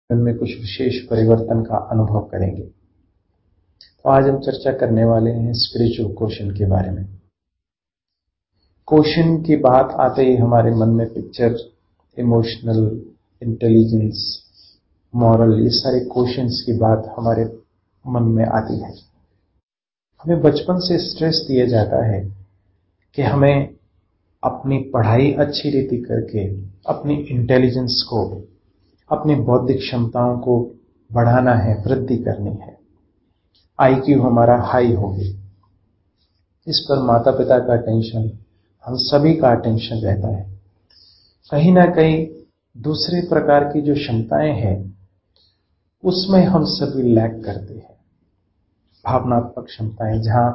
उनमें कुछ विशेष परिवर्तन का अनुभव करेंगे। तो आज हम चर्चा करने वाले हैं स्पिरिचुअल क्वेश्चन के बारे में। क्वेश्चन की बात आते ही हमारे मन में पिक्चर, इमोशनल, इंटेलिजेंस, मॉरल, ये सारे क्वेश्चंस की बात हमारे मन में आती है। हमें बचपन से स्ट्रेस दिया जाता है कि हमें अपनी पढ़ाई अच्छी रीति करके अपनी इंटेलिजेंस को, अपनी बौद्धिक क्षमताओं को बढ़ाना है, वृद्धि करनी है। आईक्यू हमारा हाई हो। इस पर माता पिता का टेंशन, हम सभी का टेंशन रहता है। कहीं ना कहीं दूसरे प्रकार की जो क्षमताएं हैं उसमें हम सभी लैग करते हैं। भावनात्मक क्षमताएं, जहां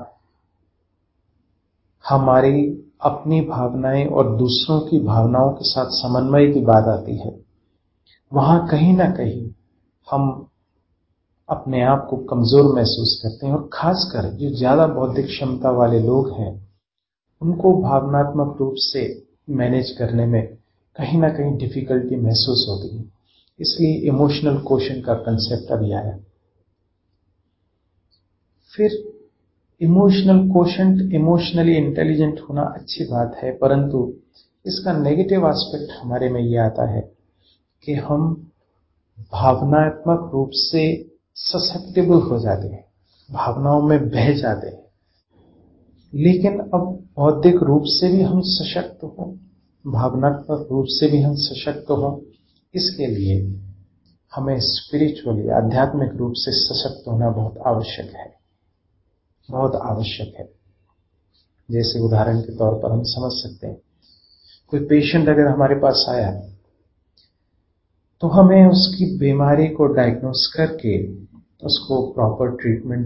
हमारी अपनी भावनाएं और दूसरों की भावनाओं के साथ समन्वय की बात आती है, वहां कहीं ना कहीं हम अपने आप को कमजोर महसूस करते हैं। और खासकर जो ज्यादा बौद्धिक क्षमता वाले लोग हैं उनको भावनात्मक रूप से मैनेज करने में कहीं ना कहीं डिफिकल्टी महसूस होती है। इसलिए इमोशनल क्वोशंट का कंसेप्ट अभी आया। फिर इमोशनल क्वोशंट, इमोशनली इंटेलिजेंट होना अच्छी बात है, परंतु इसका नेगेटिव एस्पेक्ट हमारे में ये आता है कि हम भावनात्मक रूप से ससेप्टेबल हो जाते हैं, भावनाओं में बह जाते हैं। लेकिन अब बौद्धिक रूप से भी हम सशक्त हों, भावनात्मक रूप से भी हम सशक्त हों, इसके लिए हमें स्पिरिचुअली, आध्यात्मिक रूप से सशक्त होना बहुत आवश्यक है, बहुत आवश्यक है। जैसे उदाहरण के तौर पर हम समझ सकते हैं, कोई पेशेंट अगर हमारे पास आया तो हमें उसकी बीमारी को डायग्नोस करके उसको प्रॉपर ट्रीटमेंट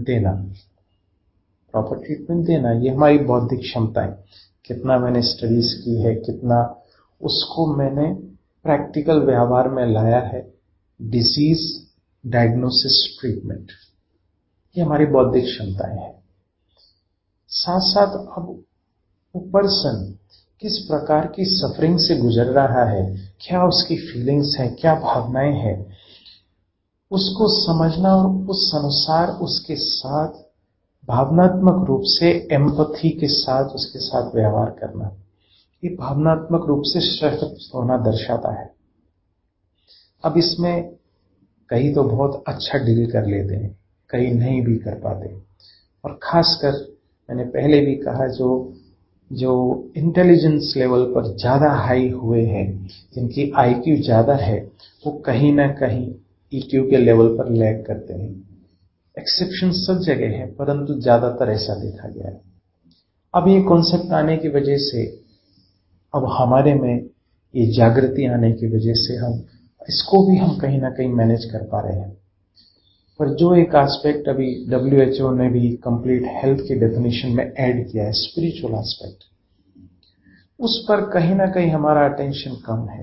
देना, ये हमारी बौद्धिक क्षमता है। कितना मैंने स्टडीज की है, कितना उसको मैंने प्रैक्टिकल व्यवहार में लाया है। डिजीज डायग्नोसिस, ट्रीटमेंट, ये हमारी बौद्धिक क्षमताएं हैं। साथ साथ अब वो पर्सन किस प्रकार की सफरिंग से गुजर रहा है, क्या उसकी फीलिंग्स हैं, क्या भावनाएं हैं, उसको समझना और उस अनुसार उसके साथ भावनात्मक रूप से एम्पैथी के साथ उसके साथ व्यवहार करना, ये भावनात्मक रूप से सशक्त होना दर्शाता है। अब इसमें कई तो बहुत अच्छा डील कर लेते हैं, कई नहीं भी कर पाते। और खासकर मैंने पहले भी कहा, जो इंटेलिजेंस लेवल पर ज्यादा हाई हुए हैं, जिनकी आईक्यू ज्यादा है, वो कहीं ना कहीं ईक्यू के लेवल पर लैग करते हैं। एक्सेप्शन सब जगह है, परंतु ज्यादातर ऐसा देखा गया है। अब ये कॉन्सेप्ट आने की वजह से, अब हमारे में ये जागृति आने की वजह से हम इसको भी हम कहीं ना कहीं मैनेज कर पा रहे हैं। पर जो एक एस्पेक्ट अभी WHO ने भी कंप्लीट हेल्थ की डेफिनेशन में ऐड किया है, स्पिरिचुअल एस्पेक्ट, उस पर कहीं ना कहीं हमारा अटेंशन कम है।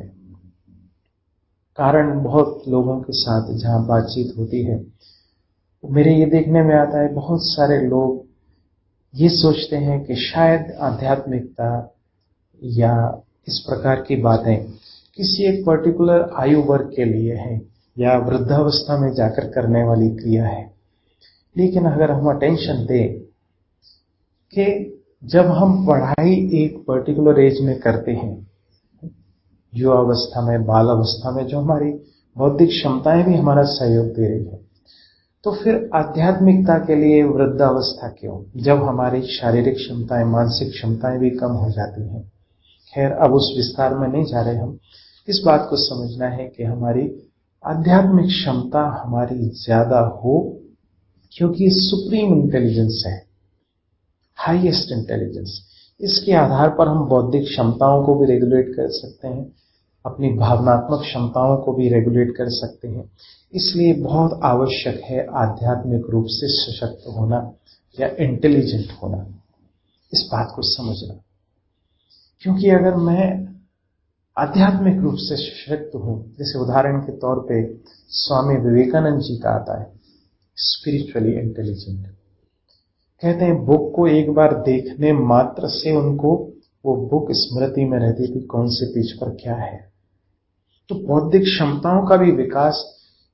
कारण बहुत लोगों के साथ जहां बातचीत होती है, मेरे ये देखने में आता है, बहुत सारे लोग ये सोचते हैं कि शायद आध्यात्मिकता या इस प्रकार की बातें किसी एक पर्टिकुलर आयु वर्ग के लिए है या वृद्धावस्था में जाकर करने वाली क्रिया है। लेकिन अगर हम अटेंशन दें कि जब हम पढ़ाई एक पर्टिकुलर एज में करते हैं, युवावस्था में, बाल अवस्था में, जो हमारी बौद्धिक क्षमताएं भी हमारा सहयोग दे रही है, तो फिर आध्यात्मिकता के लिए वृद्धावस्था क्यों, जब हमारी शारीरिक क्षमताएं, मानसिक क्षमताएं भी कम हो जाती हैं। खैर, अब उस विस्तार में नहीं जा रहे हम। इस बात को समझना है कि हमारी आध्यात्मिक क्षमता हमारी ज्यादा हो, क्योंकि सुप्रीम इंटेलिजेंस है, हाईएस्ट इंटेलिजेंस। इसके आधार पर हम बौद्धिक क्षमताओं को भी रेगुलेट कर सकते हैं, अपनी भावनात्मक क्षमताओं को भी रेगुलेट कर सकते हैं। इसलिए बहुत आवश्यक है आध्यात्मिक रूप से सशक्त होना या इंटेलिजेंट होना, इस बात को समझना। क्योंकि अगर मैं आध्यात्मिक रूप से सशक्त हूं, जैसे उदाहरण के तौर पे स्वामी विवेकानंद जी का आता है, स्पिरिचुअली इंटेलिजेंट, कहते हैं बुक को एक बार देखने मात्र से उनको वो बुक स्मृति में रहती थी, कौन से पेज पर क्या है। तो बौद्धिक क्षमताओं का भी विकास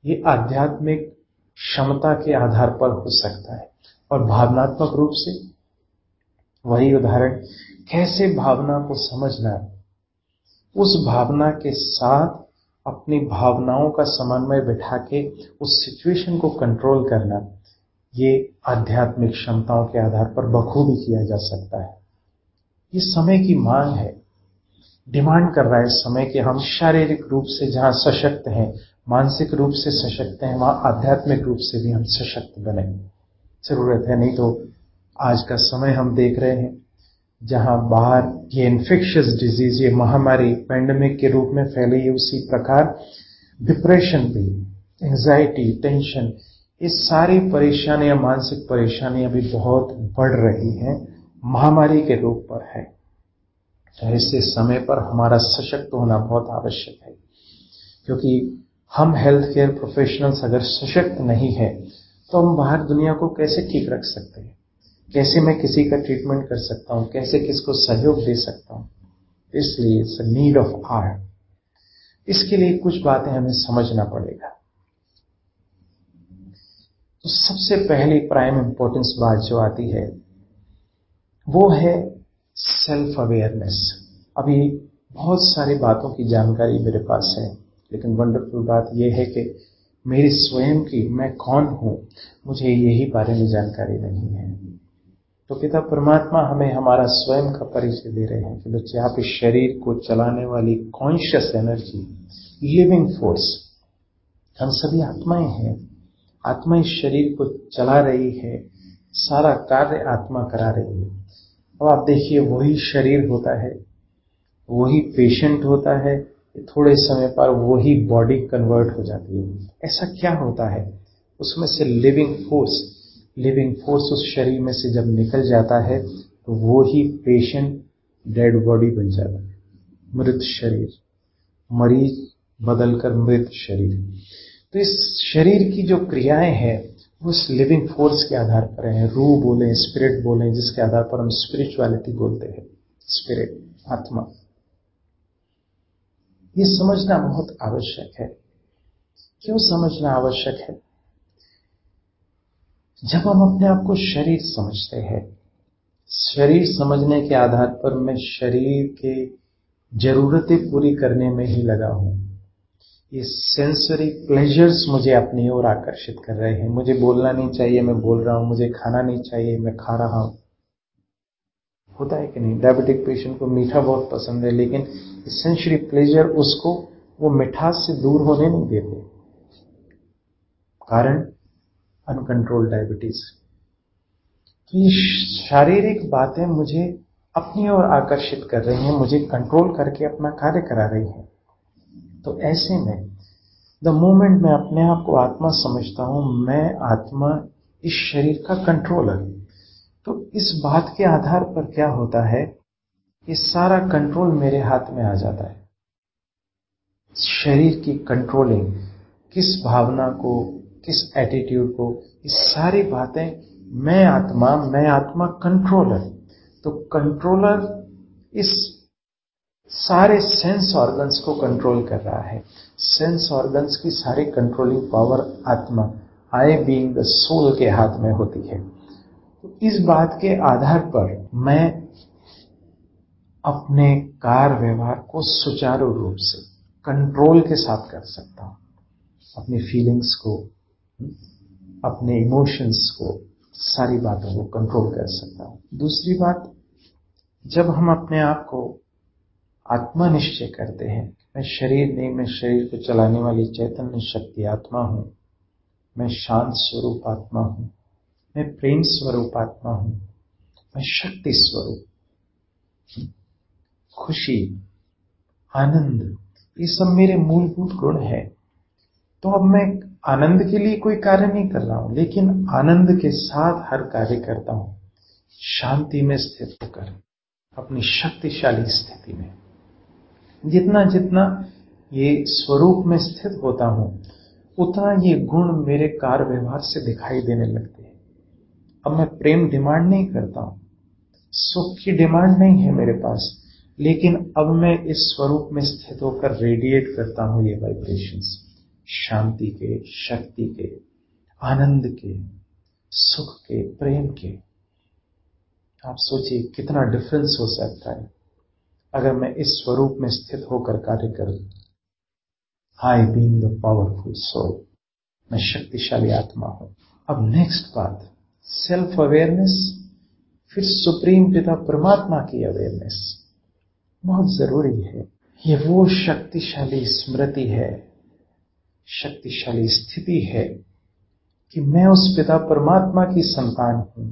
ये आध्यात्मिक क्षमता के आधार पर हो सकता है। और भावनात्मक रूप से वही उदाहरण, कैसे भावना को समझना, उस भावना के साथ अपनी भावनाओं का समन्वय बिठा के उस सिचुएशन को कंट्रोल करना, ये आध्यात्मिक क्षमताओं के आधार पर बखूबी किया जा सकता है। ये समय की मांग है, डिमांड कर रहा है समय कि हम शारीरिक रूप से जहां सशक्त हैं, मानसिक रूप से सशक्त हैं, वहां आध्यात्मिक रूप से भी हम सशक्त बने। जरूरत है, नहीं तो आज का समय हम देख रहे हैं जहां बाहर ये इन्फेक्शियस डिजीज, ये महामारी पैंडेमिक के रूप में फैली है, उसी प्रकार डिप्रेशन भी, एंजाइटी, टेंशन, ये सारी परेशानियां, मानसिक परेशानियां भी बहुत बढ़ रही हैं, महामारी के रूप पर है। तो ऐसे समय पर हमारा सशक्त होना बहुत आवश्यक है, क्योंकि हम हेल्थ केयर प्रोफेशनल्स अगर सशक्त नहीं है तो हम बाहर दुनिया को कैसे ठीक रख सकते हैं, कैसे मैं किसी का ट्रीटमेंट कर सकता हूं, कैसे किसको सहयोग दे सकता हूं। इसलिए it's a need of hour. इसके लिए कुछ बातें हमें समझना पड़ेगा। तो सबसे पहली प्राइम इंपॉर्टेंस बात जो आती है वो है सेल्फ अवेयरनेस। अभी बहुत सारी बातों की जानकारी मेरे पास है, लेकिन वंडरफुल बात यह है कि मेरी स्वयं की, मैं कौन हूं, मुझे यही बारे में जानकारी नहीं है। तो पिता परमात्मा हमें हमारा स्वयं का परिचय दे रहे हैं कि बच्चे, आप इस शरीर को चलाने वाली कॉन्शियस एनर्जी, लिविंग फोर्स, हम सभी आत्माएं हैं। आत्मा इस शरीर को चला रही है, सारा कार्य आत्मा करा रही है। अब आप देखिए, वही शरीर होता है, वही पेशेंट होता है, थोड़े समय पर वही बॉडी कन्वर्ट हो जाती है। ऐसा क्या होता है? उसमें से लिविंग फोर्स उस शरीर में से जब निकल जाता है तो वो ही पेशेंट डेड बॉडी बन जाता है, मृत शरीर, मरीज बदलकर मृत शरीर। तो इस शरीर की जो क्रियाएं हैं उस लिविंग फोर्स के आधार पर है। रूह बोले, स्पिरिट बोले, जिसके आधार पर हम स्पिरिचुअलिटी बोलते हैं, स्पिरिट, आत्मा। ये समझना बहुत आवश्यक है। क्यों समझना आवश्यक है? जब हम अपने आप को शरीर समझते हैं, शरीर समझने के आधार पर मैं शरीर के जरूरतें पूरी करने में ही लगा हूं। ये सेंसरी प्लेजर्स मुझे अपनी ओर आकर्षित कर रहे हैं। मुझे बोलना नहीं चाहिए, मैं बोल रहा हूं। मुझे खाना नहीं चाहिए, मैं खा रहा हूं। होता है कि नहीं? डायबिटिक पेशेंट को मीठा बहुत पसंद है, लेकिन सेंसरी प्लेजर उसको वो मिठास से दूर होने नहीं देते। कारण अनकंट्रोल्ड डायबिटीज। तो ये शारीरिक बातें मुझे अपनी ओर आकर्षित कर रही हैं, मुझे कंट्रोल करके अपना कार्य करा रही हैं। तो ऐसे में द मोमेंट मैं अपने आप को आत्मा समझता हूं, मैं आत्मा इस शरीर का कंट्रोलर, तो इस बात के आधार पर क्या होता है, ये सारा कंट्रोल मेरे हाथ में आ जाता है। शरीर की कंट्रोलिंग, किस भावना को, किस एटीट्यूड को, ये सारी बातें मैं आत्मा कंट्रोलर। तो कंट्रोलर इस सारे सेंस ऑर्गन्स को कंट्रोल कर रहा है। सेंस ऑर्गन्स की सारी कंट्रोलिंग पावर आत्मा, आई बीइंग द सोल, के हाथ में होती है। तो इस बात के आधार पर मैं अपने कार्य व्यवहार को सुचारू रूप से कंट्रोल के साथ कर सकता हूं। अपनी फीलिंग्स को, अपने इमोशंस को, सारी बातों को कंट्रोल कर सकता हूं। दूसरी बात, जब हम अपने आप को आत्मा निश्चय करते हैं, मैं शरीर नहीं, मैं शरीर को चलाने वाली चैतन्य शक्ति आत्मा हूं, मैं शांत स्वरूप आत्मा हूं, मैं प्रेम स्वरूप आत्मा हूं, मैं शक्ति स्वरूप, खुशी, आनंद, ये सब मेरे मूलभूत गुण हैं। तो अब मैं आनंद के लिए कोई कार्य नहीं कर रहा हूं, लेकिन आनंद के साथ हर कार्य करता हूं, शांति में स्थित होकर, अपनी शक्तिशाली स्थिति में। जितना जितना ये स्वरूप में स्थित होता हूं, उतना ये गुण मेरे कार्य व्यवहार से दिखाई देने लगते हैं। अब मैं प्रेम डिमांड नहीं करता हूं, सुख की डिमांड नहीं है मेरे पास, लेकिन अब मैं इस स्वरूप में स्थित होकर रेडिएट करता हूं ये वाइब्रेशंस, शांति के, शक्ति के, आनंद के, सुख के, प्रेम के। आप सोचिए कितना डिफरेंस हो सकता है अगर मैं इस स्वरूप में स्थित होकर कार्य करूं। I being the powerful soul, मैं शक्तिशाली आत्मा हूं। अब नेक्स्ट बात, सेल्फ अवेयरनेस, फिर सुप्रीम पिता परमात्मा की अवेयरनेस बहुत जरूरी है। ये वो शक्तिशाली स्मृति है, शक्तिशाली स्थिति है कि मैं उस पिता परमात्मा की संतान हूं।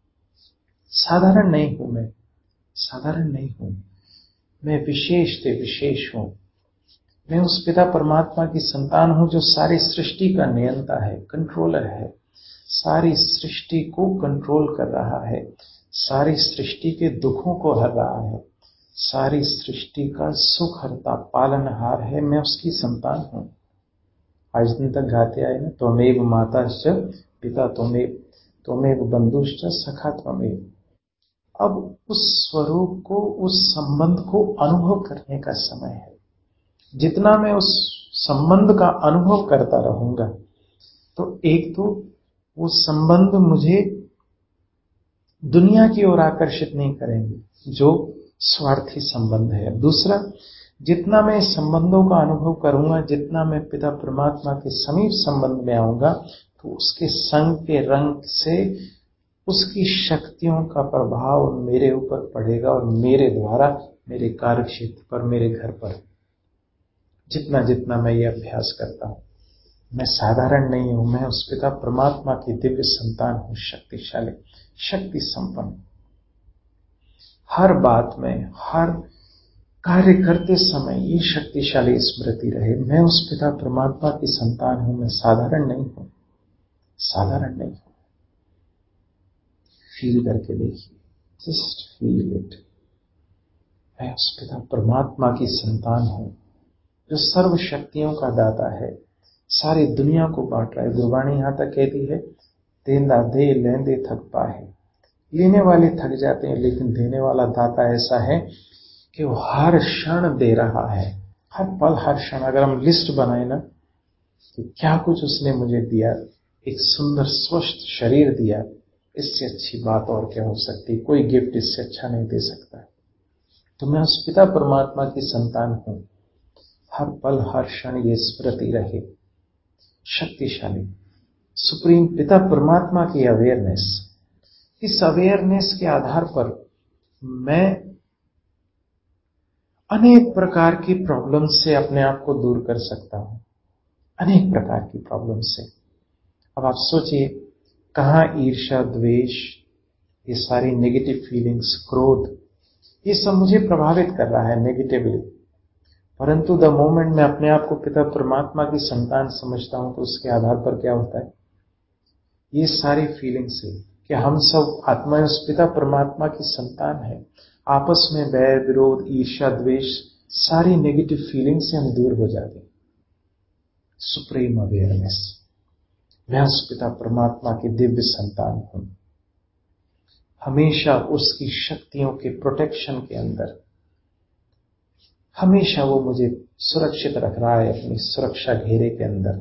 साधारण नहीं हूं, मैं साधारण नहीं हूं, मैं विशेष से विशेष हूं। मैं उस पिता परमात्मा की संतान हूं जो सारी सृष्टि का नियंता है, कंट्रोलर है, सारी सृष्टि को कंट्रोल कर रहा है, सारी सृष्टि के दुखों को हर रहा है, सारी सृष्टि का सुख हरता पालनहार है। मैं उसकी संतान हूं। आज दिन तक गाते आए ना, त्वमेव माताश्च पिता त्वमेव, त्वमेव बंधुश्च सखा त्वमेव। अब उस स्वरूप को, उस संबंध को अनुभव करने का समय है। जितना मैं उस संबंध का अनुभव करता रहूंगा तो एक तो वो संबंध मुझे दुनिया की ओर आकर्षित नहीं करेंगे जो स्वार्थी संबंध है। दूसरा, जितना मैं संबंधों का अनुभव करूंगा, जितना मैं पिता परमात्मा के समीप संबंध में आऊंगा, तो उसके संग के रंग से उसकी शक्तियों का प्रभाव मेरे ऊपर पड़ेगा और मेरे द्वारा मेरे कार्यक्षेत्र पर, मेरे घर पर। जितना जितना मैं ये अभ्यास करता हूं, मैं साधारण नहीं हूं, मैं उस पिता परमात्मा की दिव्य संतान हूं, शक्तिशाली, शक्ति संपन्न। हर बात में, हर कार्य करते समय ये शक्तिशाली स्मृति रहे, मैं उस पिता परमात्मा की संतान हूं, मैं साधारण नहीं हूं, साधारण नहीं हूं। फील करके देखिए, जस्ट फील इट। मैं उस पिता परमात्मा की संतान हूं जो सर्व शक्तियों का दाता है, सारी दुनिया को बांट रहा है। गुरबाणी यहां तक कहती है, देंदा दे लेंदे थक पाए। लेने वाले थक जाते हैं, लेकिन देने वाला दाता ऐसा है कि वो हर क्षण दे रहा है, हर पल, हर क्षण। अगर हम लिस्ट बनाए ना कि क्या कुछ उसने मुझे दिया, एक सुंदर स्वस्थ शरीर दिया, इससे अच्छी बात और क्या हो सकती है? कोई गिफ्ट इससे अच्छा नहीं दे सकता। तो मैं उस पिता परमात्मा की संतान हूं। हर पल, हर क्षण ये स्मृति रहे। शक्तिशाली सुप्रीम पिता परमात्मा की अवेयरनेस, इस अवेयरनेस के आधार पर मैं अनेक प्रकार की प्रॉब्लम से अपने आप को दूर कर सकता हूं, अनेक प्रकार की प्रॉब्लम से। अब आप सोचिए, कहां ईर्ष्या, द्वेष, ये सारी नेगेटिव फीलिंग्स, क्रोध, ये सब मुझे प्रभावित कर रहा है नेगेटिवली। परंतु द मोमेंट मैं अपने आप को पिता परमात्मा की संतान समझता हूं, तो उसके आधार पर क्या होता है, ये सारी फीलिंग्स है कि हम सब आत्मा उस पिता परमात्मा की संतान है। आपस में बैर विरोध, ईर्ष्या, द्वेष, सारी नेगेटिव फीलिंग से हम दूर हो जाते हैं। सुप्रीम अवेयरनेस, मैं उस पिता परमात्मा की दिव्य संतान हूं। हमेशा उसकी शक्तियों के प्रोटेक्शन के अंदर, हमेशा वो मुझे सुरक्षित रख रहा है अपनी सुरक्षा घेरे के अंदर।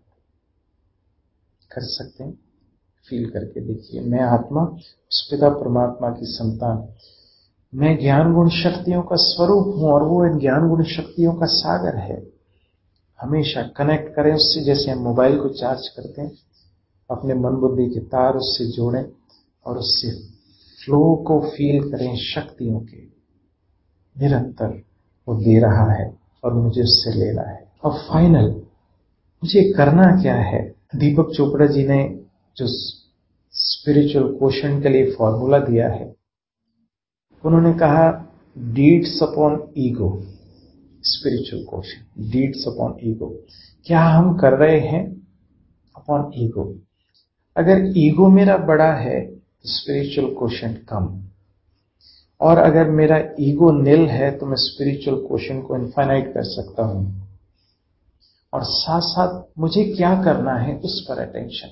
कर सकते हैं? फील करके देखिए, मैं आत्मा उस पिता परमात्मा की संतान, मैं ज्ञान गुण शक्तियों का स्वरूप हूं और वो इन ज्ञान गुण शक्तियों का सागर है। हमेशा कनेक्ट करें उससे, जैसे हम मोबाइल को चार्ज करते हैं, अपने मन बुद्धि के तार उससे जोड़ें और उससे फ्लो को फील करें, शक्तियों के। निरंतर वो दे रहा है और मुझे उससे लेना है। और फाइनल मुझे करना क्या है? दीपक चोपड़ा जी ने जो स्पिरिचुअल क्वोशंट के लिए फॉर्मूला दिया है, उन्होंने कहा deeds upon ego, spiritual quotient, deeds upon ego. क्या हम कर रहे हैं अपॉन ईगो? अगर ईगो मेरा बड़ा है तो स्पिरिचुअल क्वोशंट कम, और अगर मेरा ईगो निल है तो मैं स्पिरिचुअल क्वोशंट को इनफाइनाइट कर सकता हूं। और साथ साथ मुझे क्या करना है उस पर अटेंशन।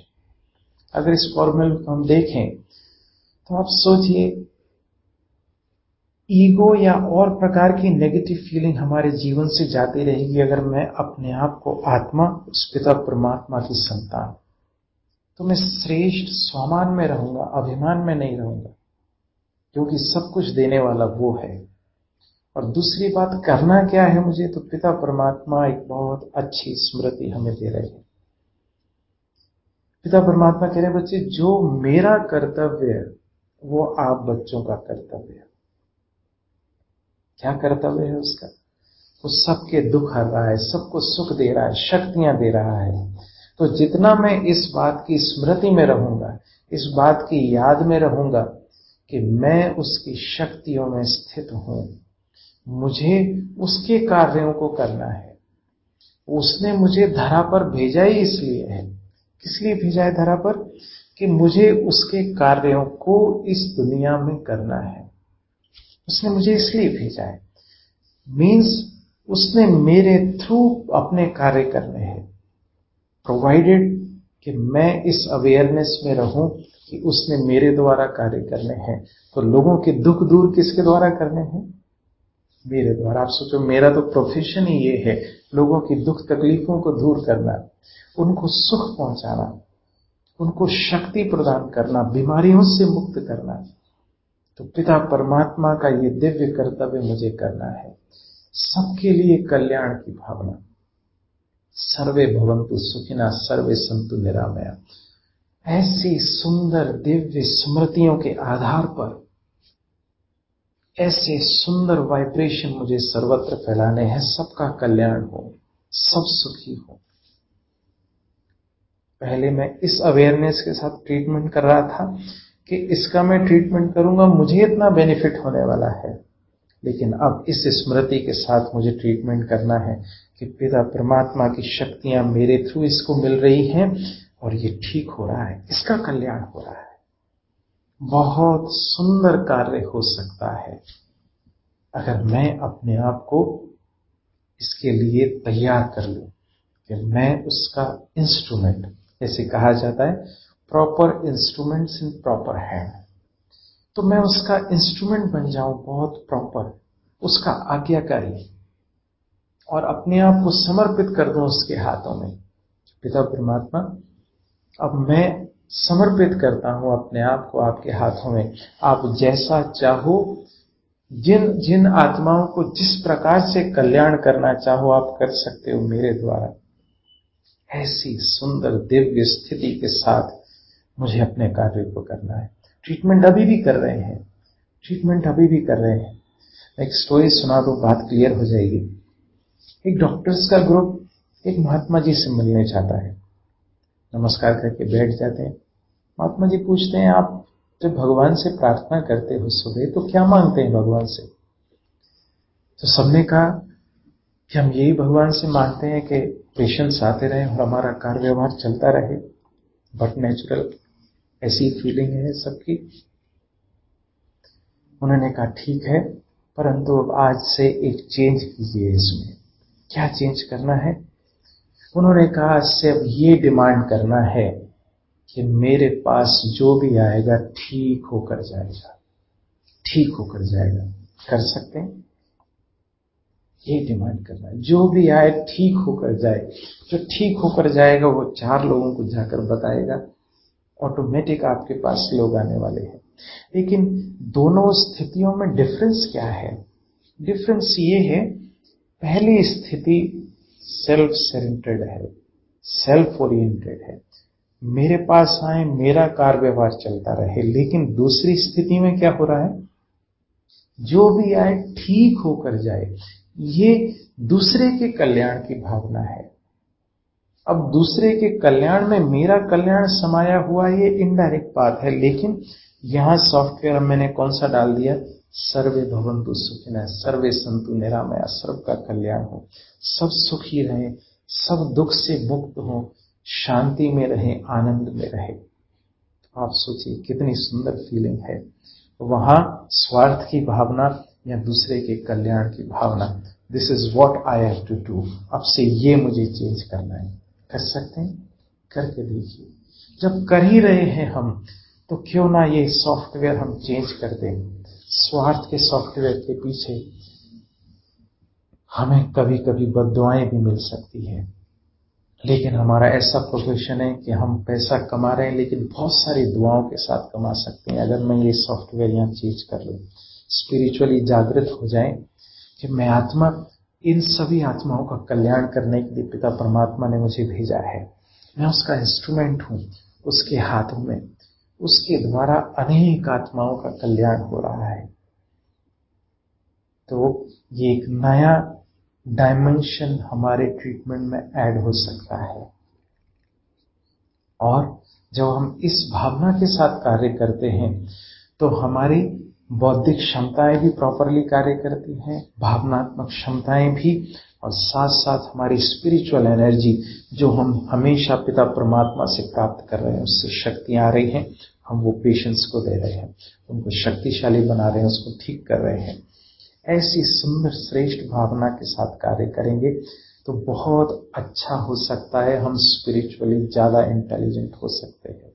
अगर इस फॉर्मूले को हम देखें तो आप सोचिए, ईगो या और प्रकार की नेगेटिव फीलिंग हमारे जीवन से जाती रहेगी अगर मैं अपने आप को आत्मा, उस पिता परमात्मा की संतान, तो मैं श्रेष्ठ स्वमान में रहूंगा, अभिमान में नहीं रहूंगा, क्योंकि सब कुछ देने वाला वो है। और दूसरी बात, करना क्या है मुझे, तो पिता परमात्मा एक बहुत अच्छी स्मृति हमें दे रहे हैं। पिता परमात्मा कह रहे हैं, बच्चे जो मेरा कर्तव्य है वो आप बच्चों का कर्तव्य है। क्या कर्तव्य है उसका? वो सबके दुख हर रहा है, सबको सुख दे रहा है, शक्तियां दे रहा है। तो जितना मैं इस बात की स्मृति में रहूंगा, इस बात की याद में रहूंगा कि मैं उसकी शक्तियों में स्थित हूं, मुझे उसके कार्यों को करना है। उसने मुझे धरा पर भेजा ही इसलिए है। किस लिए भेजा है धरा पर? कि मुझे उसके कार्यों को इस दुनिया में करना है। उसने मुझे इसलिए भेजा है, मीन्स उसने मेरे थ्रू अपने कार्य करने हैं, प्रोवाइडेड कि मैं इस अवेयरनेस में रहूं कि उसने मेरे द्वारा कार्य करने हैं। तो लोगों के दुख दूर किसके द्वारा करने हैं? मेरे द्वारा। आप सोचो, मेरा तो प्रोफेशन ही ये है, लोगों की दुख तकलीफों को दूर करना, उनको सुख पहुंचाना, उनको शक्ति प्रदान करना, बीमारियों से मुक्त करना। तो पिता परमात्मा का ये दिव्य कर्तव्य मुझे करना है। सबके लिए कल्याण की भावना, सर्वे भवन्तु सुखिनः सर्वे सन्तु निरामया, ऐसी सुंदर दिव्य स्मृतियों के आधार पर ऐसे सुंदर वाइब्रेशन मुझे सर्वत्र फैलाने हैं। सबका कल्याण हो, सब सुखी हो। पहले मैं इस अवेयरनेस के साथ ट्रीटमेंट कर रहा था कि इसका मैं ट्रीटमेंट करूंगा, मुझे इतना बेनिफिट होने वाला है। लेकिन अब इस स्मृति के साथ मुझे ट्रीटमेंट करना है कि पिता परमात्मा की शक्तियां मेरे थ्रू इसको मिल रही हैं और ये ठीक हो रहा है, इसका कल्याण हो रहा है। बहुत सुंदर कार्य हो सकता है अगर मैं अपने आप को इसके लिए तैयार कर लूं कि मैं उसका इंस्ट्रूमेंट, जैसे कहा जाता है proper instruments in proper hand, तो मैं उसका इंस्ट्रूमेंट बन जाऊं, बहुत प्रॉपर, उसका आज्ञाकारी, और अपने आप को समर्पित कर दूं उसके हाथों में। पिता परमात्मा, अब मैं समर्पित करता हूं अपने आप को आपके हाथों में। आप जैसा चाहो, जिन जिन आत्माओं को जिस प्रकार से कल्याण करना चाहो आप कर सकते हो मेरे द्वारा। ऐसी सुंदर दिव्य स्थिति के साथ मुझे अपने कार्य को करना है। ट्रीटमेंट अभी भी कर रहे हैं, ट्रीटमेंट अभी भी कर रहे हैं। मैं एक स्टोरी सुना दूं, बात क्लियर हो जाएगी। एक डॉक्टर्स का ग्रुप एक महात्मा जी से मिलने चाहता है। नमस्कार करके बैठ जाते हैं। महात्मा जी पूछते हैं, आप जब भगवान से प्रार्थना करते हो सुबह तो क्या मांगते हैं भगवान से? तो सबने कहा कि हम यही भगवान से मांगते हैं कि पेशेंट्स आते रहे और हमारा कार्य व्यवहार चलता रहे। बट नेचुरल ऐसी फीलिंग है सबकी। उन्होंने कहा ठीक है, परंतु अब आज से एक चेंज कीजिए इसमें। क्या चेंज करना है? उन्होंने कहा आज से अब ये डिमांड करना है कि मेरे पास जो भी आएगा ठीक होकर जाएगा, ठीक होकर जाएगा। कर सकते हैं? ये डिमांड करना है, जो भी आए ठीक होकर जाए। जो ठीक होकर जाएगा वो 4 लोगों को जाकर बताएगा, ऑटोमेटिक आपके पास लोग आने वाले हैं। लेकिन दोनों स्थितियों में डिफरेंस क्या है? डिफरेंस ये है, पहली स्थिति सेल्फ सेंटर्ड है, सेल्फ ओरिएंटेड है, मेरे पास आए, मेरा कार्य व्यवहार चलता रहे। लेकिन दूसरी स्थिति में क्या हो रहा है? जो भी आए ठीक होकर जाए। ये दूसरे के कल्याण की भावना है। अब दूसरे के कल्याण में मेरा कल्याण समाया हुआ, ये इनडायरेक्ट बात है। लेकिन यहां सॉफ्टवेयर मैंने कौन सा डाल दिया? सर्वे भवन्तु सुखिनः सर्वे सन्तु निरामया, सबका कल्याण हो, सब सुखी रहे, सब दुख से मुक्त हो, शांति में रहे, आनंद में रहे। तो आप सोचिए कितनी सुंदर फीलिंग है। वहां स्वार्थ की भावना या दूसरे के कल्याण की भावना। This is what I have to do. अब से ये मुझे चेंज करना है। कर सकते हैं? करके देखिए। जब कर ही रहे हैं हम, तो क्यों ना ये सॉफ्टवेयर हम चेंज कर दें। स्वार्थ के सॉफ्टवेयर के पीछे हमें कभी कभी बद्दुआएं भी मिल सकती है, लेकिन हमारा ऐसा प्रोफेशन है कि हम पैसा कमा रहे हैं, लेकिन बहुत सारी दुआओं के साथ कमा सकते हैं अगर मैं ये सॉफ्टवेयर यहाँ चीज कर लूँ। स्पिरिचुअली जागृत हो जाए कि मैं आत्मा, इन सभी आत्माओं का कल्याण करने के लिए पिता परमात्मा ने मुझे भेजा है, मैं उसका इंस्ट्रूमेंट हूं, उसके हाथों में, उसके द्वारा अनेक आत्माओं का कल्याण हो रहा है। तो ये एक नया डायमेंशन हमारे ट्रीटमेंट में ऐड हो सकता है। और जब हम इस भावना के साथ कार्य करते हैं तो हमारी बौद्धिक क्षमताएं भी प्रॉपरली कार्य करती हैं, भावनात्मक क्षमताएं भी, और साथ साथ हमारी स्पिरिचुअल एनर्जी जो हम हमेशा पिता परमात्मा से प्राप्त कर रहे हैं, उससे शक्तियां आ रही हैं, हम वो पेशेंट्स को दे रहे हैं, उनको शक्तिशाली बना रहे हैं, उसको ठीक कर रहे हैं। ऐसी सुंदर श्रेष्ठ भावना के साथ कार्य करेंगे तो बहुत अच्छा हो सकता है, हम स्पिरिचुअली ज्यादा इंटेलिजेंट हो सकते हैं।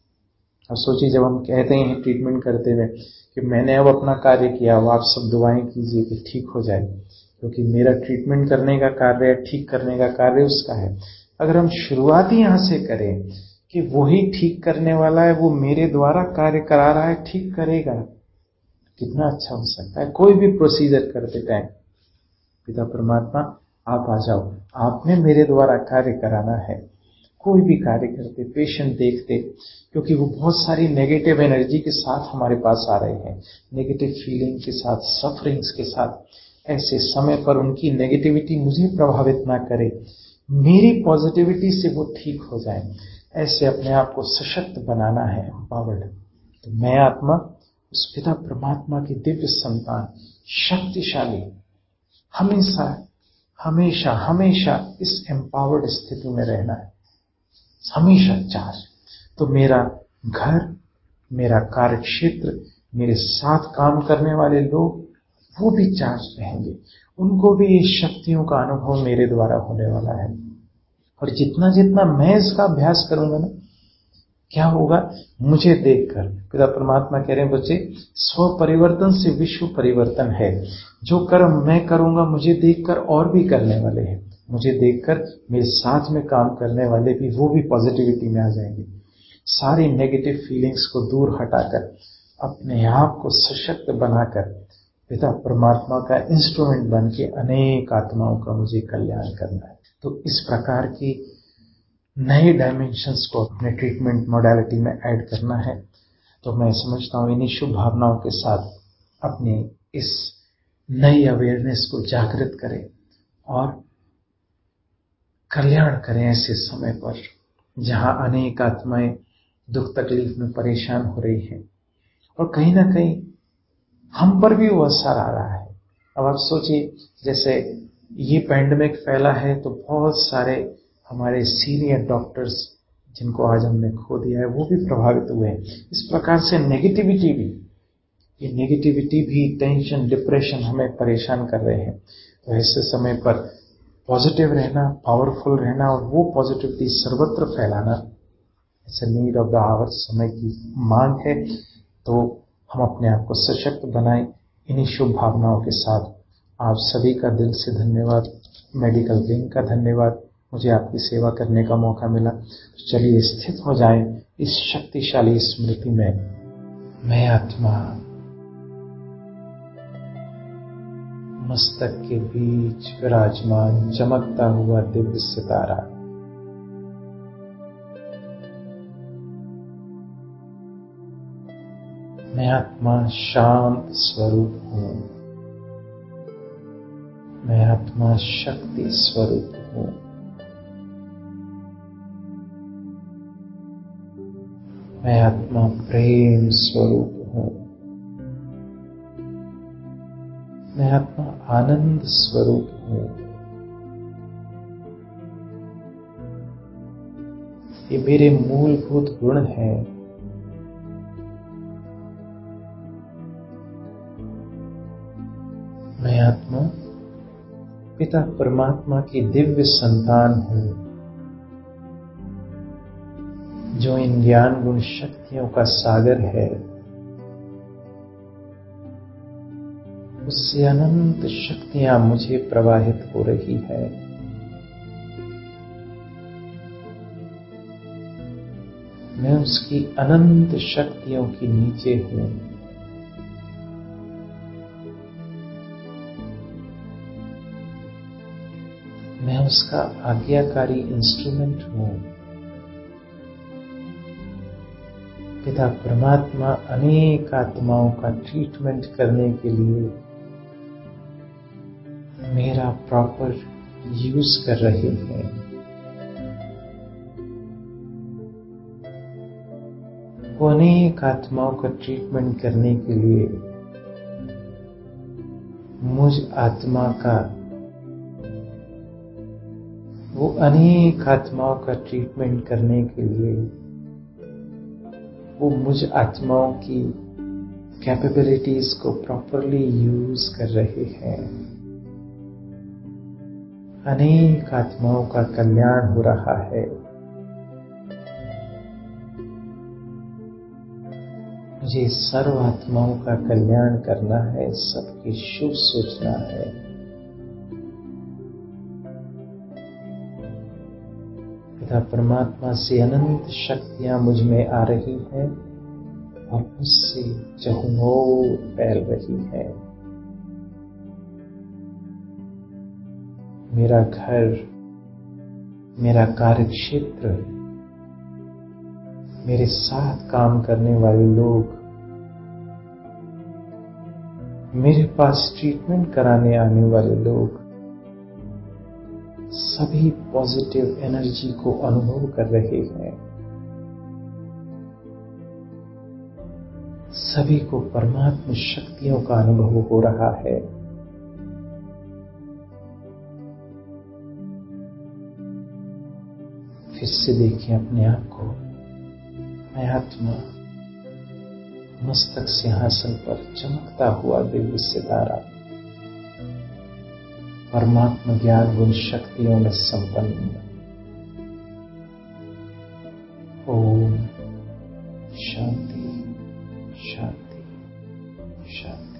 अब सोचिए, जब हम कहते हैं ट्रीटमेंट करते हुए कि मैंने अब अपना कार्य किया, अब आप सब दुआएं कीजिए कि ठीक हो जाए, क्योंकि मेरा ट्रीटमेंट करने का कार्य, ठीक करने का कार्य उसका है। अगर हम शुरुआत ही यहां से करें कि वही ठीक करने वाला है, वो मेरे द्वारा कार्य करा रहा है, ठीक करेगा, कितना अच्छा हो सकता है। कोई भी प्रोसीजर करते टाइम पिता परमात्मा आप आ जाओ, आपने मेरे द्वारा कार्य कराना है। कोई भी कार्य करते, पेशेंट देखते, क्योंकि वो बहुत सारी नेगेटिव एनर्जी के साथ हमारे पास आ रहे हैं, नेगेटिव फीलिंग के साथ, सफरिंग्स के साथ। ऐसे समय पर उनकी नेगेटिविटी मुझे प्रभावित ना करे, मेरी पॉजिटिविटी से वो ठीक हो जाए। ऐसे अपने आप को सशक्त बनाना है, एम्पावर्ड। तो मैं आत्मा उस पिता परमात्मा की दिव्य संतान, शक्तिशाली, हमेशा हमेशा हमेशा इस एम्पावर्ड स्थिति में रहना है, हमेशा चार्ज। तो मेरा घर, मेरा कार्य क्षेत्र, मेरे साथ काम करने वाले लोग, वो भी चार्ज रहेंगे, उनको भी ये शक्तियों का अनुभव मेरे द्वारा होने वाला है। और जितना जितना मैं इसका अभ्यास करूंगा ना, क्या होगा, मुझे देखकर पिता परमात्मा कह रहे हैं, बच्चे, स्व परिवर्तन से विश्व परिवर्तन है। जो कर्म मैं करूंगा, मुझे देखकर और भी करने वाले हैं, मुझे देखकर मेरे साथ में काम करने वाले भी, वो भी पॉजिटिविटी में आ जाएंगे। सारी नेगेटिव फीलिंग्स को दूर हटाकर, अपने आप को सशक्त बनाकर, पिता परमात्मा का इंस्ट्रूमेंट बन के अनेक आत्माओं का मुझे कल्याण करना है। तो इस प्रकार की नए डायमेंशंस को अपने ट्रीटमेंट मोडालिटी में ऐड करना है। तो मैं समझता हूं इन्हीं शुभ भावनाओं के साथ अपनी इस नई अवेयरनेस को जागृत करें और कल्याण करें ऐसे समय पर जहां अनेक आत्माएं दुख तकलीफ में परेशान हो रही हैं, और कहीं ना कहीं हम पर भी वो असर आ रहा है। अब आप सोचिए, जैसे ये पैंडेमिक फैला है तो बहुत सारे हमारे सीनियर डॉक्टर्स जिनको आज हमने खो दिया है, वो भी प्रभावित हुए हैं। इस प्रकार से नेगेटिविटी भी, ये नेगेटिविटी भी, टेंशन, डिप्रेशन हमें परेशान कर रहे हैं। तो ऐसे समय पर पॉजिटिव रहना, पावरफुल रहना और वो पॉजिटिविटी सर्वत्र फैलाना, it's need of the hour, समय की मांग है। तो हम अपने आप को सशक्त बनाएं इन्हीं शुभ भावनाओं के साथ। आप सभी का दिल से धन्यवाद, मेडिकल विंग का धन्यवाद, मुझे आपकी सेवा करने का मौका मिला। चलिए स्थित हो जाएं इस शक्तिशाली स्मृति में, मैं आत्मा, मस्तक के बीच विराजमान चमकता हुआ दिव्य सितारा। मैं आत्मा शांत स्वरूप हूं, मैं आत्मा शक्ति स्वरूप हूं, मैं आत्मा प्रेम स्वरूप हूं, मैं आत्मा आनंद स्वरूप हूं। ये मेरे मूलभूत गुण हैं। मैं आत्मा पिता परमात्मा की दिव्य संतान हूं, जो इन ज्ञान गुण शक्तियों का सागर है। उससे अनंत शक्तियां मुझे प्रवाहित हो रही है। मैं उसकी अनंत शक्तियों के नीचे हूं। मैं उसका आज्ञाकारी इंस्ट्रूमेंट हूं। पिता परमात्मा अनेक आत्माओं का ट्रीटमेंट करने के लिए मेरा प्रॉपर यूज कर रहे हैं। वो अनेक आत्माओं का ट्रीटमेंट करने के लिए मुझ आत्मा का वो अनेक आत्माओं का ट्रीटमेंट करने के लिए वो मुझ आत्माओं की कैपेबिलिटीज को प्रॉपरली यूज कर रहे हैं। अनेक आत्माओं का कल्याण हो रहा है। मुझे सर्व आत्माओं का कल्याण करना है, सबकी शुभ सोचना है। पिता परमात्मा से अनंत शक्तियां मुझ में आ रही हैं और उससे चहुओर फैल रही है। मेरा घर, मेरा कार्यक्षेत्र, मेरे साथ काम करने वाले लोग, मेरे पास ट्रीटमेंट कराने आने वाले लोग सभी पॉजिटिव एनर्जी को अनुभव कर रहे हैं। सभी को परमात्मा शक्तियों का अनुभव हो रहा है। फिर से देखिए अपने आप को। मैं आत्मा मस्तक सिंहासन पर चमकता हुआ दिव्य सितारा, परमात्मा ज्ञान गुण शक्तियों में संपन्न। ओम शांति शांति शांति।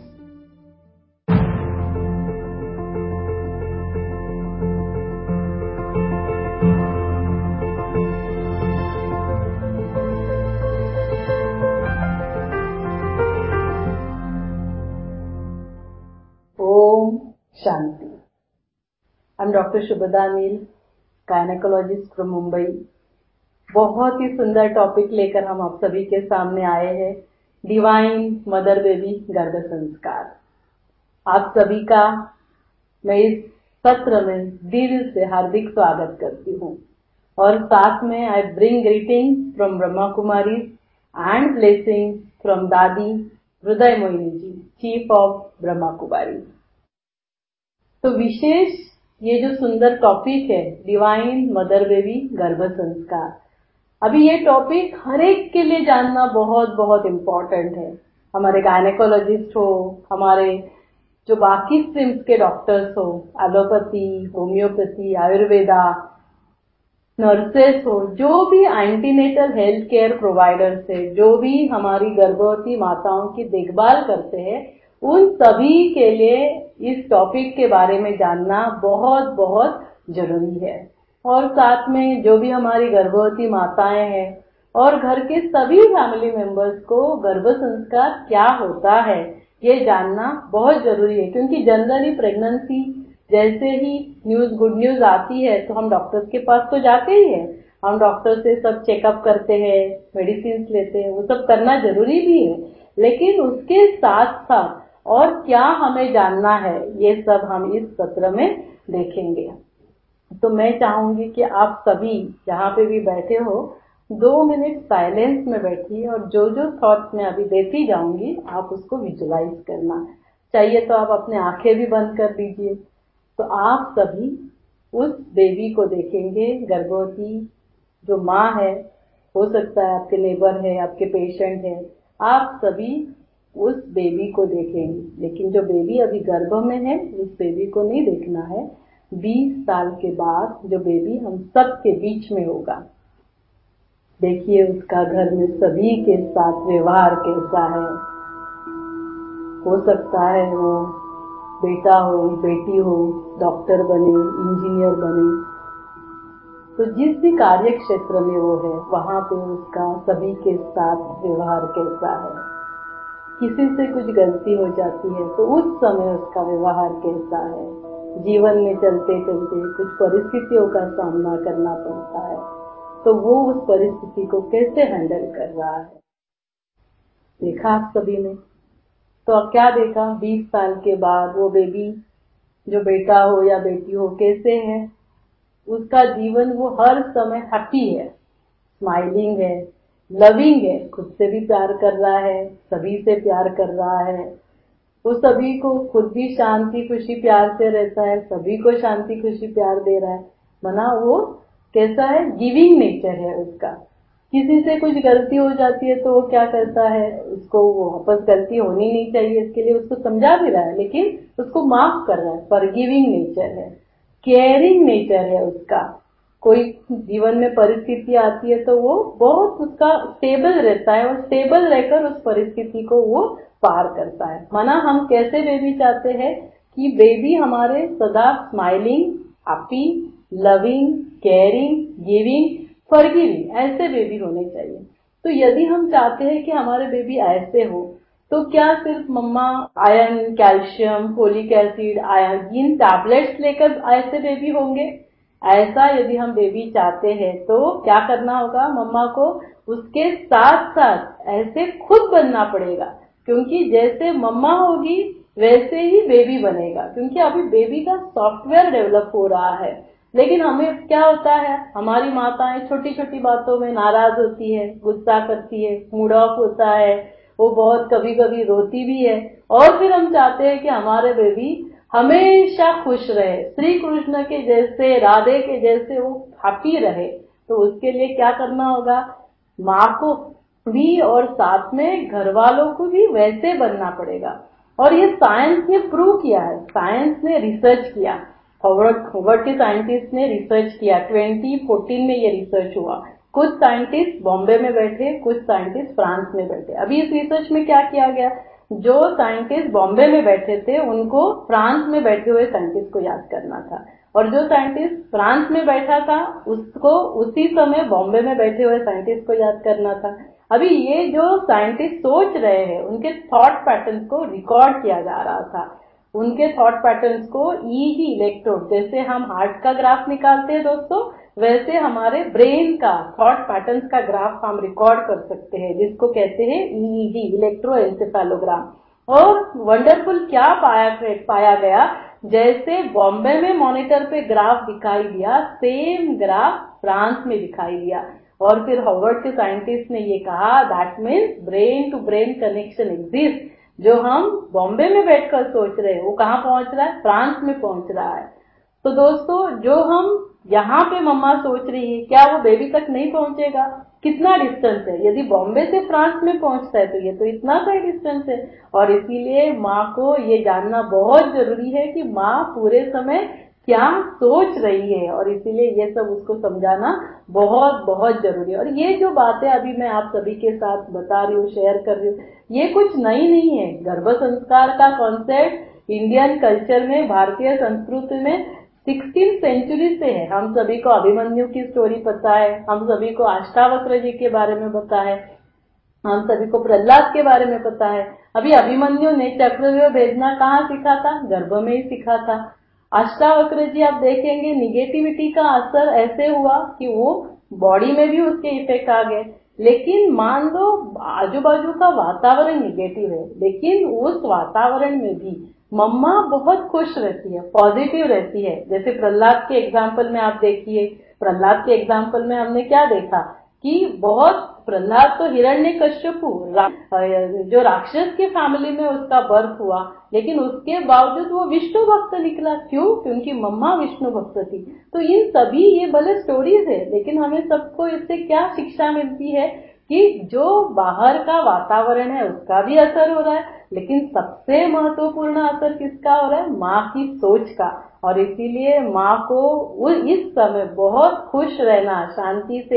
ओम शांति। I'm Dr. Shubhada Anil, gynaecologist from Mumbai. बहुत ही सुंदर टॉपिक लेकर हम आप सभी के सामने आए हैं, डिवाइन मदर बेबी गर्भ संस्कार। आप सभी का मैं इस सत्र में दिल से हार्दिक स्वागत करती हूँ और साथ में I bring greeting from Brahma Kumari and blessing from Dadi Hriday Mohini ji, chief of Brahma Kumari. तो विशेष ये जो सुंदर टॉपिक है, डिवाइन मदर बेबी गर्भ संस्कार, अभी ये टॉपिक हर एक के लिए जानना बहुत बहुत इम्पोर्टेंट है। हमारे गायनेकोलॉजिस्ट हो, हमारे जो बाकी स्ट्रीम्स के डॉक्टर्स हो, एलोपैथी, होम्योपैथी, आयुर्वेदा, नर्सेस हो, जो भी एंटीनेटल हेल्थ केयर प्रोवाइडर्स है, जो भी हमारी गर्भवती माताओं की देखभाल करते हैं, उन सभी के लिए इस टॉपिक के बारे में जानना बहुत बहुत जरूरी है। और साथ में जो भी हमारी गर्भवती माताएं हैं और घर के सभी फैमिली मेंबर्स को गर्भ संस्कार क्या होता है ये जानना बहुत जरूरी है, क्योंकि जनरली प्रेगनेंसी जैसे ही न्यूज गुड न्यूज आती है तो हम डॉक्टर्स के पास तो जाते ही हैं। हम डॉक्टर से सब चेकअप करते हैं, मेडिसिन लेते हैं, वो सब करना जरूरी भी है, लेकिन उसके साथ साथ और क्या हमें जानना है ये सब हम इस सत्र में देखेंगे। तो मैं चाहूंगी कि आप सभी जहाँ पे भी बैठे हो 2 मिनट साइलेंस में बैठिए और जो जो थॉट्स मैं अभी देती जाऊंगी आप उसको विजुलाइज करना। चाहिए तो आप अपने आंखें भी बंद कर लीजिए। तो आप सभी उस बेबी को देखेंगे, गर्भवती जो माँ है, हो सकता है आपके नेबर है, आपके पेशेंट है, आप सभी उस बेबी को देखेंगे। लेकिन जो बेबी अभी गर्भ में है उस बेबी को नहीं देखना है। 20 साल के बाद जो बेबी हम सब के बीच में होगा, देखिए उसका घर में सभी के साथ व्यवहार कैसा है। हो सकता है वो बेटा हो बेटी हो, डॉक्टर बने, इंजीनियर बने, तो जिस भी कार्य क्षेत्र में वो है वहां पे उसका सभी के साथ व्यवहार कैसा है। किसी से कुछ गलती हो जाती है तो उस समय उसका व्यवहार कैसा है। जीवन में चलते चलते कुछ परिस्थितियों का सामना करना पड़ता है तो वो उस परिस्थिति को कैसे हैंडल कर रहा है। देखा आप सभी ने, तो अब क्या देखा, 20 साल के बाद वो बेबी, जो बेटा हो या बेटी हो, कैसे है, उसका जीवन वो हर समय हैप्पी है, स्माइलिंग है, लविंग है, खुद से भी प्यार कर रहा है, सभी से प्यार कर रहा है, वो सभी को, खुद भी शांति खुशी प्यार से रहता है, सभी को शांति खुशी प्यार दे रहा है। माना वो कैसा है, गिविंग नेचर है उसका। किसी से कुछ गलती हो जाती है तो वो क्या करता है, उसको वो वापस गलती होनी नहीं चाहिए इसके लिए उसको समझा भी रहा है, लेकिन उसको माफ कर रहा है। फॉरगिविंग नेचर है, केयरिंग नेचर है उसका। कोई जीवन में परिस्थिति आती है तो वो बहुत उसका स्टेबल रहता है और स्टेबल रहकर उस परिस्थिति को वो पार करता है। माना हम कैसे बेबी चाहते हैं कि बेबी हमारे सदा smiling, happy, loving, caring, giving, forgiving, ऐसे बेबी होने चाहिए। तो यदि हम चाहते हैं कि हमारे बेबी ऐसे हो तो क्या सिर्फ mamma iron, calcium, folic acid, iodine tablets लेकर ऐसे बेबी होंगे? ऐसा यदि हम बेबी चाहते हैं तो क्या करना होगा, मम्मा को उसके साथ साथ ऐसे खुद बनना पड़ेगा, क्योंकि जैसे मम्मा होगी वैसे ही बेबी बनेगा, क्योंकि अभी बेबी का सॉफ्टवेयर डेवलप हो रहा है। लेकिन हमें क्या होता है, हमारी माताएं छोटी छोटी बातों में नाराज होती है, गुस्सा करती है, मूड ऑफ होता है, वो बहुत कभी कभी रोती भी है, और फिर हम चाहते हैं कि हमारे बेबी हमेशा खुश रहे, श्री कृष्ण के जैसे, राधे के जैसे वो हैप्पी रहे। तो उसके लिए क्या करना होगा, माँ को भी और साथ में घर वालों को भी वैसे बनना पड़ेगा। और ये साइंस ने प्रूव किया है, साइंस ने रिसर्च किया, हार्वर्ड के साइंटिस्ट ने रिसर्च किया, 2014 में ये रिसर्च हुआ। कुछ साइंटिस्ट बॉम्बे में बैठे, कुछ साइंटिस्ट फ्रांस में बैठे। अभी इस रिसर्च में क्या किया गया, जो साइंटिस्ट बॉम्बे में बैठे थे उनको फ्रांस में बैठे हुए साइंटिस्ट को याद करना था, और जो साइंटिस्ट फ्रांस में बैठा था उसको उसी समय बॉम्बे में बैठे हुए साइंटिस्ट को याद करना था। अभी ये जो साइंटिस्ट सोच रहे हैं उनके थॉट पैटर्न को रिकॉर्ड किया जा रहा था। उनके थॉट पैटर्न्स को ईईजी इलेक्ट्रोड, जैसे हम हार्ट का ग्राफ निकालते हैं दोस्तों, वैसे हमारे ब्रेन का थॉट पैटर्न्स का ग्राफ हम रिकॉर्ड कर सकते हैं, जिसको कहते हैं ईईजी, इलेक्ट्रोएन्सेफेलोग्राम। और वंडरफुल क्या पाया गया, जैसे बॉम्बे में मॉनिटर पे ग्राफ दिखाई दिया, सेम ग्राफ फ्रांस में दिखाई दिया। और फिर हार्वर्ड के साइंटिस्ट ने ये कहा, that means brain to brain connection exist. जो हम बॉम्बे में बैठकर सोच रहे हैं वो कहाँ पहुंच रहा है, फ्रांस में पहुंच रहा है। तो दोस्तों, जो हम यहाँ पे मम्मा सोच रही है, क्या वो बेबी तक नहीं पहुंचेगा? कितना डिस्टेंस है, यदि बॉम्बे से फ्रांस में पहुंचता है तो ये तो इतना सा ही डिस्टेंस है। और इसीलिए माँ को ये जानना बहुत जरूरी है कि माँ पूरे समय क्या सोच रही है, और इसीलिए ये सब उसको समझाना बहुत बहुत जरूरी है। और ये जो बातें अभी मैं आप सभी के साथ बता रही हूँ, शेयर कर रही हूँ, ये कुछ नई नहीं है। गर्भ संस्कार का कॉन्सेप्ट इंडियन कल्चर में, भारतीय संस्कृति में 16th सेंचुरी से है। हम सभी को अभिमन्यु की स्टोरी पता है, हम सभी को अष्टावक्र जी के बारे में पता है, हम सभी को प्रहलाद के बारे में पता है। अभी अभिमन्यु ने चक्रव्यूह भेजना कहाँ सीखा था, गर्भ में ही सीखा था। अष्टावक्र जी आप देखेंगे, निगेटिविटी का असर ऐसे हुआ कि वो बॉडी में भी उसके इफेक्ट आ गए। लेकिन मान लो आजू बाजू का वातावरण निगेटिव है, लेकिन उस वातावरण में भी मम्मा बहुत खुश रहती है, पॉजिटिव रहती है। जैसे प्रहलाद के एग्जाम्पल में आप देखिए, प्रहलाद के एग्जाम्पल में हमने क्या देखा कि बहुत, प्रहलाद तो हिरण्यकश्यपु जो राक्षस के फैमिली में उसका बर्थ हुआ, लेकिन उसके बावजूद वो विष्णु भक्त निकला। क्यों? क्योंकि मम्मा विष्णु भक्त थी। तो इन सभी, ये भले स्टोरीज है, लेकिन हमें सबको इससे क्या शिक्षा मिलती है कि जो बाहर का वातावरण है उसका भी असर हो रहा है, लेकिन सबसे महत्वपूर्ण असर किसका हो रहा है, माँ की सोच का। और इसीलिए माँ को इस समय बहुत खुश रहना, शांति से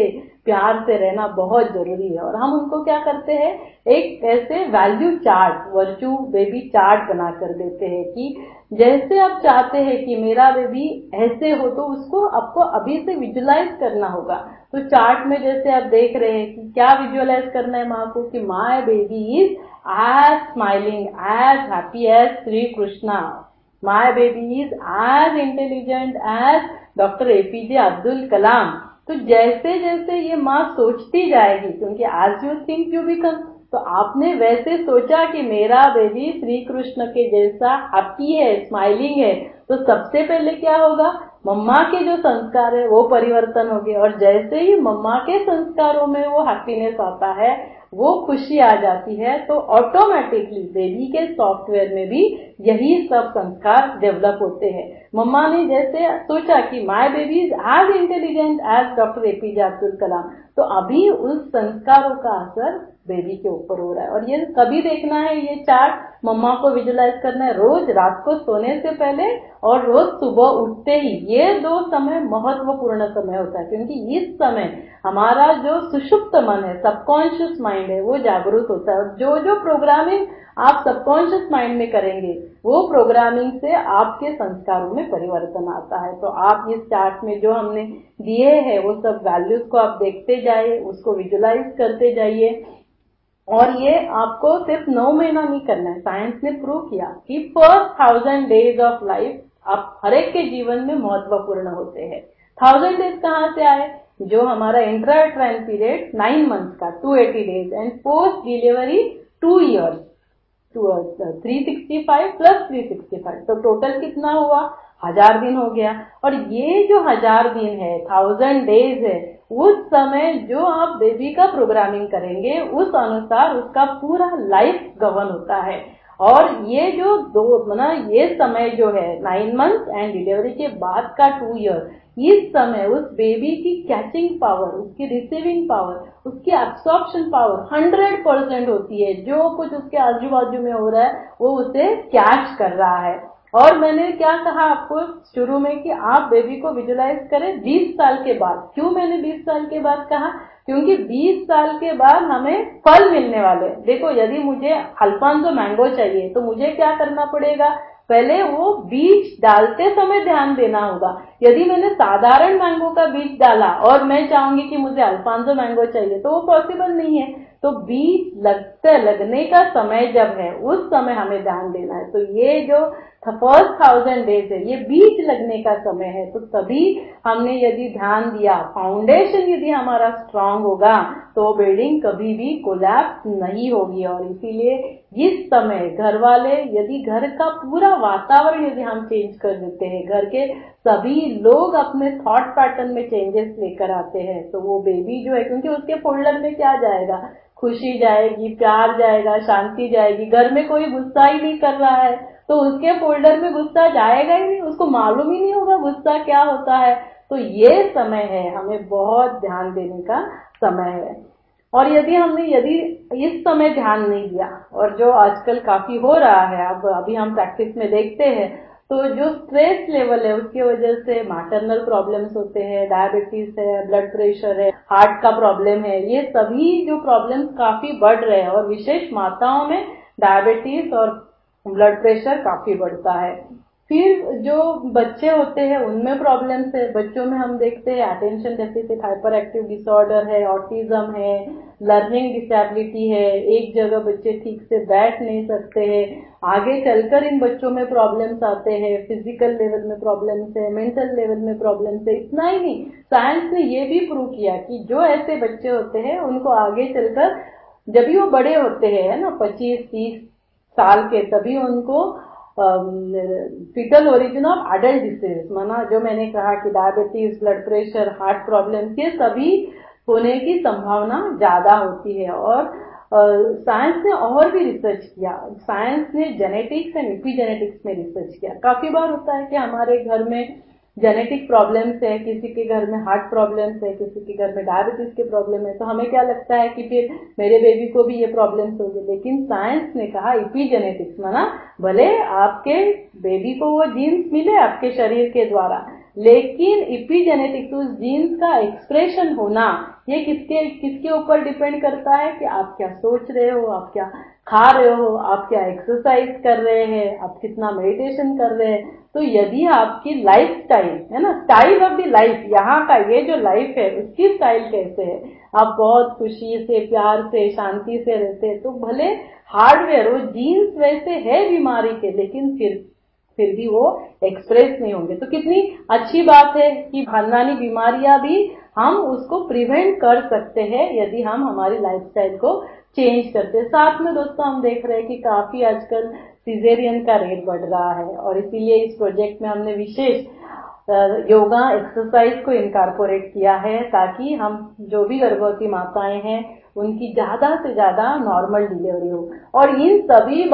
प्यार से रहना बहुत जरूरी है। और हम उनको क्या करते हैं, एक ऐसे value chart, virtue baby chart बना कर देते हैं कि जैसे आप चाहते हैं कि मेरा बेबी ऐसे हो, तो उसको आपको अभी से विजुलाइज करना होगा। तो चार्ट में जैसे आप देख रहे हैं कि क्या विजुअलाइज करना है माँ को, कि my baby is as smiling, as happy as Shri Krishna, my baby is as intelligent as doctor APJ Abdul Kalam. तो जैसे जैसे ये माँ सोचती जाएगी, क्योंकि as you think you become, तो आपने वैसे सोचा कि मेरा बेबी श्री कृष्ण के जैसा हैप्पी है, स्माइलिंग है, तो सबसे पहले क्या होगा, मम्मा के जो संस्कार है वो परिवर्तन होंगे। और जैसे ही मम्मा के संस्कारों में वो हैप्पीनेस आता है, वो खुशी आ जाती है, तो ऑटोमेटिकली बेबी के सॉफ्टवेयर में भी यही सब संस्कार डेवलप होते हैं। मम्मा ने जैसे सोचा कि my baby is as intelligent as doctor APJ Abdul Kalam, तो अभी उस संस्कारों का असर बेबी के ऊपर हो रहा है। और ये कभी देखना है, ये चार्ट मम्मा को विजुलाइज करना है रोज रात को सोने से पहले और रोज सुबह उठते ही। ये 2 समय महत्वपूर्ण समय होता है, क्योंकि इस समय हमारा जो सुषुप्त मन है, सबकॉन्शियस माइंड है, वो जागरूक होता है। और जो जो प्रोग्रामिंग आप सबकॉन्शियस माइंड में करेंगे, वो प्रोग्रामिंग से आपके संस्कारों में परिवर्तन आता है। तो आप इस चार्ट में जो हमने दिए हैं वो सब वैल्यूज को आप देखते जाइए, उसको विजुलाइज करते जाइए। और ये आपको सिर्फ 9 महीना नहीं करना है। साइंस ने प्रूव किया कि फर्स्ट 1000 डेज ऑफ लाइफ आप हर एक के जीवन में महत्वपूर्ण होते हैं। 1000 डेज कहाँ से आए, जो हमारा इंट्रायूटेराइन पीरियड 9 मंथ्स का 280 days and post delivery 2 years 365 plus 365, तो टोटल कितना हुआ, 1000 दिन हो गया। और ये जो 1000 दिन है, 1000 डेज है, उस समय जो आप बेबी का प्रोग्रामिंग करेंगे उस अनुसार उसका पूरा लाइफ गवर्न होता है। और ये जो ये समय जो है 9 मंथ्स एंड डिलीवरी के बाद का 2 ईयर, इस समय उस बेबी की कैचिंग पावर, उसकी रिसीविंग पावर, उसकी एब्सॉर्प्शन पावर 100% होती है। जो कुछ उसके आजू बाजू में हो रहा है वो उसे कैच कर रहा है। और मैंने क्या कहा आपको शुरू में कि आप बेबी को विजुलाइज करें 20 साल के बाद। क्यों मैंने 20 साल के बाद कहा, क्योंकि 20 साल के बाद हमें फल मिलने वाले। देखो, यदि मुझे अल्फांसो मैंगो चाहिए तो मुझे क्या करना पड़ेगा, पहले वो बीज डालते समय ध्यान देना होगा। यदि मैंने साधारण मैंगो का बीज डाला और मैं चाहूंगी कि मुझे अल्फांसो मैंगो चाहिए, तो वो पॉसिबल नहीं है। तो बीज लगने का समय जब है, उस समय हमें ध्यान देना है। तो ये जो फर्स्ट 1000 डेज है, ये बीज लगने का समय है। तो तभी हमने यदि ध्यान दिया, फाउंडेशन यदि हमारा स्ट्रांग होगा, तो बिल्डिंग कभी भी कोलैप्स नहीं होगी। और इसीलिए इस समय घर वाले, यदि घर का पूरा वातावरण यदि हम चेंज कर देते हैं, घर के सभी लोग अपने थॉट पैटर्न में चेंजेस लेकर आते हैं, तो वो बेबी जो है, क्योंकि उसके फोल्डर में क्या जाएगा, खुशी जाएगी, प्यार जाएगा, शांति जाएगी। घर में कोई गुस्सा ही नहीं कर रहा है तो उसके फोल्डर में गुस्सा जाएगा ही नहीं, उसको मालूम ही नहीं होगा गुस्सा क्या होता है। तो ये समय है, हमें बहुत ध्यान देने का समय है। और यदि इस समय ध्यान नहीं दिया, और जो आजकल काफी हो रहा है, अब अभी हम प्रैक्टिस में देखते हैं, तो जो स्ट्रेस लेवल है उसकी वजह से मैटरनल प्रॉब्लम्स होते हैं, डायबिटीज है, ब्लड प्रेशर है, हार्ट का प्रॉब्लम है, ये सभी जो प्रॉब्लम्स काफी बढ़ रहे हैं। और विशेष माताओं में डायबिटीज और ब्लड प्रेशर काफी बढ़ता है। फिर जो बच्चे होते हैं उनमें प्रॉब्लम्स है। बच्चों में हम देखते हैं attention deficit hyperactive disorder है, ऑटिज्म है, लर्निंग डिसेबिलिटी है, एक जगह बच्चे ठीक से बैठ नहीं सकते हैं। आगे चलकर इन बच्चों में प्रॉब्लम्स आते हैं, फिजिकल लेवल में प्रॉब्लम्स है, मेंटल लेवल में प्रॉब्लम्स है। इतना ही नहीं, साइंस ने ये भी प्रूव किया कि जो ऐसे बच्चे होते हैं उनको आगे चलकर जब भी वो बड़े होते हैं ना 25-30 साल के, तभी उनको foetal origin of adult disease, माना जो मैंने कहा कि diabetes, blood pressure, heart problem, ये सभी होने की संभावना ज्यादा होती है। और साइंस ने और भी रिसर्च किया, साइंस ने जेनेटिक्स एंड एपिजेनेटिक्स में रिसर्च किया। काफी बार होता है कि हमारे घर में जेनेटिक प्रॉब्लम्स है, किसी के घर में हार्ट प्रॉब्लम्स है, किसी के घर में डायबिटीज के प्रॉब्लम है, तो हमें क्या लगता है कि फिर मेरे बेबी को भी ये प्रॉब्लम्स होगी। लेकिन साइंस ने कहा एपिजेनेटिक्स, माना भले आपके बेबी को वो जीन्स मिले आपके शरीर के द्वारा, लेकिन इपिजेनेटिक्स, उस जीन्स का एक्सप्रेशन होना, ये किसके ऊपर डिपेंड करता है कि आप क्या सोच रहे हो, आप क्या खा रहे हो, आप क्या एक्सरसाइज कर रहे हैं, आप कितना मेडिटेशन कर रहे हैं। तो यदि आपकी लाइफ स्टाइल है ना, स्टाइल ऑफ द लाइफ, यहाँ का ये जो लाइफ है उसकी स्टाइल कैसे है, आप बहुत खुशी से, प्यार से, शांति से रहते हैं, तो भले हार्डवेयर वो जीन्स वैसे है बीमारी के, लेकिन फिर भी वो एक्सप्रेस नहीं होंगे। तो कितनी अच्छी बात है कि खानदानी बीमारियां भी हम उसको प्रिवेंट कर सकते हैं यदि हम हमारी लाइफस्टाइल को चेंज करते हैं। साथ में दोस्तों हम देख रहे हैं कि काफी आजकल सिजेरियन का रेट बढ़ रहा है, और इसीलिए इस प्रोजेक्ट में हमने विशेष योगा एक्सरसाइज को इनकॉर्पोरेट किया है, ताकि हम जो भी गर्भवती माताएं हैं उनकी ज्यादा से ज्यादा नॉर्मल डिलीवरी हो। और इन सभी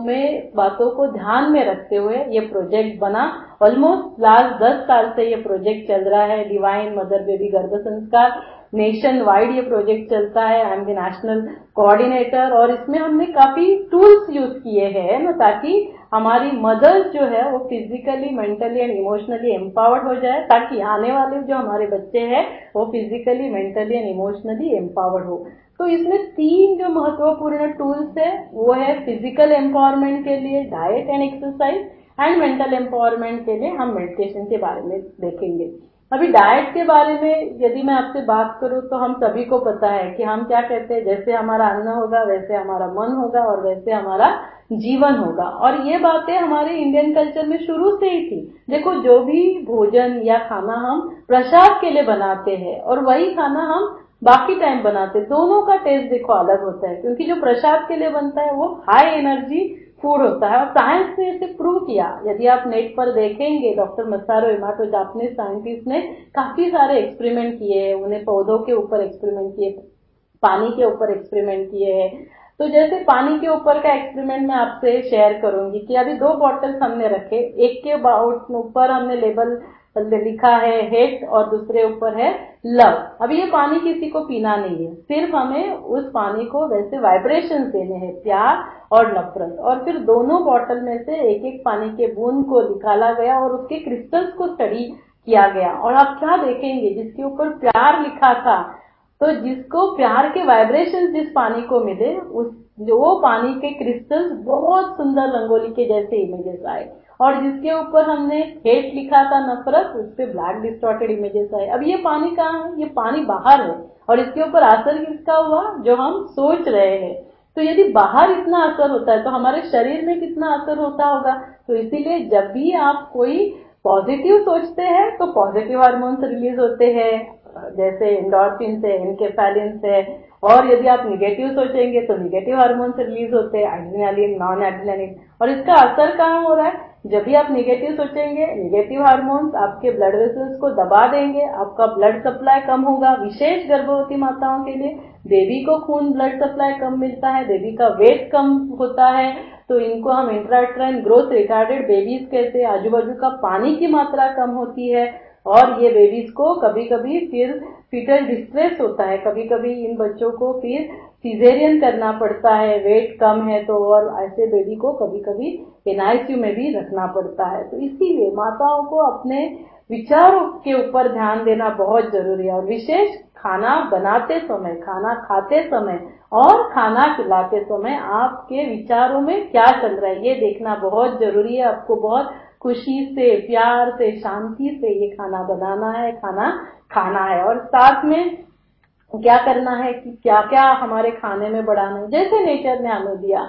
बातों को ध्यान में रखते हुए ये प्रोजेक्ट बना। ऑलमोस्ट लास्ट 10 साल से ये प्रोजेक्ट चल रहा है, डिवाइन मदर बेबी गर्भ संस्कार। नेशन वाइड ये प्रोजेक्ट चलता है, I am the national coordinator. और इसमें हमने काफी टूल्स यूज किए हैं ना, ताकि हमारी मदर्स जो है वो physically, mentally and emotionally empowered हो जाए, ताकि आने वाले जो हमारे बच्चे हैं वो physically, mentally and emotionally empowered हो। तो इसमें 3 जो महत्वपूर्ण टूल्स है वो है फिजिकल एम्पावरमेंट के लिए diet and exercise, and mental empowerment के लिए हम मेडिटेशन के बारे में देखेंगे। अभी डाइट के बारे में यदि मैं आपसे बात करूं तो हम सभी को पता है कि हम क्या कहते हैं, जैसे हमारा अन्न होगा वैसे हमारा मन होगा और वैसे हमारा जीवन होगा। और ये बातें हमारे इंडियन कल्चर में शुरू से ही थी। देखो, जो भी भोजन या खाना हम प्रसाद के लिए बनाते हैं और वही खाना हम बाकी टाइम बनाते, दोनों का टेस्ट देखो अलग होता है, क्योंकि जो प्रसाद के लिए बनता है वो हाई एनर्जी फूड होता है। और साइंस ने इसे प्रूव किया। यदि आप नेट पर देखेंगे, doctor Masaru Emoto Japanese scientist ने काफी सारे एक्सपेरिमेंट किए हैं, उन्हें पौधों के ऊपर एक्सपेरिमेंट किए, पानी के ऊपर एक्सपेरिमेंट किए हैं। तो जैसे पानी के ऊपर का एक्सपेरिमेंट मैं आपसे शेयर करूंगी कि अभी 2 बॉटल्स हमने रखे, एक के ऊपर हमने लेबल लिखा है हेट और दूसरे ऊपर है लव। अभी ये पानी किसी को पीना नहीं है, सिर्फ हमें उस पानी को वैसे वाइब्रेशन देने हैं, प्यार और नफरत। और फिर दोनों बॉटल में से एक एक पानी के बूंद को निकाला गया और उसके क्रिस्टल्स को स्टडी किया गया। और आप क्या देखेंगे, जिसके ऊपर प्यार लिखा था, तो जिसको प्यार के वाइब्रेशंस जिस पानी को मिले, उस वो पानी के क्रिस्टल्स बहुत सुंदर रंगोली के जैसे इमेजेस आए। और जिसके ऊपर हमने हेट लिखा था, नफरत, उस पे ब्लैक डिस्टॉर्टेड इमेजेस आए। अब ये पानी कहाँ है? ये पानी बाहर है, और इसके ऊपर असर किसका हुआ? जो हम सोच रहे हैं। तो यदि बाहर इतना असर होता है तो हमारे शरीर में कितना असर होता होगा। तो इसीलिए जब भी आप कोई पॉजिटिव सोचते हैं तो पॉजिटिव हार्मोन्स रिलीज होते हैं, जैसे एंडोर्फिन है, एनकेफेलिन है। और यदि आप निगेटिव सोचेंगे तो निगेटिव हार्मोन्स रिलीज होते हैं, एड्रेनालिन, नॉन एड्रेनालिन। और इसका असर कहाँ हो रहा है? जब भी आप निगेटिव सोचेंगे, निगेटिव हार्मोन्स आपके ब्लड वेसल्स को दबा देंगे, आपका ब्लड सप्लाई कम होगा। विशेष गर्भवती माताओं के लिए बेबी को खून ब्लड सप्लाई कम मिलता है, बेबी का वेट कम होता है, तो इनको हम इंट्रायूटेराइन ग्रोथ रिटार्डेड बेबीज कहते हैं। आजू बाजू का पानी की मात्रा कम होती है, और ये बेबीज को कभी कभी फिर फीटल डिस्ट्रेस होता है, कभी कभी इन बच्चों को फिर सिजेरियन करना पड़ता है, वेट कम है तो। और ऐसे बेबी को कभी कभी एनआईसीयू में भी रखना पड़ता है। तो इसीलिए माताओं को अपने विचारों के ऊपर ध्यान देना बहुत जरूरी है। और विशेष खाना बनाते समय, खाना खाते समय और खाना खिलाते समय आपके विचारों में क्या चल रहा है, ये देखना बहुत जरूरी है। आपको बहुत खुशी से, प्यार से, शांति से ये खाना बनाना है, खाना खाना है। और साथ में क्या करना है कि क्या क्या हमारे खाने में बढ़ाना है, जैसे नेचर ने हमें दिया,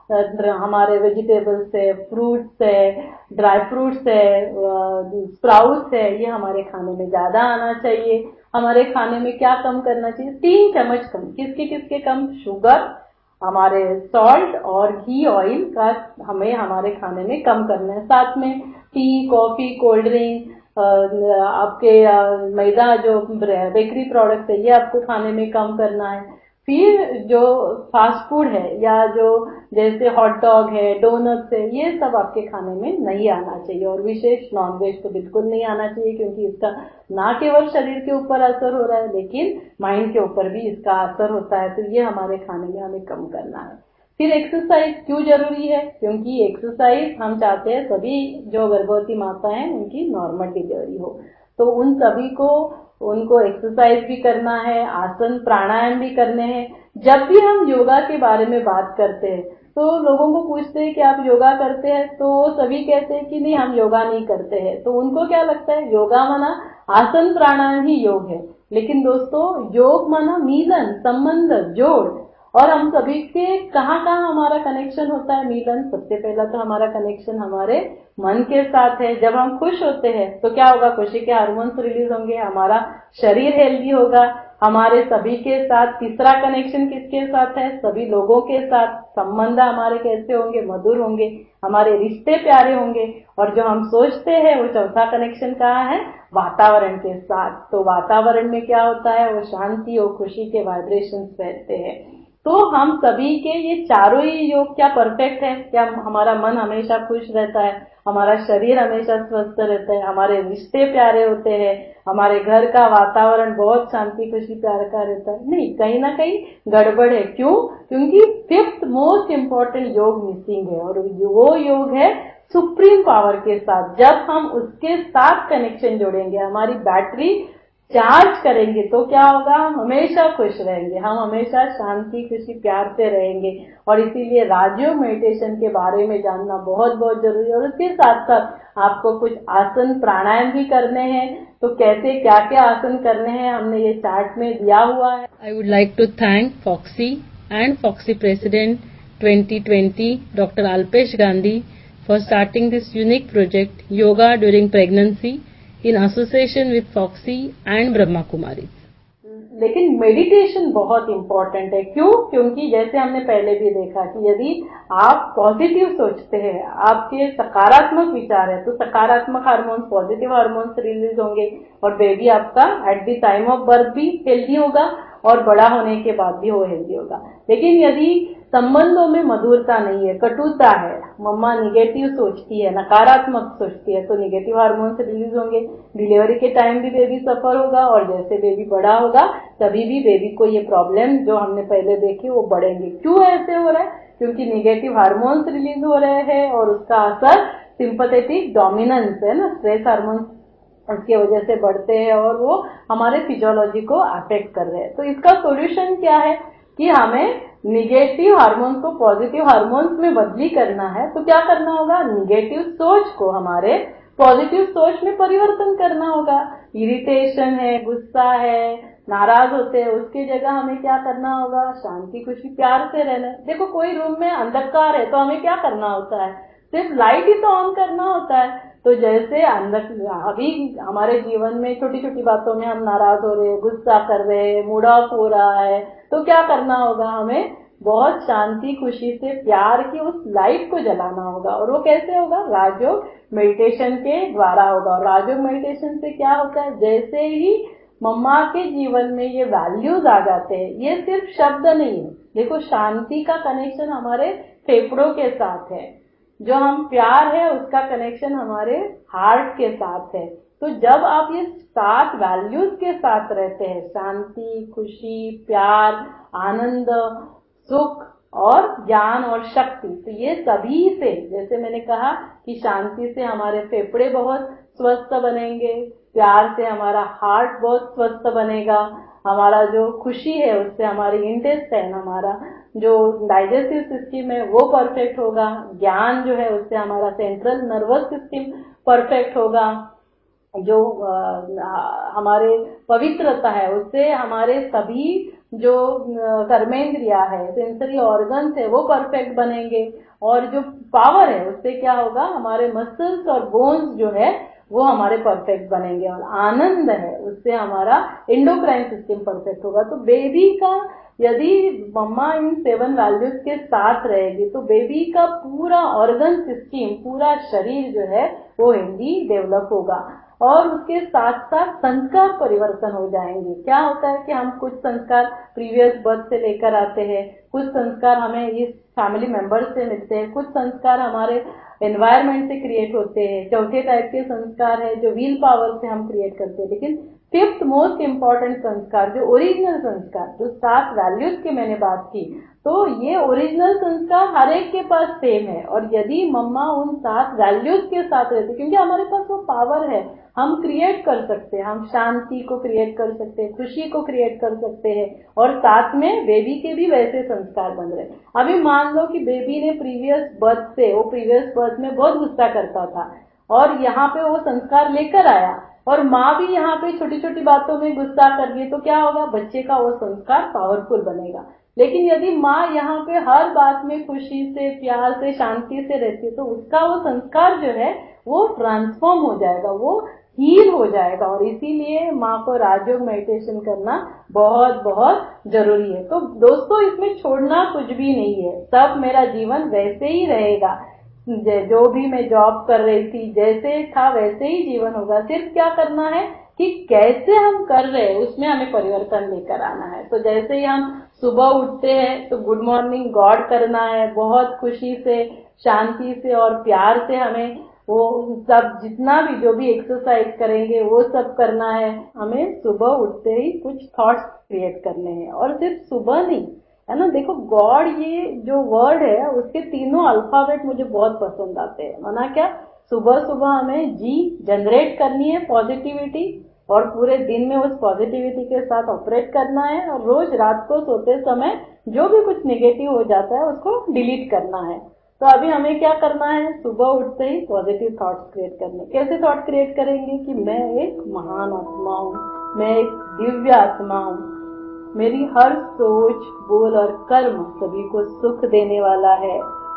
हमारे वेजिटेबल्स है, फ्रूट्स है, ड्राई फ्रूट्स है, स्प्राउट्स है, ये हमारे खाने में ज्यादा आना चाहिए। हमारे खाने में क्या कम करना चाहिए? 3 चम्मच कम। किसके किसके कम? शुगर, हमारे सॉल्ट और घी, ऑयल का हमें हमारे खाने में कम करना है। साथ में टी, कॉफी, कोल्ड ड्रिंक, आपके मैदा जो बेकरी प्रोडक्ट है, ये आपको खाने में कम करना है। फिर जो फास्ट फूड है, या जो जैसे हॉट डॉग है, डोनट्स है, ये सब आपके खाने में नहीं आना चाहिए। और विशेष नॉनवेज तो बिल्कुल नहीं आना चाहिए, क्योंकि इसका ना केवल शरीर के ऊपर असर हो रहा है, लेकिन माइंड के ऊपर भी इसका असर होता है। तो ये हमारे खाने में हमें कम करना है। फिर एक्सरसाइज क्यों जरूरी है? क्योंकि एक्सरसाइज हम चाहते हैं सभी जो गर्भवती माता हैं उनकी नॉर्मल डिलीवरी हो, तो उन सभी को उनको एक्सरसाइज भी करना है, आसन प्राणायाम भी करने हैं। जब भी हम योगा के बारे में बात करते हैं तो लोगों को पूछते हैं कि आप योगा करते हैं, तो सभी कहते हैं कि नहीं हम योगा नहीं करते हैं। तो उनको क्या लगता है योगा माना आसन प्राणायाम ही योग है, लेकिन दोस्तों योग माना मिलन, संबंध, जोड़। और हम सभी के कहाँ कहाँ हमारा कनेक्शन होता है मिलन? सबसे पहला तो हमारा कनेक्शन हमारे मन के साथ है। जब हम खुश होते हैं तो क्या होगा? खुशी के हार्मोन्स रिलीज होंगे, हमारा शरीर हेल्दी होगा। हमारे सभी के साथ तीसरा कनेक्शन किसके साथ है? सभी लोगों के साथ। संबंध हमारे कैसे होंगे? मधुर होंगे, हमारे रिश्ते प्यारे होंगे। और जो हम सोचते हैं वो चौथा कनेक्शन कहाँ है? वातावरण के साथ। तो वातावरण में क्या होता है? वो शांति और खुशी के वाइब्रेशंस रहते हैं। तो हम सभी के ये चारों ही योग क्या परफेक्ट है? क्या हमारा मन हमेशा खुश रहता है, हमारा शरीर हमेशा स्वस्थ रहता है, हमारे रिश्ते प्यारे होते हैं, हमारे घर का वातावरण बहुत शांति खुशी प्यार का रहता है? नहीं, कहीं ना कहीं गड़बड़ है। क्यों? क्योंकि fifth most important yoga missing है, और वो योग है सुप्रीम पावर के साथ। जब हम उसके साथ कनेक्शन जोड़ेंगे, हमारी बैटरी चार्ज करेंगे, तो क्या होगा? हम हमेशा खुश रहेंगे, हम हमेशा शांति खुशी प्यार से रहेंगे। और इसीलिए राजयोग मेडिटेशन के बारे में जानना बहुत बहुत जरूरी है। और उसके साथ साथ आपको कुछ आसन प्राणायाम भी करने हैं। तो कैसे क्या क्या आसन करने हैं हमने ये चार्ट में दिया हुआ है। I would like to thank Foxy and Foxy President 2020 Dr. Alpesh Gandhi for starting this unique project Yoga During Pregnancy in association with Foxy and Brahma Kumaris. लेकिन मेडिटेशन बहुत इम्पोर्टेंट है। क्यों? क्योंकि जैसे हमने पहले भी देखा कि यदि आप पॉजिटिव सोचते हैं, आपके सकारात्मक विचार है, तो सकारात्मक हार्मोन्स, पॉजिटिव हार्मोन्स रिलीज होंगे और बेबी आपका at the time of birth भी हेल्दी होगा और बड़ा होने के बाद भी वो हेल्दी होगा। लेकिन यदि संबंधों में मधुरता नहीं है, कटुता है, मम्मा निगेटिव सोचती है, नकारात्मक सोचती है, तो निगेटिव हार्मोन्स रिलीज होंगे। डिलीवरी के टाइम भी बेबी सफर होगा और जैसे बेबी बड़ा होगा तभी भी बेबी को ये प्रॉब्लम जो हमने पहले देखी वो बढ़ेंगे। क्यों ऐसे हो रहा है? क्योंकि निगेटिव हार्मोन्स रिलीज हो रहे हैं और उसका असर सिंपैथेटिक डोमिनेंस है ना, स्ट्रेस हार्मोन्स उसकी वजह से बढ़ते हैं और वो हमारे फिजियोलॉजी को अफेक्ट कर रहे हैं। तो इसका सॉल्यूशन क्या है कि हमें निगेटिव हार्मोन्स को पॉजिटिव हार्मोन्स में बदली करना है। तो क्या करना होगा? निगेटिव सोच को हमारे पॉजिटिव सोच में परिवर्तन करना होगा। इरिटेशन है, गुस्सा है, नाराज होते हैं, उसकी जगह हमें क्या करना होगा? शांति खुशी प्यार से रहना है। देखो कोई रूम में अंधकार है तो हमें क्या करना होता है? सिर्फ लाइट ही तो ऑन करना होता है। तो जैसे अभी हमारे जीवन में छोटी छोटी बातों में हम नाराज हो रहे हैं, गुस्सा कर रहे हैं, मूड ऑफ हो रहा है, तो क्या करना होगा? हमें बहुत शांति खुशी से प्यार की उस लाइट को जलाना होगा। और वो कैसे होगा? राजयोग मेडिटेशन के द्वारा होगा। और राजयोग मेडिटेशन से क्या होता है? जैसे ही मम्मा के जीवन में ये वैल्यूज आ जाते हैं, ये सिर्फ शब्द नहीं है। देखो शांति का कनेक्शन हमारे फेफड़ों के साथ है, जो हम प्यार है उसका कनेक्शन हमारे हार्ट के साथ है। तो जब आप ये 7 वैल्यूज के साथ रहते हैं, शांति खुशी प्यार आनंद सुख और ज्ञान और शक्ति, तो ये सभी से, जैसे मैंने कहा कि शांति से हमारे फेफड़े बहुत स्वस्थ बनेंगे, प्यार से हमारा हार्ट बहुत स्वस्थ बनेगा, हमारा जो खुशी है उससे हमारी इंटेस्टाइन, हमारा जो डाइजेस्टिव सिस्टम है वो परफेक्ट होगा, ज्ञान जो है उससे हमारा सेंट्रल नर्वस सिस्टम परफेक्ट होगा, जो हमारे पवित्रता है उससे हमारे सभी जो कर्मेंद्रिया है, सेंसरी ऑर्गन्स है वो परफेक्ट बनेंगे। और जो पावर है उससे क्या होगा? हमारे मसल्स और बोन्स जो है वो हमारे परफेक्ट बनेंगे। और आनंद है उससे हमारा एंडोक्राइन सिस्टम परफेक्ट होगा। तो बेबी का यदि मम्मा इन 7 वैल्यूज के साथ रहेगी तो बेबी का पूरा ऑर्गन सिस्टम, पूरा शरीर जो है वो हेल्दी डेवलप होगा। और उसके साथ साथ संस्कार परिवर्तन हो जाएंगे। क्या होता है कि हम कुछ संस्कार प्रीवियस बर्थ से लेकर आते हैं, कुछ संस्कार हमें इस फैमिली मेंबर्स से मिलते हैं, कुछ संस्कार हमारे एनवायरमेंट से क्रिएट होते हैं, चौथे टाइप के संस्कार है जो व्हील पावर से हम क्रिएट करते हैं। लेकिन फिफ्थ मोस्ट इम्पॉर्टेंट संस्कार, जो ओरिजिनल संस्कार, जो 7 वैल्यूज की मैंने बात की, तो ये ओरिजिनल संस्कार हर एक के पास सेम है। और यदि मम्मा उन 7 वैल्यूज के साथ रहती, क्योंकि हमारे पास वो पावर है, हम क्रिएट कर सकते हैं, हम शांति को क्रिएट कर सकते हैं, खुशी को क्रिएट कर सकते हैं, और साथ में बेबी के भी वैसे संस्कार बन रहे। अभी मान लो कि बेबी ने प्रीवियस बर्थ में बहुत गुस्सा करता था और यहाँ पे वो संस्कार लेकर आया, और माँ भी यहाँ पे छोटी छोटी बातों में गुस्सा कर रही है, तो क्या होगा, बच्चे का वो संस्कार पावरफुल बनेगा। लेकिन यदि माँ यहाँ पे हर बात में खुशी से, प्यार से, शांति से रहती है, तो उसका वो संस्कार जो है वो ट्रांसफॉर्म हो जाएगा, वो हील हो जाएगा। और इसीलिए माँ को राजयोग मेडिटेशन करना बहुत बहुत जरूरी है। तो दोस्तों, इसमें छोड़ना कुछ भी नहीं है, सब मेरा जीवन वैसे ही रहेगा, जो भी मैं जॉब कर रही थी जैसे था वैसे ही जीवन होगा। सिर्फ क्या करना है कि कैसे हम कर रहे हैं उसमें हमें परिवर्तन लेकर आना है। तो जैसे ही हम सुबह उठते हैं तो गुड मॉर्निंग गॉड करना है, बहुत खुशी से, शांति से और प्यार से हमें वो सब जितना भी जो भी एक्सरसाइज करेंगे वो सब करना है। हमें सुबह उठते ही कुछ थॉट्स क्रिएट करने हैं, और सिर्फ सुबह नहीं, है ना। देखो, गॉड ये जो वर्ड है उसके तीनों अल्फाबेट मुझे बहुत पसंद आते हैं। माना क्या, सुबह सुबह हमें जी जनरेट करनी है पॉजिटिविटी, और पूरे दिन में उस पॉजिटिविटी के साथ ऑपरेट करना है, और रोज रात को सोते समय जो भी कुछ नेगेटिव हो जाता है उसको डिलीट करना है। तो अभी हमें क्या करना है, सुबह उठते ही पॉजिटिव थॉट्स क्रिएट करने। कैसे थॉट क्रिएट करेंगे कि मैं एक महान आत्मा हूँ, मैं एक दिव्य आत्मा हूँ, मेरी हर सोच, बोल और कर्म सभी को सुख देने वाला है,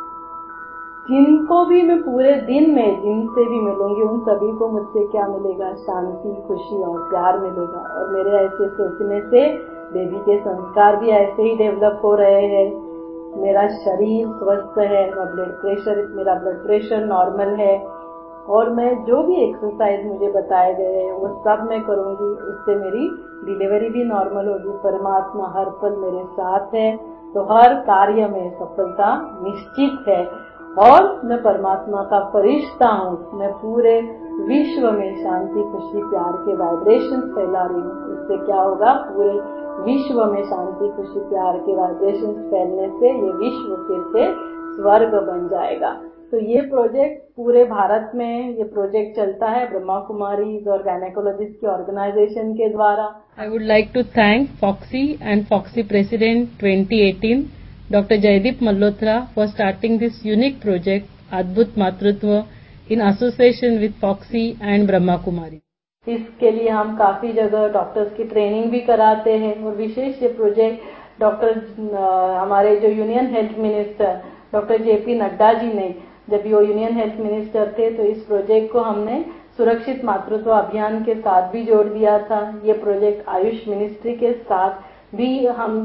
जिनको भी मैं पूरे दिन में जिनसे भी मिलूंगी उन सभी को मुझसे क्या मिलेगा, शांति, खुशी और प्यार मिलेगा। और मेरे ऐसे सोचने से बेबी के संस्कार भी ऐसे ही डेवलप हो रहे हैं, मेरा शरीर स्वस्थ है, मेरा ब्लड प्रेशर नॉर्मल है, और मैं जो भी एक्सरसाइज मुझे बताए गए हैं वो सब मैं करूंगी, उससे मेरी डिलीवरी भी नॉर्मल होगी। परमात्मा हर पल मेरे साथ है, तो हर कार्य में सफलता निश्चित है, और मैं परमात्मा का फरिश्ता हूँ। मैं पूरे विश्व में शांति, खुशी, प्यार के वाइब्रेशन फैला रही हूँ। इससे क्या होगा, पूरे विश्व में शांति, खुशी, प्यार के वाइब्रेशन फैलने से ये विश्व फिर से स्वर्ग बन जाएगा। तो ये प्रोजेक्ट पूरे भारत में ये प्रोजेक्ट चलता है ब्रह्मा कुमारीज और गायनेकोलॉजिस्ट की ऑर्गेनाइजेशन के द्वारा। I would like to thank Foxy and Foxy President 2018, Dr. Jaideep Malhotra, for starting this unique project, Adbhut Matrutva, in association with Foxy and Brahma Kumari. इसके लिए हम काफी जगह डॉक्टर्स की ट्रेनिंग भी कराते हैं, और विशेष ये प्रोजेक्ट डॉक्टर हमारे जो union health minister doctor JP Nadda ji ने, जब वो यूनियन हेल्थ मिनिस्टर थे, तो इस प्रोजेक्ट को हमने सुरक्षित मातृत्व अभियान के साथ भी जोड़ दिया था। ये प्रोजेक्ट आयुष मिनिस्ट्री के साथ भी हम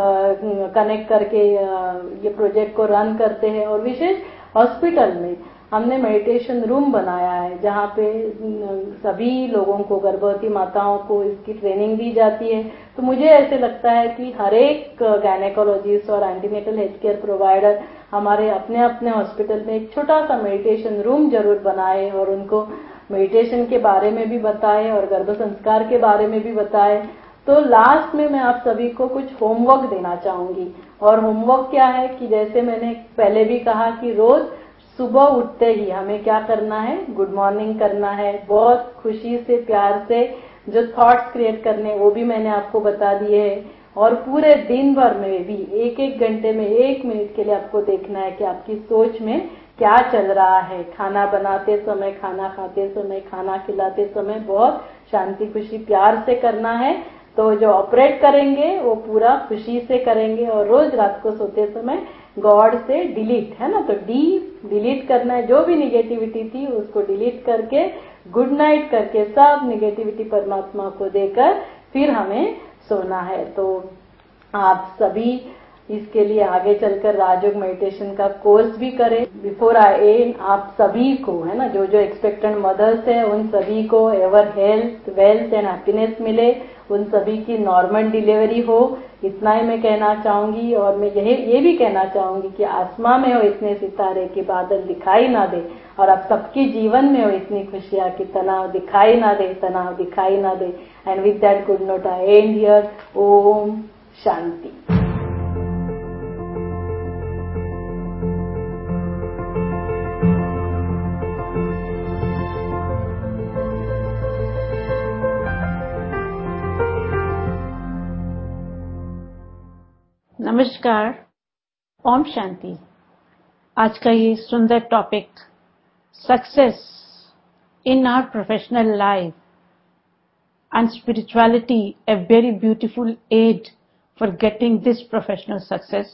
कनेक्ट करके ये प्रोजेक्ट को रन करते हैं। और विशेष हॉस्पिटल में हमने मेडिटेशन रूम बनाया है, जहाँ पे सभी लोगों को, गर्भवती माताओं को इसकी ट्रेनिंग दी जाती है। तो मुझे ऐसे लगता है कि हर एक गायनेकोलॉजिस्ट और एंटीनेटल हेल्थ केयर प्रोवाइडर हमारे अपने अपने हॉस्पिटल में एक छोटा सा मेडिटेशन रूम जरूर बनाए, और उनको मेडिटेशन के बारे में भी बताए और गर्भ संस्कार के बारे में भी बताए। तो लास्ट में मैं आप सभी को कुछ होमवर्क देना चाहूंगी, और होमवर्क क्या है कि जैसे मैंने पहले भी कहा कि रोज सुबह उठते ही हमें क्या करना है, गुड मॉर्निंग करना है, बहुत खुशी से, प्यार से जो थॉट्स क्रिएट करने वो भी मैंने आपको बता दिए हैं। और पूरे दिन भर में भी एक एक घंटे में 1 मिनट के लिए आपको देखना है कि आपकी सोच में क्या चल रहा है। खाना बनाते समय, खाना खाते समय, खाना खिलाते समय बहुत शांति, खुशी, प्यार से करना है। तो जो ऑपरेट करेंगे वो पूरा खुशी से करेंगे, और रोज रात को सोते समय गॉड से डिलीट, है ना, तो डिलीट करना है, जो भी निगेटिविटी थी उसको डिलीट करके गुड नाइट करके सब निगेटिविटी परमात्मा को देकर फिर हमें सोना है। तो आप सभी इसके लिए आगे चलकर राजयोग मेडिटेशन का कोर्स भी करें। बिफोर आई एंड आप सभी को, है ना, जो जो एक्सपेक्टेंट मदर्स है उन सभी को ever health, wealth and happiness मिले, उन सभी की नॉर्मल डिलीवरी हो, इतना ही मैं कहना चाहूंगी। और मैं ये भी कहना चाहूंगी कि आसमां में हो इतने सितारे कि बादल दिखाई ना दे, और अब सबके जीवन में हो इतनी खुशियां कि तनाव दिखाई ना दे, तनाव दिखाई ना दे। And with that good note I end here. ओम शांति। नमस्कार, ओम शांति। आज का ये सुंदर topic, success in our professional life and spirituality, a very beautiful aid for getting this professional success.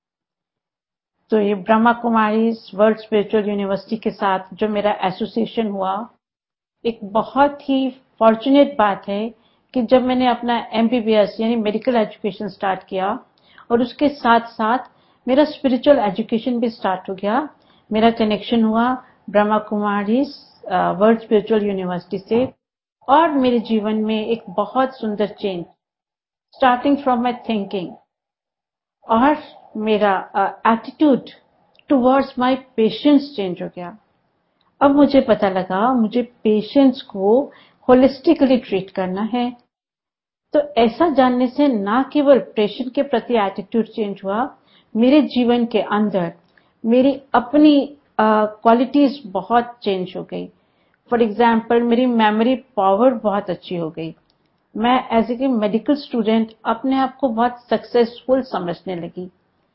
तो ये Brahma Kumari world spiritual university के साथ जो मेरा एसोसिएशन हुआ, एक बहुत ही फॉर्चुनेट बात है कि जब मैंने अपना MBBS यानी मेडिकल एजुकेशन स्टार्ट किया और उसके साथ साथ मेरा स्पिरिचुअल एजुकेशन भी स्टार्ट हो गया, मेरा कनेक्शन हुआ Brahma Kumari world spiritual university से, और मेरे जीवन में एक बहुत सुंदर change starting from my thinking और मेरा attitude towards my patients change हो गया। अब मुझे पता लगा मुझे पेशेंस को होलिस्टिकली ट्रीट करना है। तो ऐसा जानने से ना केवल पेशेंट के प्रति एटीट्यूड चेंज हुआ, मेरे जीवन के अंदर मेरी अपनी क्वालिटीज बहुत चेंज हो गई। फॉर एग्जाम्पल, मेरी मेमोरी पावर बहुत अच्छी हो गई। मैं एज ए मेडिकल स्टूडेंट अपने आप को बहुत सक्सेसफुल समझने लगी,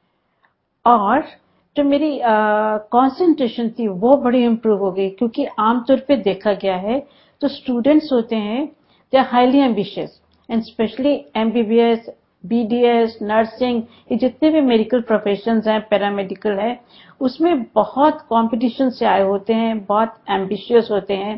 और जो मेरी कंसंट्रेशन थी वो बड़ी इम्प्रूव हो गई। क्योंकि आमतौर पे देखा गया है तो स्टूडेंट्स होते हैं, they are highly ambitious, and specially MBBS, BDS, nursing, ये जितने भी मेडिकल प्रोफेशंस हैं, पैरामेडिकल है, उसमें बहुत कंपटीशन से आए होते हैं, बहुत एम्बिशियस होते हैं,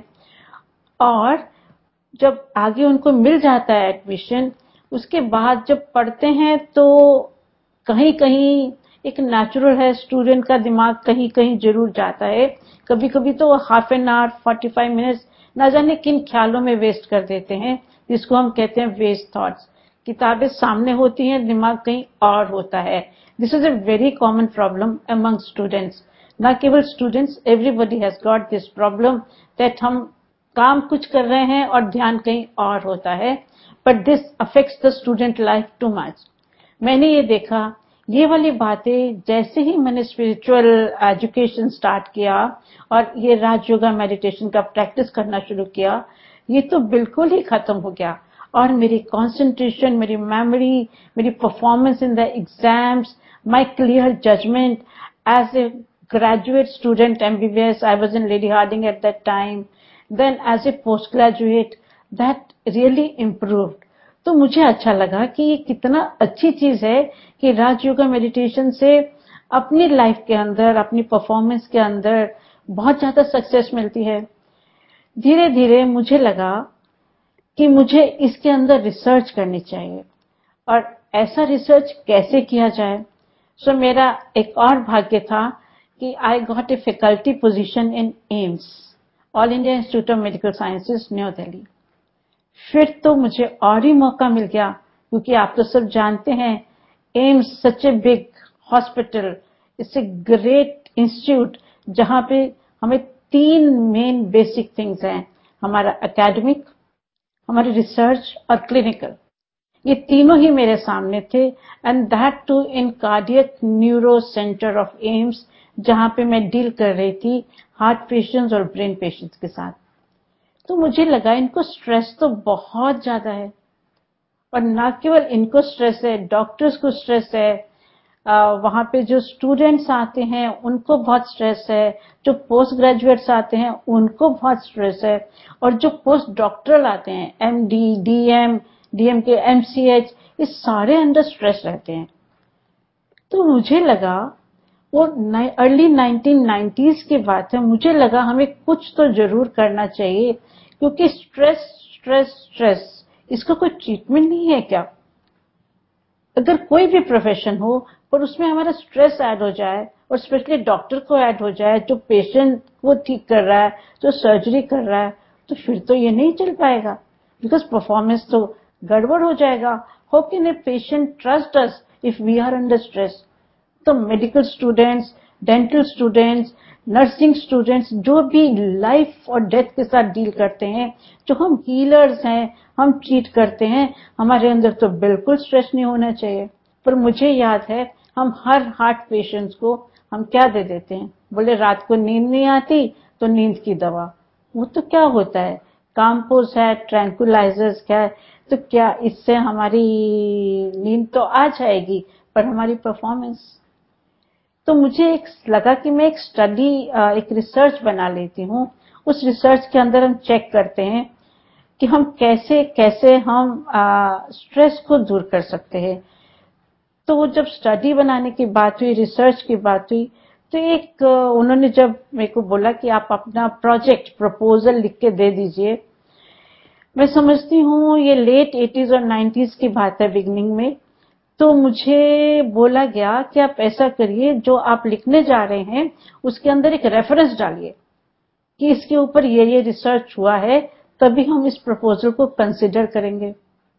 और जब आगे उनको मिल जाता है एडमिशन, उसके बाद जब पढ़ते हैं तो कहीं कहीं एक नेचुरल है, स्टूडेंट का दिमाग कहीं कहीं जरूर जाता है। कभी कभी तो हाफ एन आवर 45 मिनट्स ना जाने किन ख्यालों में वेस्ट कर देते हैं, जिसको हम कहते हैं वेस्ट थॉट्स। किताबें सामने होती हैं, दिमाग कहीं और होता है। This is a very common problem among students. ना केवल students, everybody has got this problem that हम काम कुछ कर रहे हैं और ध्यान कहीं और होता है, but this affects the student life too much. मैंने ये देखा, ये वाली बातें जैसे ही मैंने स्पिरिचुअल एजुकेशन स्टार्ट किया और ये राज योगा मेडिटेशन का प्रैक्टिस करना शुरू किया, ये तो बिल्कुल ही खत्म हो गया। और मेरी कंसंट्रेशन, मेरी मेमोरी, मेरी performance in the exams, my clear judgement as a graduate student MBBS, I was in Lady Harding at that time, then as a postgraduate, that really improved. तो मुझे अच्छा लगा कि ये कितना अच्छी चीज है कि राजयोगा मेडिटेशन से अपनी लाइफ के अंदर, अपनी परफॉर्मेंस के अंदर बहुत ज्यादा सक्सेस मिलती है। धीरे धीरे मुझे लगा कि मुझे इसके अंदर रिसर्च करनी चाहिए, और ऐसा रिसर्च कैसे किया जाए। सो मेरा एक और भाग्य था कि I got a faculty position in AIIMS, All India Institute of Medical Sciences, New Delhi. फिर तो मुझे और ही मौका मिल गया, क्योंकि आप तो सब जानते हैं, AIIMS such a big hospital, it's a great institute, जहां पे हमें 3 मेन बेसिक थिंग्स हैं, हमारा एकेडमिक, हमारी रिसर्च और क्लिनिकल। ये तीनों ही मेरे सामने थे, and that too in cardiac neuro centre of AIIMS, जहां पे मैं डील कर रही थी हार्ट पेशेंट्स और ब्रेन पेशेंट्स के साथ। तो मुझे लगा इनको स्ट्रेस तो बहुत ज्यादा है, और ना केवल इनको स्ट्रेस है, डॉक्टर्स को स्ट्रेस है, वहां पे जो स्टूडेंट्स आते हैं उनको बहुत स्ट्रेस है, जो पोस्ट ग्रेजुएट्स आते हैं उनको बहुत स्ट्रेस है, और जो पोस्ट डॉक्टरल आते हैं, MD, DM के MCH, ये सारे अंडर स्ट्रेस रहते हैं। तो मुझे लगा, वो अर्ली 1990s की बात है, मुझे लगा हमें कुछ तो जरूर करना चाहिए, क्योंकि स्ट्रेस स्ट्रेस स्ट्रेस, इसका कोई ट्रीटमेंट नहीं है क्या? अगर कोई भी प्रोफेशन हो पर उसमें हमारा स्ट्रेस ऐड हो जाए, और स्पेशली डॉक्टर को ऐड हो जाए, जो पेशेंट को ठीक कर रहा है, जो सर्जरी कर रहा है, तो फिर तो ये नहीं चल पाएगा, बिकॉज परफॉर्मेंस तो गड़बड़ हो जाएगा. How can a patient trust us if we are under stress? तो medical students, dental students, nursing students, जो भी लाइफ और डेथ के साथ डील करते हैं, जो हम हीलर्स हैं, हम ट्रीट करते हैं, हमारे अंदर तो बिल्कुल स्ट्रेस नहीं होना चाहिए. पर मुझे याद है हम हर हार्ट पेशेंट्स को हम क्या दे देते हैं, बोले रात को नींद नहीं आती तो नींद की दवा. वो तो क्या होता है, काम्पोस है, ट्रैंकुलाइजर्स क्या है, तो क्या इससे हमारी नींद तो आ जाएगी पर हमारी परफॉर्मेंस. तो मुझे एक लगा कि मैं एक स्टडी, एक रिसर्च बना लेती हूँ. उस रिसर्च के अंदर हम चेक करते हैं कि हम कैसे कैसे हम स्ट्रेस को दूर कर सकते हैं. तो जब स्टडी बनाने की बात हुई, रिसर्च की बात हुई, तो एक उन्होंने जब मेरे को बोला कि आप अपना प्रोजेक्ट प्रपोजल लिख के दे दीजिए. मैं समझती हूँ ये लेट 80s और 90s की बात है, बिगनिंग में. तो मुझे बोला गया कि आप ऐसा करिए, जो आप लिखने जा रहे हैं उसके अंदर एक रेफरेंस डालिए कि इसके ऊपर ये रिसर्च हुआ है, तभी हम इस प्रपोजल को कंसिडर करेंगे.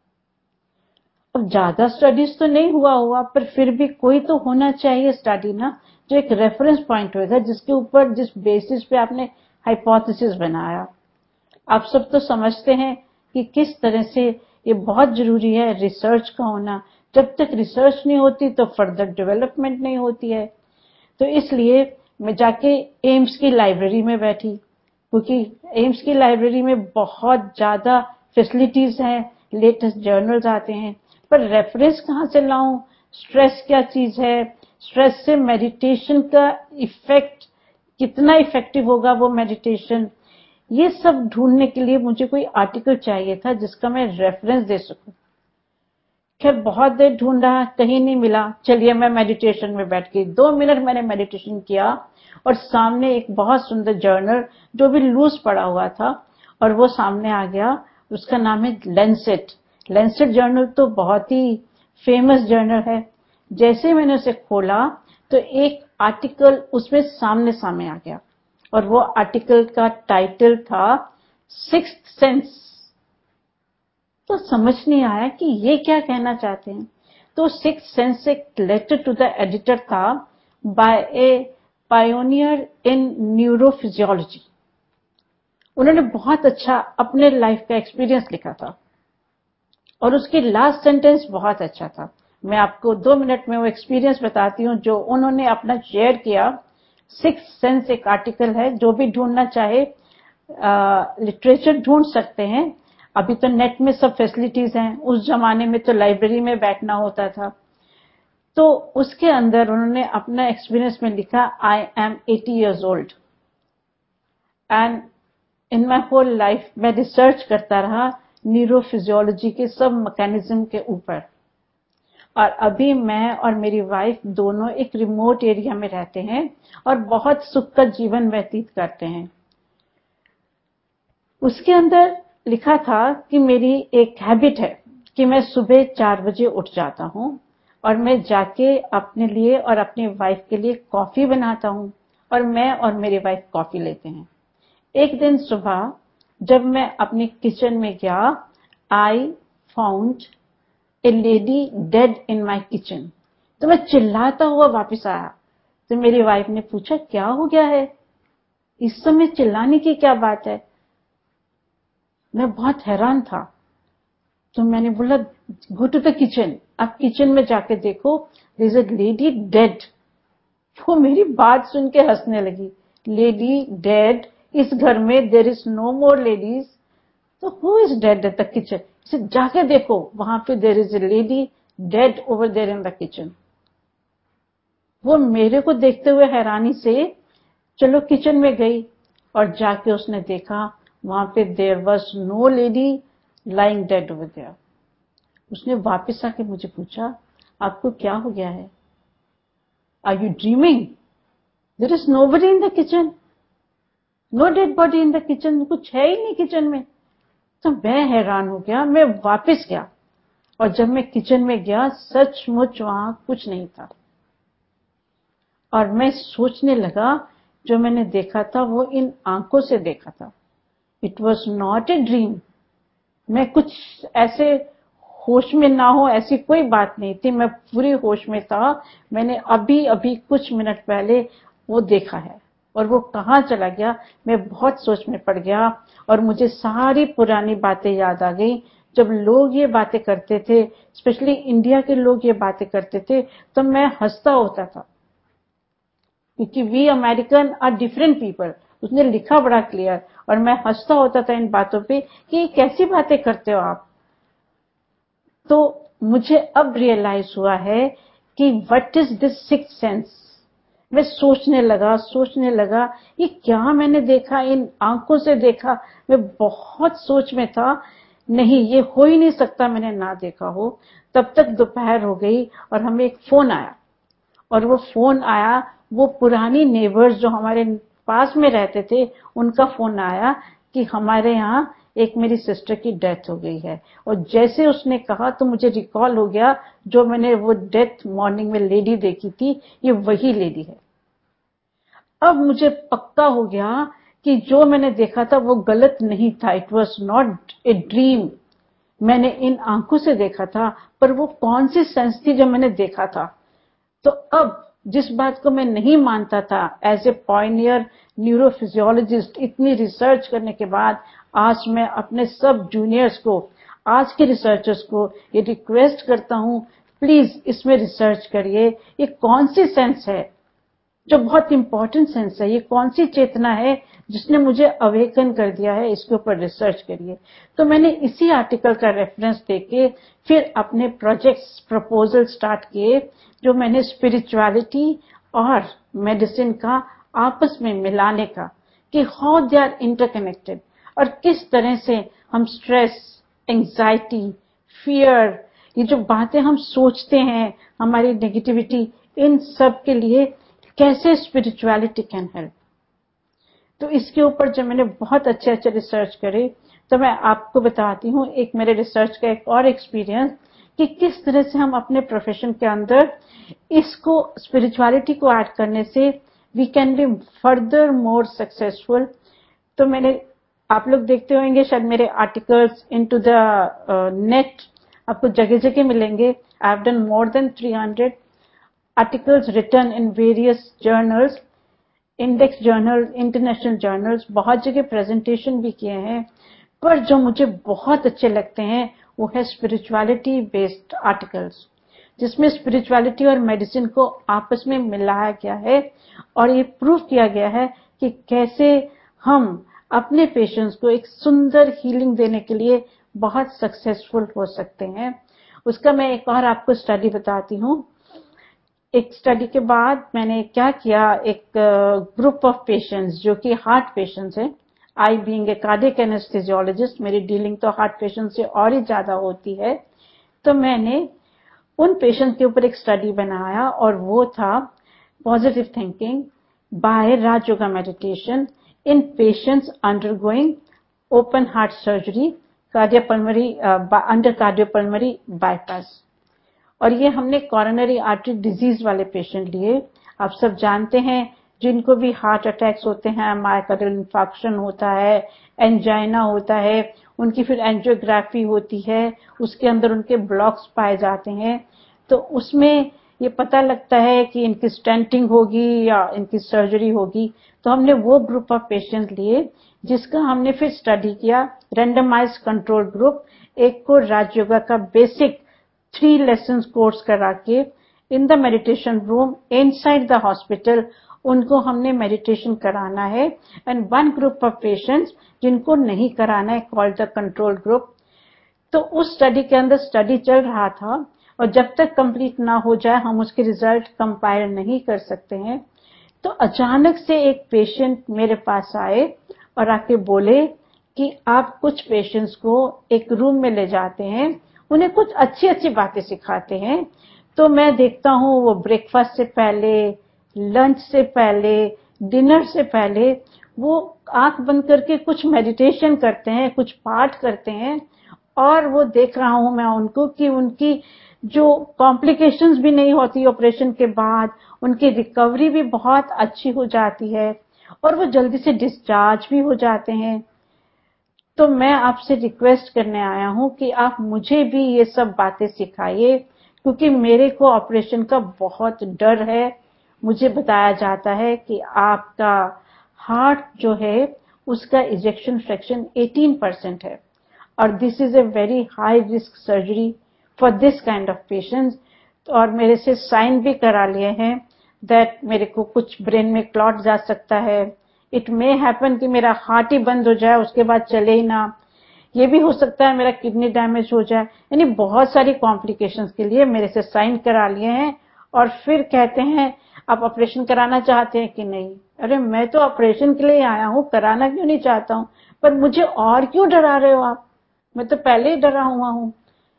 अब ज्यादा स्टडीज तो नहीं हुआ, पर फिर भी कोई तो होना चाहिए स्टडी ना, जो एक रेफरेंस पॉइंट होगा, जिसके ऊपर, जिस बेसिस पे आपने हाइपोथेसिस बनाया. आप सब तो समझते हैं कि किस तरह से ये बहुत जरूरी है रिसर्च का होना. जब तक रिसर्च नहीं होती तो फर्दर डेवलपमेंट नहीं होती है. तो इसलिए मैं जाके एम्स की लाइब्रेरी में बैठी, क्योंकि एम्स की लाइब्रेरी में बहुत ज्यादा फैसिलिटीज हैं, लेटेस्ट जर्नल्स आते हैं, पर रेफरेंस कहाँ से लाऊं, स्ट्रेस क्या चीज है, स्ट्रेस से मेडिटेशन का इफेक्ट कितना इफेक्टिव होगा वो मेडिटेशन, ये सब ढूंढने के लिए मुझे कोई आर्टिकल चाहिए था जिसका मैं रेफरेंस दे सकूं. खैर बहुत देर ढूंढा, कहीं नहीं मिला. चलिए मैं मेडिटेशन में बैठ गई. 2 मिनट मैंने मेडिटेशन किया और सामने एक बहुत सुंदर जर्नल जो भी लूज पड़ा हुआ था, और वो सामने आ गया. उसका नाम है लेंसेट. लेंसेट जर्नल तो बहुत ही फेमस जर्नल है. जैसे मैंने उसे खोला तो एक आर्टिकल उसमें सामने सामने आ गया, और वो आर्टिकल का टाइटल था सिक्स्थ सेंस. तो समझ नहीं आया कि ये क्या कहना चाहते हैं. तो सिक्स्थ सेंस एक लेटर टू द एडिटर था, by a pioneer in neurophysiology. उन्होंने बहुत अच्छा अपने लाइफ का एक्सपीरियंस लिखा था, और उसकी लास्ट सेंटेंस बहुत अच्छा था. मैं आपको 2 मिनट में वो एक्सपीरियंस बताती हूँ जो उन्होंने अपना शेयर किया. सिक्स्थ सेंस एक आर्टिकल है, जो भी ढूंढना चाहे लिटरेचर ढूंढ सकते हैं. अभी तो नेट में सब फैसिलिटीज हैं, उस जमाने में तो लाइब्रेरी में बैठना होता था. तो उसके अंदर उन्होंने अपना एक्सपीरियंस में लिखा, I am 80 years old and in my whole life मैं रिसर्च करता रहा न्यूरोफिजियोलॉजी के सब मैकेनिज्म के ऊपर, और अभी मैं और मेरी वाइफ दोनों एक रिमोट एरिया में रहते हैं और बहुत सुख का जीवन व्यतीत करते हैं. उसके अंदर लिखा था कि मेरी एक हैबिट है कि मैं सुबह 4 बजे उठ जाता हूँ, और मैं जाके अपने लिए और अपनी वाइफ के लिए कॉफी बनाता हूँ, और मैं और मेरी वाइफ कॉफी लेते हैं. एक दिन सुबह जब मैं अपने किचन में गया, I found a lady dead in my kitchen. तो मैं चिल्लाता हुआ वापस आया. तो मेरी वाइफ ने पूछा क्या हो गया है, इस समय चिल्लाने की क्या बात है. मैं बहुत हैरान था. तो मैंने बोला गो टू द किचन, आप किचन में जाके देखो, there is a lady dead. वो मेरी बात सुन के हंसने लगी. लेडी डेड, इस घर में there is no more ladies, तो who is dead at the kitchen. इसे जाके देखो, वहां पे there is a lady dead over there in the kitchen. वो मेरे को देखते हुए हैरानी से चलो किचन में गई, और जाके उसने देखा वहां पे there was no lady lying dead over there. उसने वापस आके मुझे पूछा आपको क्या हो गया है, are you dreaming, there is nobody in the kitchen, no dead body in the kitchen, कुछ है ही नहीं किचन में. तो मैं हैरान हो गया. मैं वापस गया, और जब मैं किचन में गया सचमुच वहां कुछ नहीं था. और मैं सोचने लगा जो मैंने देखा था वो इन आंखों से देखा था. It was not a dream. मैं कुछ ऐसे होश में ना हो ऐसी कोई बात नहीं थी, मैं पूरी होश में था। मैंने अभी अभी कुछ मिनट पहले वो देखा है और वो कहाँ चला गया, मैं बहुत सोच में पड़ गया और मुझे सारी पुरानी बातें याद आ गई। जब लोग ये बातें करते थे, स्पेशली इंडिया के लोग ये बातें करते थे, तो मैं हंसता होता था, क्योंकि we American are different people, उसने लिखा बड़ा क्लियर, और मैं हंसता होता था इन बातों पे कि कैसी बातें करते हो आप। तो मुझे अब रियलाइज हुआ है कि what is this sixth sense. मैं सोचने लगा ये क्या मैंने देखा, इन आंखों से देखा। मैं बहुत सोच में था, नहीं ये हो ही नहीं सकता मैंने ना देखा हो। तब तक दोपहर हो गई और हमें एक फोन आया, और वो फोन आया, वो पुरानी नेबर्स जो हमारे पास में रहते थे उनका फोन आया कि हमारे यहाँ एक मेरी सिस्टर की डेथ हो गई है। और जैसे उसने कहा तो मुझे रिकॉल हो गया, जो मैंने वो डेथ मॉर्निंग में लेडी देखी थी, ये वही लेडी है। अब मुझे पक्का हो गया कि जो मैंने देखा था वो गलत नहीं था, it was not a dream. मैंने इन आंखों से देखा था, पर वो कौन सी सेंस थी जो मैंने देखा था। तो अब जिस बात को मैं नहीं मानता था एज ए पॉइनियर न्यूरोफिजियोलॉजिस्ट, इतनी रिसर्च करने के बाद आज मैं अपने सब जूनियर्स को, आज के रिसर्चर्स को ये रिक्वेस्ट करता हूं, प्लीज इसमें रिसर्च करिए। ये कौन सी सेंस है जो बहुत इंपॉर्टेंट सेंस है, ये कौन सी चेतना है जिसने मुझे अवेकन कर दिया है, इसके ऊपर रिसर्च करिए। तो मैंने इसी आर्टिकल का रेफरेंस देके फिर अपने प्रोजेक्ट्स प्रपोजल स्टार्ट किए, जो मैंने स्पिरिचुअलिटी और मेडिसिन का आपस में मिलाने का, कि हाउ दे आर इंटरकनेक्टेड, और किस तरह से हम स्ट्रेस, एंजाइटी, फियर, ये जो बातें हम सोचते हैं, हमारी नेगेटिविटी, इन सब के लिए कैसे स्पिरिचुअलिटी कैन हेल्प। तो इसके ऊपर जब मैंने बहुत अच्छे अच्छे रिसर्च करे, तो मैं आपको बताती हूँ एक मेरे रिसर्च का एक और एक्सपीरियंस, कि किस तरह से हम अपने प्रोफेशन के अंदर इसको, स्पिरिचुअलिटी को ऐड करने से we can be further more successful. तो मैंने, आप लोग देखते होंगे शायद मेरे आर्टिकल्स इनटू द नेट, आपको जगह जगह मिलेंगे। I have done more than 300 articles written in various journals, index journal, international journals, बहुत जगह प्रेजेंटेशन भी किए हैं। पर जो मुझे बहुत अच्छे लगते हैं वो है स्पिरिचुअलिटी बेस्ड आर्टिकल्स, जिसमें स्पिरिचुअलिटी और मेडिसिन को आपस में मिलाया गया है, और ये प्रूव किया गया है कि कैसे हम अपने पेशेंट्स को एक सुंदर हीलिंग देने के लिए बहुत सक्सेसफुल हो सकते हैं। उसका मैं एक और आपको स्टडी बताती हूँ। एक स्टडी के बाद मैंने क्या किया, एक ग्रुप ऑफ पेशेंट्स जो कि हार्ट पेशेंट्स हैं, I being a cardiac anaesthesiologist, मेरी डीलिंग तो हार्ट पेशेंट से और ही ज्यादा होती है। तो मैंने उन पेशेंट के ऊपर एक स्टडी बनाया, और वो था positive thinking by Raj yoga meditation in patients undergoing open heart surgery cardiopulmonary under cardiopulmonary bypass. और ये हमने कोरोनरी आर्टरी डिजीज वाले पेशेंट लिए। आप सब जानते हैं, जिनको भी हार्ट अटैक्स होते हैं, मायोकार्डियल इंफार्क्शन होता है, एंजाइना होता है, उनकी फिर एंजियोग्राफी होती है, उसके अंदर उनके ब्लॉक्स पाए जाते हैं। तो उसमें ये पता लगता है कि इनकी स्टेंटिंग होगी या इनकी सर्जरी होगी। तो हमने वो ग्रुप ऑफ पेशेंट लिए जिसका हमने फिर स्टडी किया, रेंडमाइज्ड कंट्रोल ग्रुप। एक को राजयोगा का बेसिक 3 लेसन्स कोर्स करा के in the meditation room inside the hospital उनको हमने मेडिटेशन कराना है, and one group of patients जिनको नहीं कराना है, कॉल्ड द कंट्रोल ग्रुप। तो उस स्टडी के अंदर स्टडी चल रहा था, और जब तक कंप्लीट ना हो जाए हम उसके रिजल्ट कंपाइल नहीं कर सकते हैं। तो अचानक से एक पेशेंट मेरे पास आए और आके बोले कि आप कुछ पेशेंट्स को एक रूम में ले जाते हैं, उन्हें कुछ अच्छी अच्छी बातें सिखाते हैं। तो मैं देखता हूँ वो ब्रेकफास्ट से पहले, लंच से पहले, डिनर से पहले वो आंख बंद करके कुछ मेडिटेशन करते हैं, कुछ पाठ करते हैं। और वो देख रहा हूँ मैं उनको कि उनकी जो कॉम्प्लिकेशंस भी नहीं होती ऑपरेशन के बाद, उनकी रिकवरी भी बहुत अच्छी हो जाती है, और वो जल्दी से डिस्चार्ज भी हो जाते हैं। तो मैं आपसे रिक्वेस्ट करने आया हूं कि आप मुझे भी ये सब बातें सिखाइए, क्योंकि मेरे को ऑपरेशन का बहुत डर है। मुझे बताया जाता है कि आपका हार्ट जो है उसका इजेक्शन फ्रैक्शन 18% है, और this is a very high risk surgery for this kind of patients. और मेरे से साइन भी करा लिए हैं दैट मेरे को कुछ ब्रेन में क्लॉट जा सकता है। इट मे हैपन कि मेरा हार्ट ही बंद हो जाए, उसके बाद चले ही ना। ये भी हो सकता है मेरा किडनी डैमेज हो जाए। यानी बहुत सारी कॉम्प्लिकेशंस के लिए मेरे से साइन करा लिए हैं, और फिर कहते हैं आप ऑपरेशन कराना चाहते हैं कि नहीं। अरे मैं तो ऑपरेशन के लिए आया हूं, कराना क्यों नहीं चाहता हूं, पर मुझे और क्यों डरा रहे हो आप? मैं तो पहले ही डरा हुआ हूं।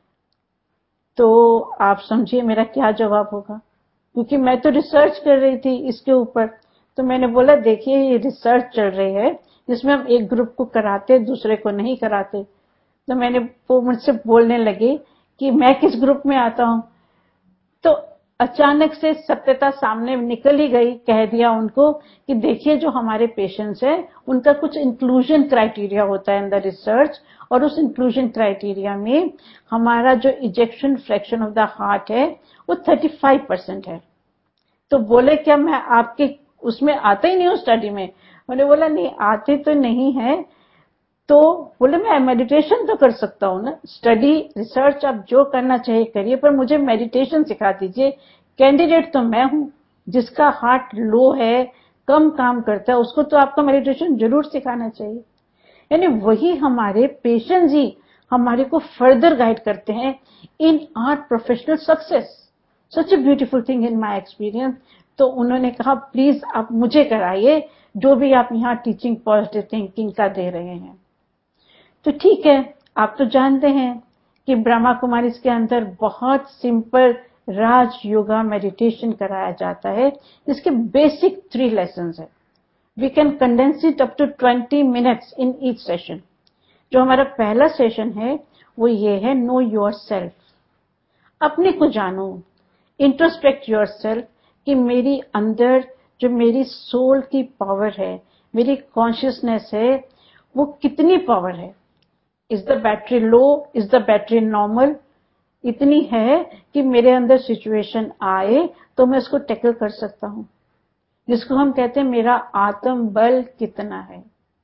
तो आप समझिए मेरा क्या जवाब होगा, क्योंकि मैं तो रिसर्च कर रही थी इसके ऊपर। तो मैंने बोला देखिए ये रिसर्च चल रही है जिसमें हम एक ग्रुप को कराते दूसरे को नहीं कराते। तो वो मुझसे बोलने लगे कि मैं किस ग्रुप में आता हूं। तो अचानक से सत्यता सामने निकल ही गई। कह दिया उनको कि देखिए जो हमारे पेशेंट्स हैं उनका कुछ इंक्लूजन क्राइटेरिया होता है इन द रिसर्च, और उस इंक्लूजन क्राइटेरिया में हमारा जो ejection fraction of the heart है वो 35% है। तो बोले क्या मैं आपके उसमें आता ही नहीं हूँ स्टडी में? मैंने बोला नहीं आते तो नहीं है। तो बोले मैं मेडिटेशन तो कर सकता हूँ ना, स्टडी रिसर्च आप जो करना चाहिए करिए, पर मुझे मेडिटेशन सिखा दीजिए। कैंडिडेट तो मैं हूँ, जिसका हार्ट लो है, कम काम करता है, उसको तो आपका मेडिटेशन जरूर सिखाना चाहिए। यानी वही हमारे पेशेंट्स ही हमारे को फर्दर गाइड करते हैं in our professional success. Such a beautiful thing in my experience. तो उन्होंने कहा प्लीज आप मुझे कराइए, जो भी आप यहाँ टीचिंग पॉजिटिव थिंकिंग का दे रहे हैं। तो ठीक है, आप तो जानते हैं कि ब्रह्मा कुमारी के अंदर बहुत सिंपल राज योगा मेडिटेशन कराया जाता है, जिसके बेसिक 3 लेसन्स है। We can condense it up to 20 minutes in each session. जो हमारा पहला सेशन है वो ये है नो योर सेल्फ। अपने को जानो, इंट्रोस्पेक्ट योर सेल्फ, कि मेरी अंदर जो मेरी सोल की पावर है, मेरी कॉन्शियसनेस है, वो कितनी पावर है। Is the battery low, is the battery normal? इतनी है कि मेरे अंदर सिचुएशन आए तो मैं उसको टैकल कर सकता हूं, जिसको हम कहते हैं मेरा आत्म बल कितना है।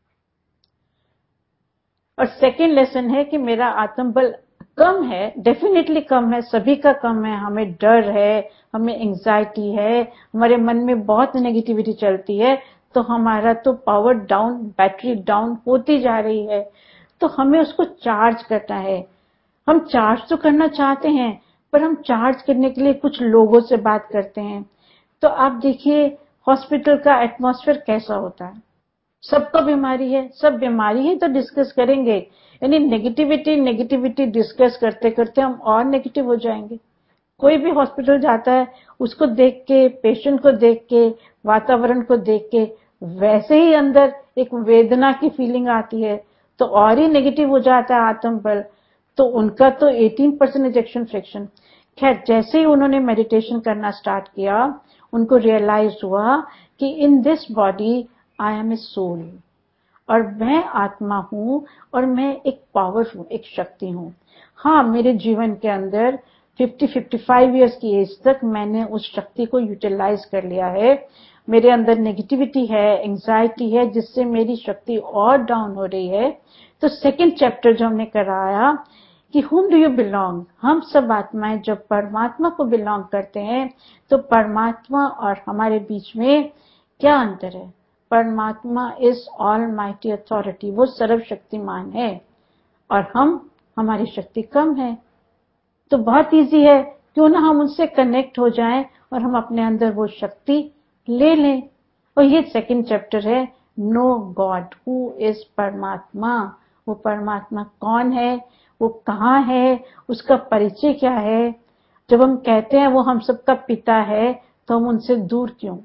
और सेकेंड लेसन है कि मेरा आत्म बल कम है, डेफिनेटली कम है, सभी का कम है। हमें डर है, हमें एंजाइटी है, हमारे मन में बहुत नेगेटिविटी चलती है, तो हमारा तो पावर डाउन, बैटरी डाउन होती जा रही है। तो हमें उसको चार्ज करना है। हम चार्ज तो करना चाहते हैं, पर हम चार्ज करने के लिए कुछ लोगों से बात करते हैं। तो आप देखिए हॉस्पिटल का एटमॉस्फेयर कैसा होता है। सबको बीमारी है, सब बीमारी है तो डिस्कस करेंगे। यानी नेगेटिविटी डिस्कस करते करते हम और नेगेटिव हो जाएंगे। कोई भी हॉस्पिटल जाता है, उसको देख के, पेशेंट को देख के, वातावरण को देख के वैसे ही अंदर एक वेदना की फीलिंग आती है, तो और ही नेगेटिव हो जाता है आत्म बल। तो उनका तो 18% इजेक्शन फ्रैक्शन। खैर जैसे ही उन्होंने मेडिटेशन करना स्टार्ट किया, उनको रियलाइज हुआ कि in this body I am a soul, और मैं आत्मा हूं, और मैं एक पावर हूं, एक शक्ति हूं। हाँ, मेरे जीवन के अंदर 50-55 इयर्स की एज तक मैंने उस शक्ति को यूटिलाइज कर लिया है। मेरे अंदर नेगेटिविटी है, एंजाइटी है, जिससे मेरी शक्ति और डाउन हो रही है। तो सेकंड चैप्टर जो हमने कराया कि whom do you belong, हम सब आत्माएं जब परमात्मा को बिलोंग करते हैं, तो परमात्मा और हमारे बीच में क्या अंतर है। परमात्मा इज ऑल माइटी अथॉरिटी, वो सर्वशक्तिमान है, और हमारी शक्ति कम है। तो बहुत इजी है, क्यों ना हम उनसे कनेक्ट हो जाएं और हम अपने अंदर वो शक्ति ले लें। और ये सेकंड चैप्टर है नो गॉड, हु इज परमात्मा। वो परमात्मा कौन है, वो कहाँ है, उसका परिचय क्या है। जब हम कहते हैं वो हम सबका पिता है, तो हम उनसे दूर क्यों।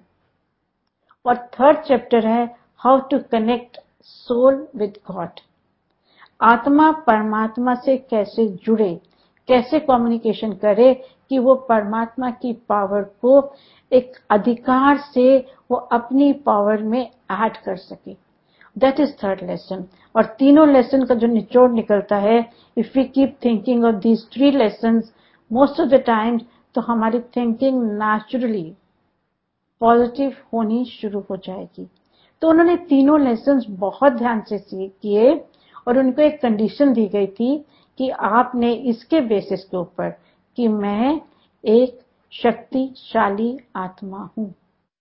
और थर्ड चैप्टर है how to connect soul with God. आत्मा परमात्मा से कैसे जुड़े, कैसे कम्युनिकेशन करे कि वो परमात्मा की पावर को एक अधिकार से वो अपनी पावर में ऐड कर सके। That is third lesson. और तीनों लेसन का जो निचोड़ निकलता है, if we keep thinking of these 3 lessons most of the times, तो हमारी थिंकिंग नेचुरली पॉजिटिव होनी शुरू हो जाएगी। तो उन्होंने तीनों लेसन्स बहुत ध्यान से किए और उनको एक कंडीशन दी गई थी कि आपने इसके बेसिस के ऊपर कि मैं एक शक्तिशाली आत्मा हूं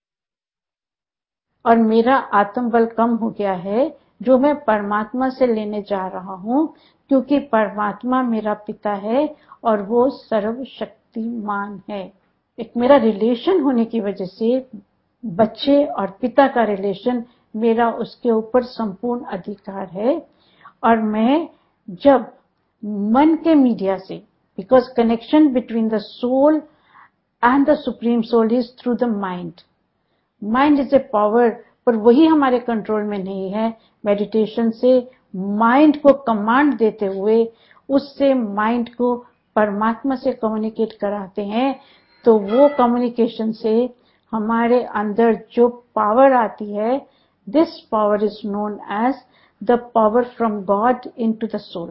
और मेरा आत्मबल कम हो गया है जो मैं परमात्मा से लेने जा रहा हूं, क्योंकि परमात्मा मेरा पिता है और वो सर्वशक्तिमान है। एक मेरा रिलेशन होने की वजह से बच्चे और पिता का रिलेशन, मेरा उसके ऊपर संपूर्ण अधिकार है। और मैं जब मन के मीडिया से, because connection between the soul and the supreme soul is through the mind. Mind is a power, पर वही हमारे कंट्रोल में नहीं है। मेडिटेशन से माइंड को कमांड देते हुए उससे माइंड को परमात्मा से कम्युनिकेट कराते हैं, तो वो कम्युनिकेशन से हमारे अंदर जो पावर आती है, this power is known as the power from God into the soul.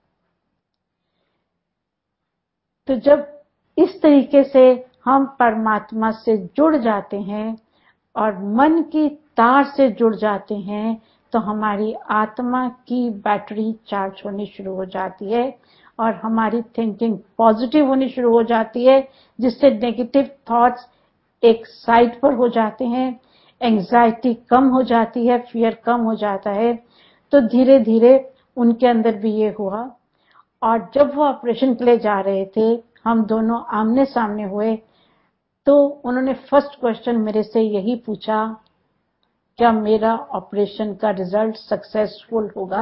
तो जब इस तरीके से हम परमात्मा से जुड़ जाते हैं और मन की तार से जुड़ जाते हैं, तो हमारी आत्मा की बैटरी चार्ज होनी शुरू हो जाती है और हमारी थिंकिंग पॉजिटिव होनी शुरू हो जाती है, जिससे नेगेटिव थॉट्स एक साइड पर हो जाते हैं, एंजाइटी कम हो जाती है, फियर कम हो जाता है। तो धीरे धीरे उनके अंदर भी ये हुआ। और जब वो ऑपरेशन के लिए जा रहे थे, हम दोनों आमने सामने हुए, तो उन्होंने फर्स्ट क्वेश्चन मेरे से यही पूछा, क्या मेरा ऑपरेशन का रिजल्ट सक्सेसफुल होगा?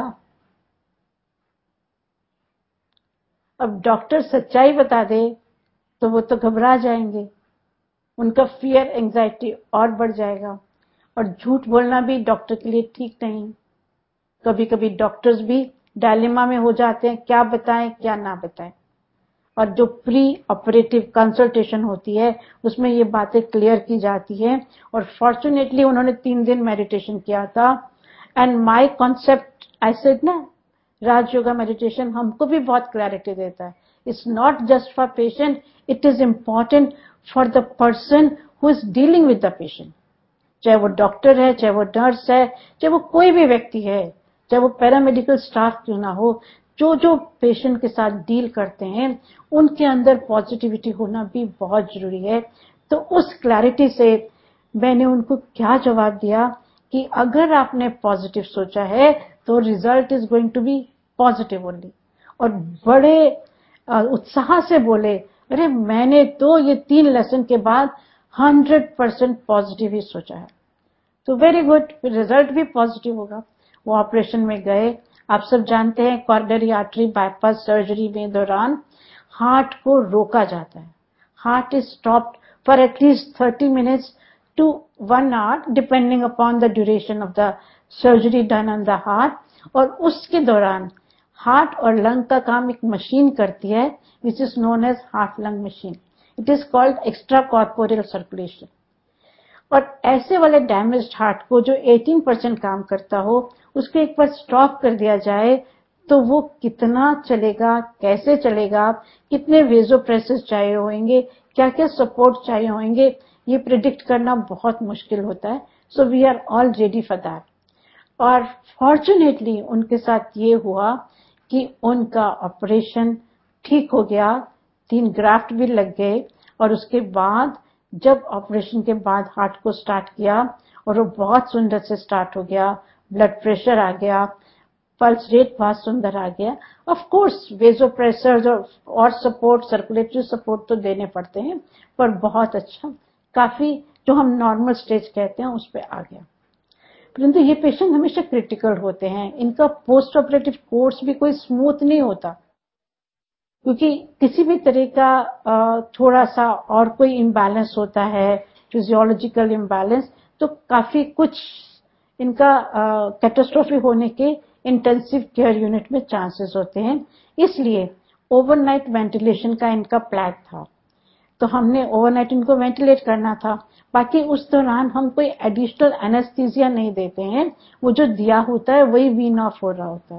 अब डॉक्टर सच्चाई बता दे तो वो तो घबरा जाएंगे, उनका फियर एंजाइटी और बढ़ जाएगा। और झूठ बोलना भी डॉक्टर के लिए ठीक नहीं। कभी कभी डॉक्टर्स भी डायलेमा में हो जाते हैं, क्या बताएं क्या ना बताएं। और जो प्री ऑपरेटिव कंसल्टेशन होती है उसमें ये बातें क्लियर की जाती है। और फॉर्चुनेटली उन्होंने 3 दिन मेडिटेशन किया था। And my concept, I said ना, राज योगा मेडिटेशन हमको भी बहुत क्लैरिटी देता है। It's not just for patient, it is important for the person who is dealing with the patient. चाहे वो डॉक्टर है, चाहे वो नर्स है, चाहे वो कोई भी व्यक्ति है, चाहे वो पैरामेडिकल स्टाफ क्यों ना हो, जो जो पेशेंट के साथ डील करते हैं उनके अंदर पॉजिटिविटी होना भी बहुत जरूरी है। तो उस क्लैरिटी से मैंने उनको क्या जवाब दिया कि अगर आपने पॉजिटिव सोचा है तो result is going to be positive only. और बड़े उत्साह से बोले, अरे मैंने तो ये 3 लेसन के बाद 100% पॉजिटिव ही सोचा है। तो वेरी गुड, रिजल्ट भी पॉजिटिव होगा। वो ऑपरेशन में गए। आप सब जानते हैं कॉर्नरी आर्टरी बाईपास सर्जरी में दौरान हार्ट को रोका जाता है। हार्ट इज स्टॉप्ड फॉर एटलीस्ट 30 minutes to 1 hour depending upon the duration of the surgery done on the heart. और उसके दौरान हार्ट और लंग का काम एक मशीन करती है which is known as heart lung machine. It is called extra corporeal circulation. और ऐसे वाले डैमेज्ड हार्ट को जो 18% काम करता हो, उसको एक बार स्टॉप कर दिया जाए तो वो कितना चलेगा, कैसे चलेगा, कितने वेज़ोप्रेसर्स चाहिए होंगे, क्या क्या सपोर्ट चाहिए होंगे, ये प्रिडिक्ट करना बहुत मुश्किल होता है। So we are all ready for that. और फॉर्चुनेटली उनके साथ ये हुआ कि उनका ऑपरेशन ठीक हो गया, 3 ग्राफ्ट भी लग गए। और उसके बाद जब ऑपरेशन के बाद हार्ट को स्टार्ट किया और वो बहुत सुंदर से स्टार्ट हो गया, ब्लड प्रेशर आ गया, पल्स रेट बहुत सुंदर आ गया। ऑफ कोर्स वेज़ोप्रेसर्स और सपोर्ट, सर्कुलेटरी सपोर्ट तो देने पड़ते हैं, पर बहुत अच्छा, काफी जो हम नॉर्मल स्टेज कहते हैं उस पे आ गया। परंतु ये पेशेंट हमेशा क्रिटिकल होते हैं, इनका पोस्ट ऑपरेटिव कोर्स भी कोई स्मूथ नहीं होता, क्योंकि किसी भी तरह का थोड़ा सा और कोई इम्बैलेंस होता है, फिजियोलॉजिकल इम्बैलेंस, तो काफी कुछ इनका कैटास्ट्रोफी होने के इंटेंसिव केयर यूनिट में चांसेस होते हैं। इसलिए ओवरनाइट वेंटिलेशन का इनका प्लान था। तो हमने ओवरनाइट इनको वेंटिलेट करना था। बाकी उस दौरान हम कोई एडिशनल एनेस्थीसिया नहीं देते हैं, वो जो दिया होता है वही वीन ऑफ हो रहा होता है।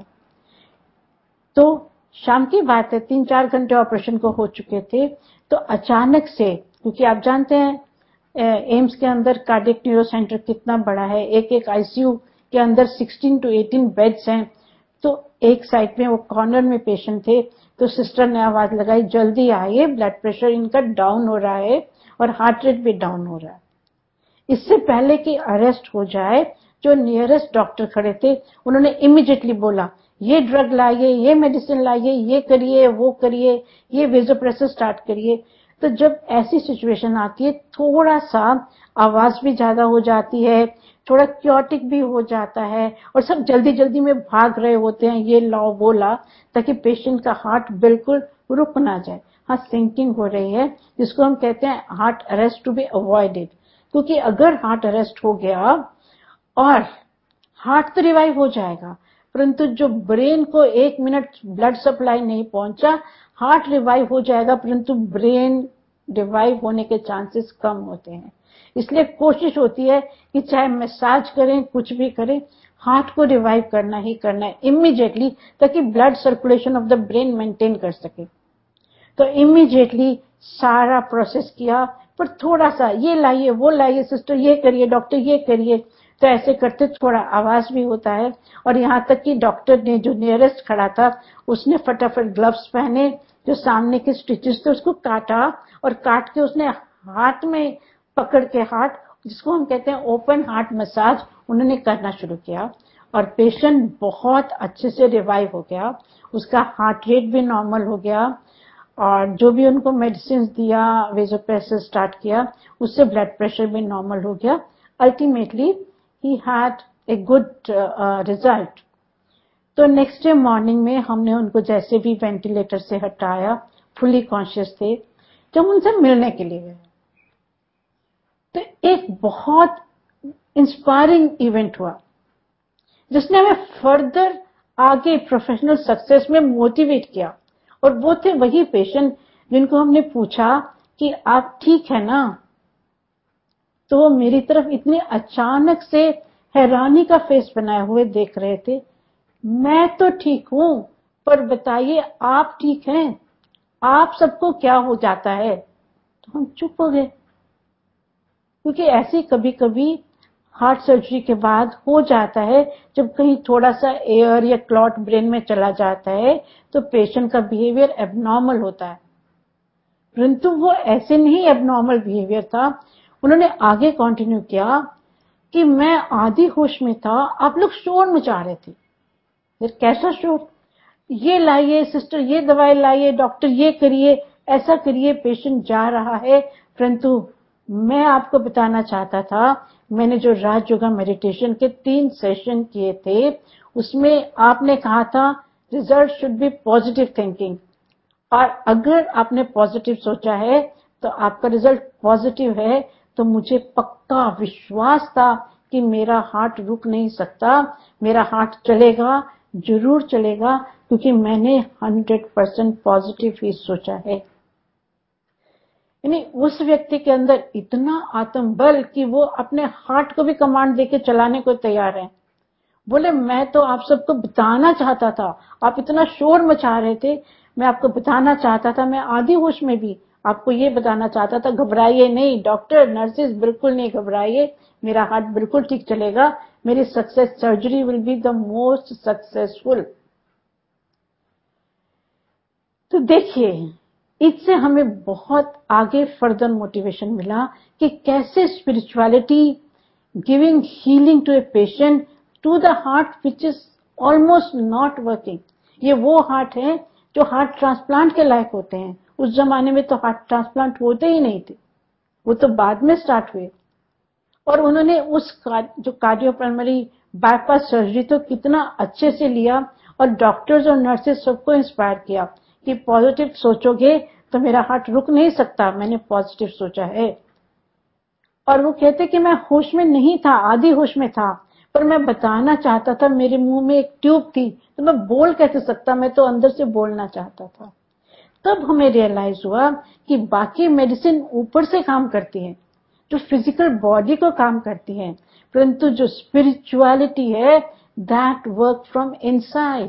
तो शाम की बात है, 3-4 घंटे ऑपरेशन को हो चुके थे, तो अचानक से, क्योंकि आप जानते हैं एम्स के अंदर कार्डियक न्यूरो सेंटर कितना बड़ा है, एक आईसीयू के अंदर 16 to 18 बेड्स हैं। तो एक साइड में वो कॉर्नर में पेशेंट थे, तो सिस्टर ने आवाज लगाई, जल्दी आइए, ब्लड प्रेशर इनका डाउन हो रहा है और हार्ट रेट भी डाउन हो रहा है। इससे पहले कि अरेस्ट हो जाए, जो नियरेस्ट डॉक्टर खड़े थे उन्होंने इमीडिएटली बोला, ये ड्रग लाइए, ये मेडिसिन लाइए, ये करिए, वो करिए, ये वेज़ोप्रेसर स्टार्ट करिए। तो जब ऐसी सिचुएशन आती है, थोड़ा सा आवाज भी ज्यादा हो जाती है, थोड़ा क्योटिक भी हो जाता है, और सब जल्दी जल्दी में भाग रहे होते हैं, ये लाओ वो ला, ताकि पेशेंट का हार्ट बिल्कुल रुक ना जाए। हाँ, सिंकिंग हो रही है, जिसको हम कहते हैं heart arrest to be avoided. क्योंकि अगर हार्ट अरेस्ट हो गया और हार्ट तो रिवाइव हो जाएगा, परंतु जो ब्रेन को 1 मिनट ब्लड सप्लाई नहीं पहुंचा, हार्ट रिवाइव हो जाएगा परंतु ब्रेन रिवाइव होने के चांसेस कम होते हैं। इसलिए कोशिश होती है कि चाहे मसाज करें, कुछ भी करें, हार्ट को रिवाइव करना ही करना है इमीडिएटली, ताकि blood circulation of the brain maintain कर सके। तो इमीडिएटली सारा प्रोसेस किया, पर थोड़ा सा ये लाइए, वो लाइए, सिस्टर ये करिए, डॉक्टर ये करिए, तो ऐसे करते थोड़ा आवाज भी होता है। और यहाँ तक कि डॉक्टर ने, जो नियरेस्ट खड़ा था, उसने फटाफट ग्लव्स पहने, जो सामने के स्टिचेस थे उसको काटा, और काट के उसने हाथ में पकड़ के, हार्ट जिसको हम कहते हैं ओपन हार्ट मसाज, उन्होंने करना शुरू किया। और पेशेंट बहुत अच्छे से रिवाइव हो गया, उसका हार्ट रेट भी नॉर्मल हो गया, और जो भी उनको मेडिसिन दिया, वेज़ोप्रेसर स्टार्ट किया, उससे ब्लड प्रेशर भी नॉर्मल हो गया। Ultimately he had a good result. तो नेक्स्ट डे मॉर्निंग में हमने उनको जैसे भी वेंटिलेटर से हटाया, फुली कॉन्शियस थे, जब उनसे मिलने के लिए गए, तो एक बहुत इंस्पायरिंग इवेंट हुआ, जिसने हमें फर्दर आगे प्रोफेशनल सक्सेस में मोटिवेट किया। और वो थे वही पेशेंट जिनको हमने पूछा कि आप ठीक है ना, तो वो मेरी तरफ इतने अचानक से हैरानी का फेस बनाए हुए देख रहे थे। मैं तो ठीक हूं, पर बताइए आप ठीक हैं, आप सबको क्या हो जाता है? तो हम चुप हो गए, क्योंकि ऐसे कभी कभी हार्ट सर्जरी के बाद हो जाता है, जब कहीं थोड़ा सा एयर या क्लॉट ब्रेन में चला जाता है, तो पेशेंट का बिहेवियर एबनॉर्मल होता है। परंतु वो ऐसे नहीं एबनॉर्मल बिहेवियर था। उन्होंने आगे कंटिन्यू किया कि मैं आधी होश में था, आप लोग शोर मचा रहे थे। फिर कैसा शोर? ये लाइए सिस्टर, ये दवाई लाइए, डॉक्टर ये करिए, ऐसा करिए, पेशेंट जा रहा है। परंतु मैं आपको बताना चाहता था, मैंने जो राज योगा मेडिटेशन के 3 सेशन किए थे, उसमें आपने कहा था result should be positive thinking, और अगर आपने पॉजिटिव सोचा है तो आपका रिजल्ट पॉजिटिव है। तो मुझे पक्का विश्वास था कि मेरा हार्ट रुक नहीं सकता, मेरा हार्ट चलेगा, जरूर चलेगा, क्योंकि मैंने 100% पॉजिटिव ही सोचा है। यानी उस व्यक्ति के अंदर इतना आत्मबल कि वो अपने हार्ट को भी कमांड देके चलाने को तैयार है। बोले मैं तो आप सबको बताना चाहता था, आप इतना शोर मचा रहे थे, मैं आपको बताना चाहता था, मैं आधी होश में भी आपको ये बताना चाहता था, घबराइए नहीं, डॉक्टर नर्सेज बिल्कुल नहीं घबराइए, मेरा हार्ट बिल्कुल ठीक चलेगा, मेरी success surgery will be the most successful. तो देखिए, इससे हमें बहुत आगे फर्दर मोटिवेशन मिला कि कैसे spirituality giving healing to a patient to the heart which is almost not working. ये वो हार्ट है जो हार्ट ट्रांसप्लांट के लायक होते हैं। उस जमाने में तो हार्ट ट्रांसप्लांट होते ही नहीं थे, वो तो बाद में स्टार्ट हुए। और उन्होंने उस जो कार्डियोपल्मोनरी बाईपास सर्जरी तो कितना अच्छे से लिया, और डॉक्टर्स और नर्सेज सबको इंस्पायर किया कि पॉजिटिव सोचोगे तो मेरा हार्ट रुक नहीं सकता, मैंने पॉजिटिव सोचा है। और वो कहते कि मैं होश में नहीं था, आधी होश में था, पर मैं बताना चाहता था, मेरे मुंह में एक ट्यूब थी, तो मैं बोल कैसे सकता, मैं तो अंदर से बोलना चाहता था। तब हमें रियलाइज हुआ कि बाकी मेडिसिन ऊपर से काम करती है, जो फिजिकल बॉडी को काम करती है, परंतु जो स्पिरिचुअलिटी है दैट वर्क फ्रॉम इनसाइड,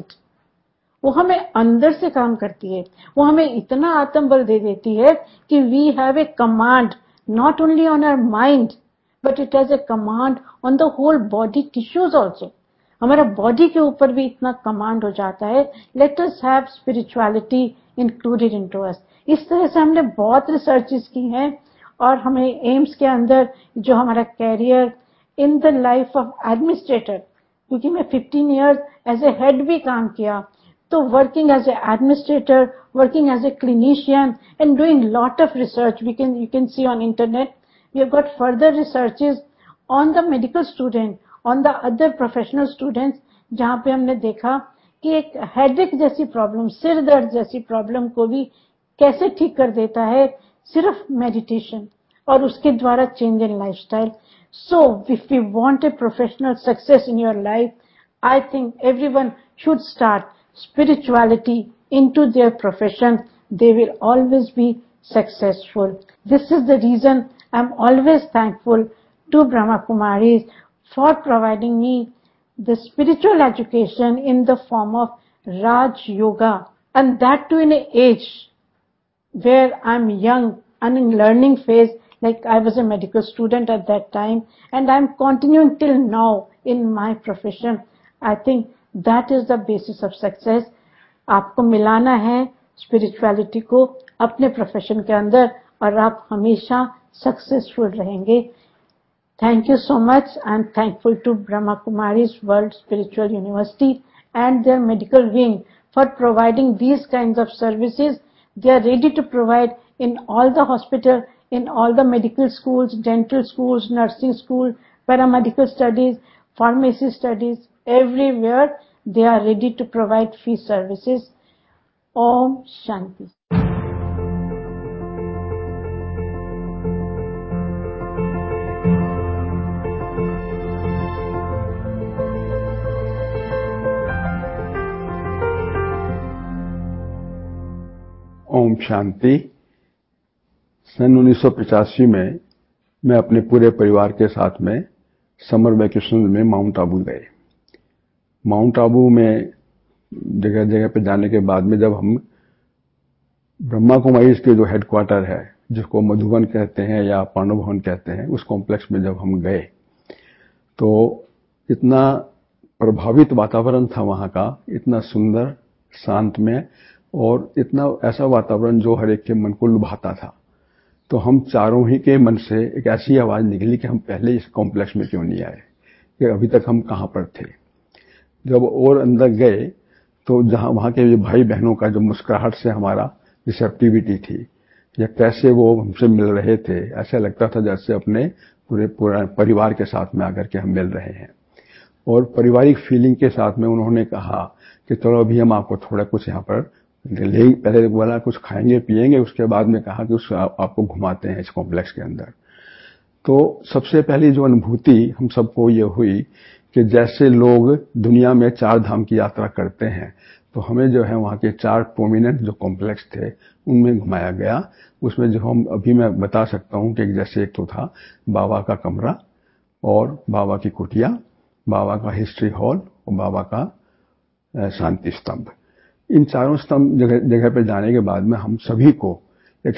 वो हमें अंदर से काम करती है। वो हमें इतना आत्मबल दे देती है कि we have a command not only on our mind but it has a command on the whole body tissues also. हमारा बॉडी के ऊपर भी इतना कमांड हो जाता है। Let us have spirituality included into us. इस तरह से हमने बहुत रिसर्चेस की हैं और हमें एम्स के अंदर जो हमारा career in the life of administrator, क्योंकि मैं 15 इयर्स एज ए हेड भी काम किया, तो working as an administrator, working as a clinician and doing lot of research, you can see on internet, we have got further researches on the medical student, on the other professional students, जहाँ पे हमने देखा कि एक headache जैसी problem, सिर दर्द जैसी प्रॉब्लम को भी कैसे ठीक कर देता है सिर्फ मेडिटेशन और उसके द्वारा change in lifestyle. So if you want a professional success in your life, I think everyone should start spirituality into their profession. They will always be successful. This is the reason I'm always thankful to Brahma Kumaris for providing me the spiritual education in the form of Raj Yoga, and that too in an age where I'm young and in learning phase, like I was a medical student at that time and I'm continuing till now in my profession. I think that is the basis of success. आपको मिलाना है spirituality को अपने profession के अंदर और आप हमेशा सक्सेसफुल रहेंगे। Thank you so much. I'm thankful to Brahma Kumaris World Spiritual University and their medical wing for providing these kinds of services. They are ready to provide in all the hospital, in all the medical schools, dental schools, nursing school, paramedical studies, pharmacy studies, everywhere they are ready to provide free services. Om Shanti. Om Shanti. सन 1985 में मैं अपने पूरे परिवार के साथ में summer vacation में mount Abu गए। माउंट आबू में जगह जगह पे जाने के बाद में जब हम ब्रह्मा कुमारीज के जो हेडक्वार्टर है, जिसको मधुबन कहते हैं या पांडव भवन कहते हैं, उस कॉम्प्लेक्स में जब हम गए तो इतना प्रभावित वातावरण था वहां का, इतना सुंदर, शांतमय और इतना ऐसा वातावरण जो हर एक के मन को लुभाता था। तो हम चारों ही के मन से एक ऐसी आवाज निकली कि हम पहले इस कॉम्प्लेक्स में क्यों नहीं आए, कि अभी तक हम कहां पर थे। जब और अंदर गए तो जहां वहां के भाई बहनों का जो मुस्कुराहट से हमारा रिसेप्टिविटी थी, या कैसे वो हमसे मिल रहे थे, ऐसा लगता था जैसे अपने पूरे परिवार के साथ में आकर के हम मिल रहे हैं। और पारिवारिक फीलिंग के साथ में उन्होंने कहा कि चलो अभी हम आपको थोड़ा कुछ यहाँ पर पहले बोला कुछ खाएंगे पिएंगे, उसके बाद में कहा कि आपको घुमाते हैं इस कॉम्प्लेक्स के अंदर। तो सबसे पहली जो अनुभूति हम सबको ये हुई कि जैसे लोग दुनिया में 4 धाम की यात्रा करते हैं, तो हमें जो है वहाँ के 4 प्रोमिनेंट जो कॉम्प्लेक्स थे उनमें घुमाया गया। उसमें जो हम अभी मैं बता सकता हूँ कि जैसे एक तो था बाबा का कमरा और बाबा की कुटिया, बाबा का हिस्ट्री हॉल और बाबा का शांति स्तंभ। इन चारों स्तंभ जगह पर जाने के बाद में हम सभी को एक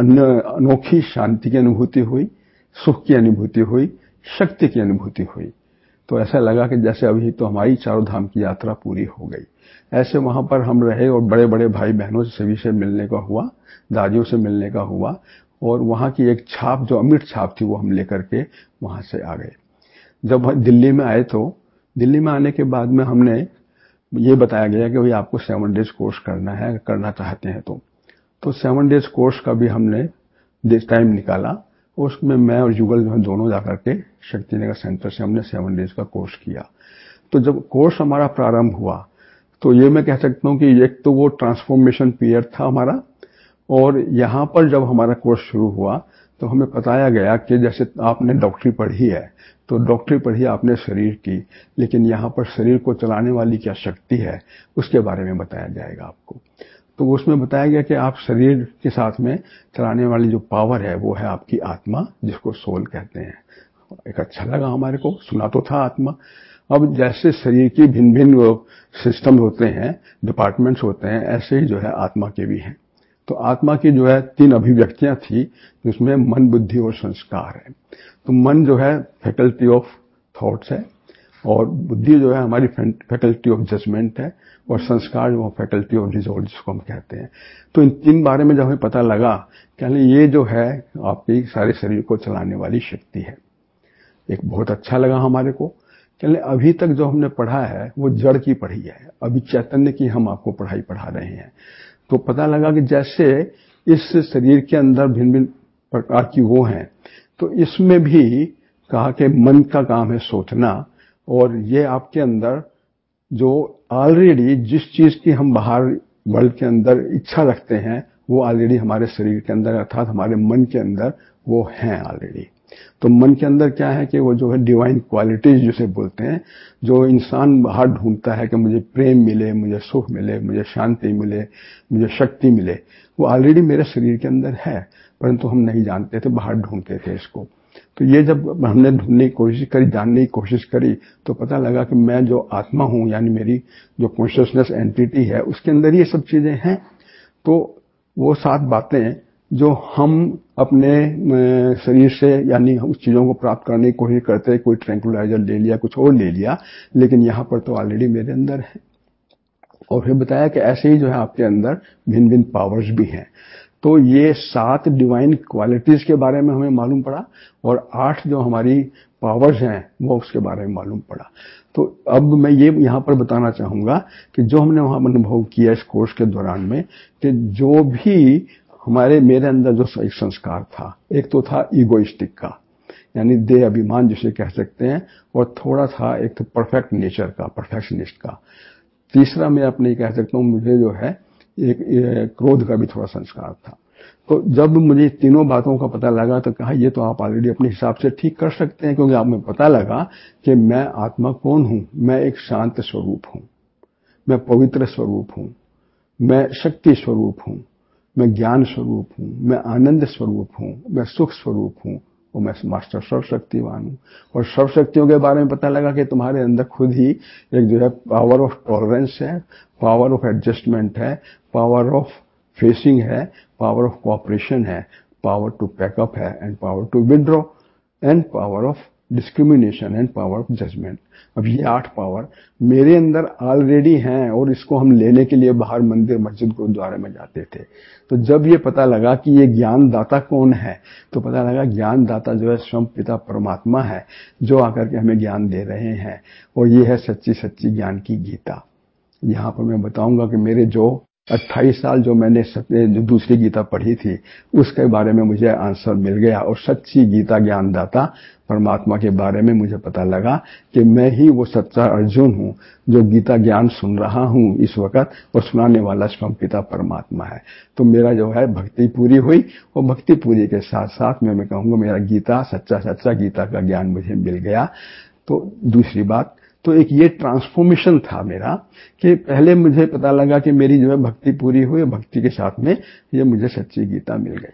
अनोखी शांति की अनुभूति हुई, सुख की अनुभूति हुई, शक्ति की अनुभूति हुई। तो ऐसा लगा कि जैसे अभी तो हमारी 4 धाम की यात्रा पूरी हो गई। ऐसे वहां पर हम रहे और बड़े बड़े भाई बहनों से सभी से मिलने का हुआ, दादियों से मिलने का हुआ, और वहां की एक छाप जो अमृत छाप थी वो हम लेकर के वहां से आ गए। जब दिल्ली में आए तो दिल्ली में आने के बाद में हमने ये बताया गया कि भाई आपको 7 डेज कोर्स करना है, करना चाहते हैं तो 7 डेज कोर्स का भी हमने टाइम निकाला। उसमें मैं और युगल जो है दोनों जाकर के शक्तिनगर सेंटर से हमने 7 डेज का कोर्स किया। तो जब कोर्स हमारा प्रारंभ हुआ तो ये मैं कह सकता हूँ कि एक तो वो ट्रांसफॉर्मेशन पीरियड था हमारा, और यहाँ पर जब हमारा कोर्स शुरू हुआ तो हमें बताया गया कि जैसे आपने डॉक्टरी पढ़ी है तो डॉक्टरी पढ़ी आपने शरीर की, लेकिन यहाँ पर शरीर को चलाने वाली क्या शक्ति है उसके बारे में बताया जाएगा आपको। तो उसमें बताया गया कि आप शरीर के साथ में चलाने वाली जो पावर है वो है आपकी आत्मा, जिसको सोल कहते हैं। एक अच्छा लगा हमारे को, सुना तो था आत्मा। अब जैसे शरीर की भिन्न भिन्न सिस्टम होते हैं, डिपार्टमेंट्स होते हैं, ऐसे ही जो है आत्मा के भी हैं। तो आत्मा की जो है 3 अभिव्यक्तियां थी, जिसमें मन, बुद्धि और संस्कार है। तो मन जो है फैकल्टी ऑफ थॉट्स है, और बुद्धि जो है हमारी फैकल्टी ऑफ जजमेंट है, और संस्कार जो फैकल्टी ऑफ रिजॉल्व जिसको हम कहते हैं। तो इन 3 बारे में जब हमें पता लगा कि ये जो है आपकी सारे शरीर को चलाने वाली शक्ति है, एक बहुत अच्छा लगा हमारे को। चलिए, अभी तक जो हमने पढ़ा है वो जड़ की पढ़ी है, अभी चैतन्य की हम आपको पढ़ाई पढ़ा रहे हैं। तो पता लगा कि जैसे इस शरीर के अंदर भिन्न भिन्न प्रकार की वो हैं, तो इसमें भी कहा कि मन का काम है सोचना, और ये आपके अंदर जो ऑलरेडी जिस चीज की हम बाहर वर्ल्ड के अंदर इच्छा रखते हैं, वो ऑलरेडी हमारे शरीर के अंदर अर्थात हमारे मन के अंदर वो हैं ऑलरेडी। तो मन के अंदर क्या है कि वो जो है डिवाइन क्वालिटीज जिसे बोलते हैं, जो इंसान बाहर ढूंढता है कि मुझे प्रेम मिले, मुझे सुख मिले, मुझे शांति मिले, मुझे शक्ति मिले, वो ऑलरेडी मेरे शरीर के अंदर है, परंतु हम नहीं जानते थे, बाहर ढूंढते थे इसको। तो ये जब हमने ढूंढने की कोशिश करी, जानने की कोशिश करी, तो पता लगा कि मैं जो आत्मा हूं, यानी मेरी जो कॉन्शियसनेस एंटिटी है, उसके अंदर ये सब चीजें हैं। तो वो 7 बातें जो हम अपने शरीर से यानी उस चीजों को प्राप्त करने की कोशिश करते हैं, कोई ट्रैंकुलाइजर ले लिया, कुछ और ले लिया, लेकिन यहाँ पर तो ऑलरेडी मेरे अंदर है। और फिर बताया कि ऐसे ही जो है आपके अंदर भिन्न भिन्न पावर्स भी हैं। तो ये 7 डिवाइन क्वालिटीज के बारे में हमें मालूम पड़ा, और 8 जो हमारी पावर्स हैं वो उसके बारे में मालूम पड़ा। तो अब मैं ये यहाँ पर बताना चाहूंगा कि जो हमने वहां अनुभव किया इस कोर्स के दौरान में, कि जो भी मेरे अंदर जो एक संस्कार था, एक तो था ईगोइस्टिक का, यानी देह अभिमान जिसे कह सकते हैं, और थोड़ा था एक तो परफेक्ट नेचर का, परफेक्शनिस्ट का। तीसरा मैं अपने कह सकता हूँ मुझे जो है एक क्रोध का भी थोड़ा संस्कार था। तो जब मुझे तीनों बातों का पता लगा तो कहा ये तो आप ऑलरेडी अपने हिसाब से ठीक कर सकते हैं, क्योंकि आप में पता लगा कि मैं आत्मा कौन हूं। मैं एक शांत स्वरूप हूं, मैं पवित्र स्वरूप हूं, मैं शक्ति स्वरूप हूं, मैं ज्ञान स्वरूप हूं, मैं आनंद स्वरूप हूं, मैं सुख स्वरूप हूं, और मैं मास्टर सर्वशक्तिवान हूं। और सर्वशक्तियों के बारे में पता लगा कि तुम्हारे अंदर खुद ही एक जो है पावर ऑफ टॉलरेंस है, पावर ऑफ एडजस्टमेंट है, पावर ऑफ फेसिंग है, पावर ऑफ कोऑपरेशन है, पावर टू पैकअप है, and power to withdraw, and power of discrimination and power of judgement. अब ये 8 पावर मेरे अंदर ऑलरेडी हैं, और इसको हम लेने के लिए बाहर मंदिर, मस्जिद, गुरुद्वारे में जाते थे। तो जब ये पता लगा कि ये ज्ञानदाता कौन है, तो पता लगा ज्ञानदाता जो है स्वयं पिता परमात्मा है, जो आकर के हमें ज्ञान दे रहे हैं, और ये है सच्ची सच्ची ज्ञान की गीता। यहाँ पर मैं बताऊंगा कि मेरे जो 28 साल जो मैंने जो दूसरी गीता पढ़ी थी, उसके बारे में मुझे आंसर मिल गया, और सच्ची गीता ज्ञानदाता परमात्मा के बारे में मुझे पता लगा कि मैं ही वो सच्चा अर्जुन हूँ जो गीता ज्ञान सुन रहा हूँ इस वक्त, और सुनाने वाला स्वयं पिता परमात्मा है। तो मेरा जो है भक्ति पूरी हुई, और भक्ति पूरी के साथ साथ मैं कहूँगा मेरा गीता सच्चा गीता का ज्ञान मुझे मिल गया। तो दूसरी बात तो एक ये ट्रांसफॉर्मेशन था मेरा, कि पहले मुझे पता लगा कि मेरी जो है भक्ति पूरी हुई, भक्ति के साथ में ये मुझे सच्ची गीता मिल गई।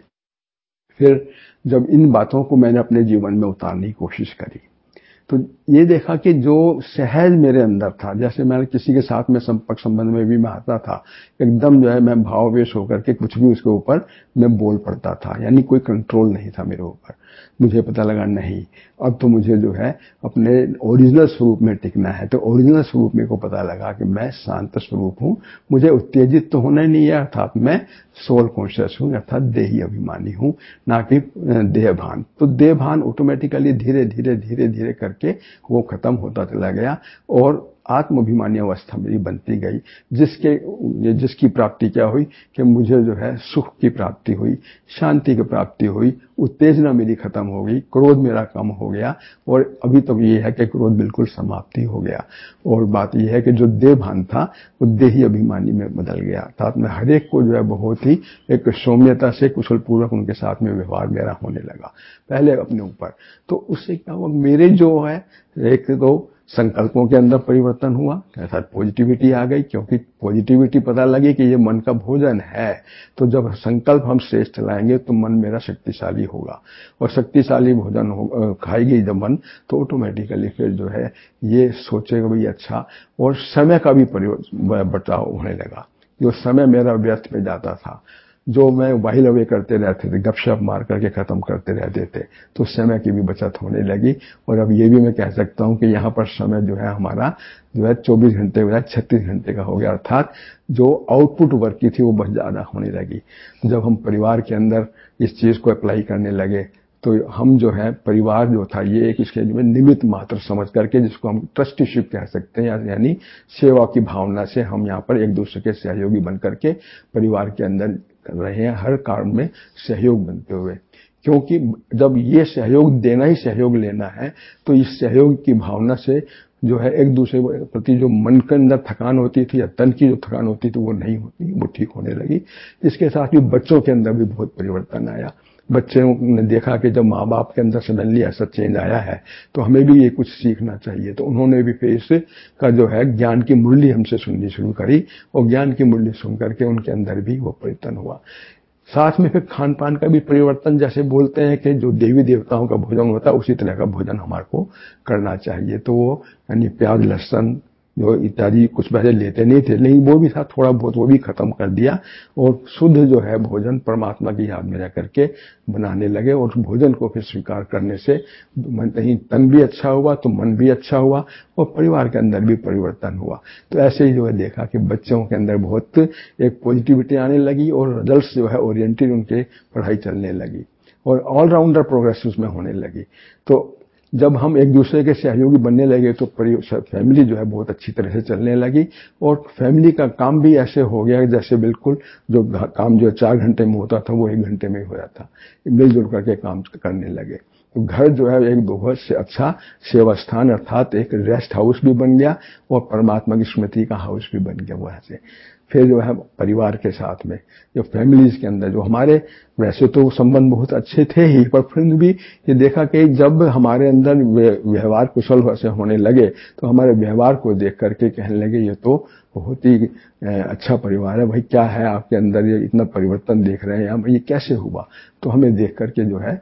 फिर जब इन बातों को मैंने अपने जीवन में उतारने की कोशिश करी, तो ये देखा कि जो सहज मेरे अंदर था, जैसे मैं किसी के साथ में संपर्क संबंध में भी मैं आता था, एकदम जो है मैं भाववेश होकर के कुछ भी उसके ऊपर मैं बोल पड़ता था, यानी कोई कंट्रोल नहीं था मेरे ऊपर। मुझे पता लगा नहीं, अब तो मुझे जो है अपने ओरिजिनल स्वरूप में टिकना है। तो ओरिजिनल स्वरूप मेरे को पता लगा कि मैं शांत स्वरूप हूँ, मुझे उत्तेजित तो होना नहीं है, अर्थात मैं सोल कॉन्शियस हूँ, अर्थात देही अभिमानी हूँ, ना कि देहभान। तो देहभान ऑटोमेटिकली धीरे धीरे धीरे धीरे करके वो खत्म होता चला गया, और आत्माभिमानी अवस्था मेरी बनती गई, जिसकी प्राप्ति क्या हुई कि मुझे जो है सुख की प्राप्ति हुई, शांति की प्राप्ति हुई, उत्तेजना मेरी खत्म हो गई, क्रोध मेरा कम हो गया, और अभी तक ये है कि क्रोध बिल्कुल समाप्ति हो गया। और बात यह है कि जो देहभान था वो देही अभिमानी में बदल गया, अर्थात मैं हर एक को जो है बहुत ही एक सौम्यता से कुशल पूर्वक उनके साथ में व्यवहार मेरा होने लगा, पहले अपने ऊपर। तो उससे क्या हुआ, मेरे जो है एक तो संकल्पों के अंदर परिवर्तन हुआ, कैसा पॉजिटिविटी आ गई, क्योंकि पॉजिटिविटी पता लगी कि ये मन का भोजन है। तो जब संकल्प हम श्रेष्ठ लाएंगे तो मन मेरा शक्तिशाली होगा, और शक्तिशाली भोजन खाएगी जब मन, तो ऑटोमेटिकली फिर जो है ये सोचेगा भाई अच्छा, और समय का भी बचाव होने लगा। जो समय मेरा व्यर्थ में जाता था, जो मैं वाइल अवे करते रहते थे, गपशप मार करके खत्म करते रहते थे, तो समय की भी बचत होने लगी। और अब ये भी मैं कह सकता हूं कि यहाँ पर समय जो है हमारा जो है 24 घंटे बजाय 36 घंटे का हो गया, अर्थात जो आउटपुट वर्क की थी वो बहुत ज्यादा होने लगी। जब हम परिवार के अंदर इस चीज को अप्लाई करने लगे तो हम जो है परिवार जो था ये एक इसके में निमित्त मात्र समझ करके, जिसको हम ट्रस्टीशिप कह सकते हैं, यानी सेवा की भावना से हम यहाँ पर एक दूसरे के सहयोगी बन करके परिवार के अंदर कर रहे हैं, हर काम में सहयोग बनते हुए। क्योंकि जब ये सहयोग देना ही सहयोग लेना है, तो इस सहयोग की भावना से जो है एक दूसरे के प्रति जो मन के अंदर थकान होती थी या तन की जो थकान होती थी वो नहीं होती, वो ठीक होने लगी। इसके साथ ही बच्चों के अंदर भी बहुत परिवर्तन आया। बच्चों ने देखा कि जब माँ बाप के अंदर सडनली ऐसा चेंज आया है तो हमें भी ये कुछ सीखना चाहिए, तो उन्होंने भी फिर इसका जो है ज्ञान की मूल्य हमसे सुननी शुरू करी, और ज्ञान की मूल्य सुन करके उनके अंदर भी वो परिवर्तन हुआ। साथ में फिर खान पान का भी परिवर्तन, जैसे बोलते हैं कि जो देवी देवताओं का भोजन होता है उसी तरह का भोजन हमारे को करना चाहिए। तो वो यानी प्याज लहसुन जो इत्यादि कुछ पहले लेते नहीं थे, लेकिन वो भी था थोड़ा बहुत, वो भी खत्म कर दिया, और शुद्ध जो है भोजन परमात्मा की याद में रह करके बनाने लगे। और भोजन को फिर स्वीकार करने से तन भी अच्छा हुआ तो मन भी अच्छा हुआ, और परिवार के अंदर भी परिवर्तन हुआ। तो ऐसे ही जो है देखा कि बच्चों के अंदर बहुत एक पॉजिटिविटी आने लगी, और रिजल्ट जो है ओरिएंटेड उनके पढ़ाई चलने लगी, और ऑलराउंडर प्रोग्रेस उसमें होने लगी। तो जब हम एक दूसरे के सहयोगी बनने लगे तो फैमिली जो है बहुत अच्छी तरह से चलने लगी, और फैमिली का काम भी ऐसे हो गया जैसे बिल्कुल जो काम जो 4 घंटे में होता था वो 1 घंटे में ही हो जाता था, मिलजुल करके काम करने लगे। तो घर जो है एक बहुत से अच्छा सेवा स्थान अर्थात एक रेस्ट हाउस भी बन गया, और परमात्मा की स्मृति का हाउस भी बन गया वहां से। फिर जो है परिवार के साथ में जो फैमिलीज के अंदर जो हमारे वैसे तो संबंध बहुत अच्छे थे ही, पर फिर भी ये देखा कि जब हमारे अंदर व्यवहार कुशल से होने लगे तो हमारे व्यवहार को देख करके कहने लगे ये तो बहुत ही अच्छा परिवार है भाई, क्या है आपके अंदर ये इतना परिवर्तन देख रहे हैं हम, ये कैसे हुआ। तो हमें देख करके जो है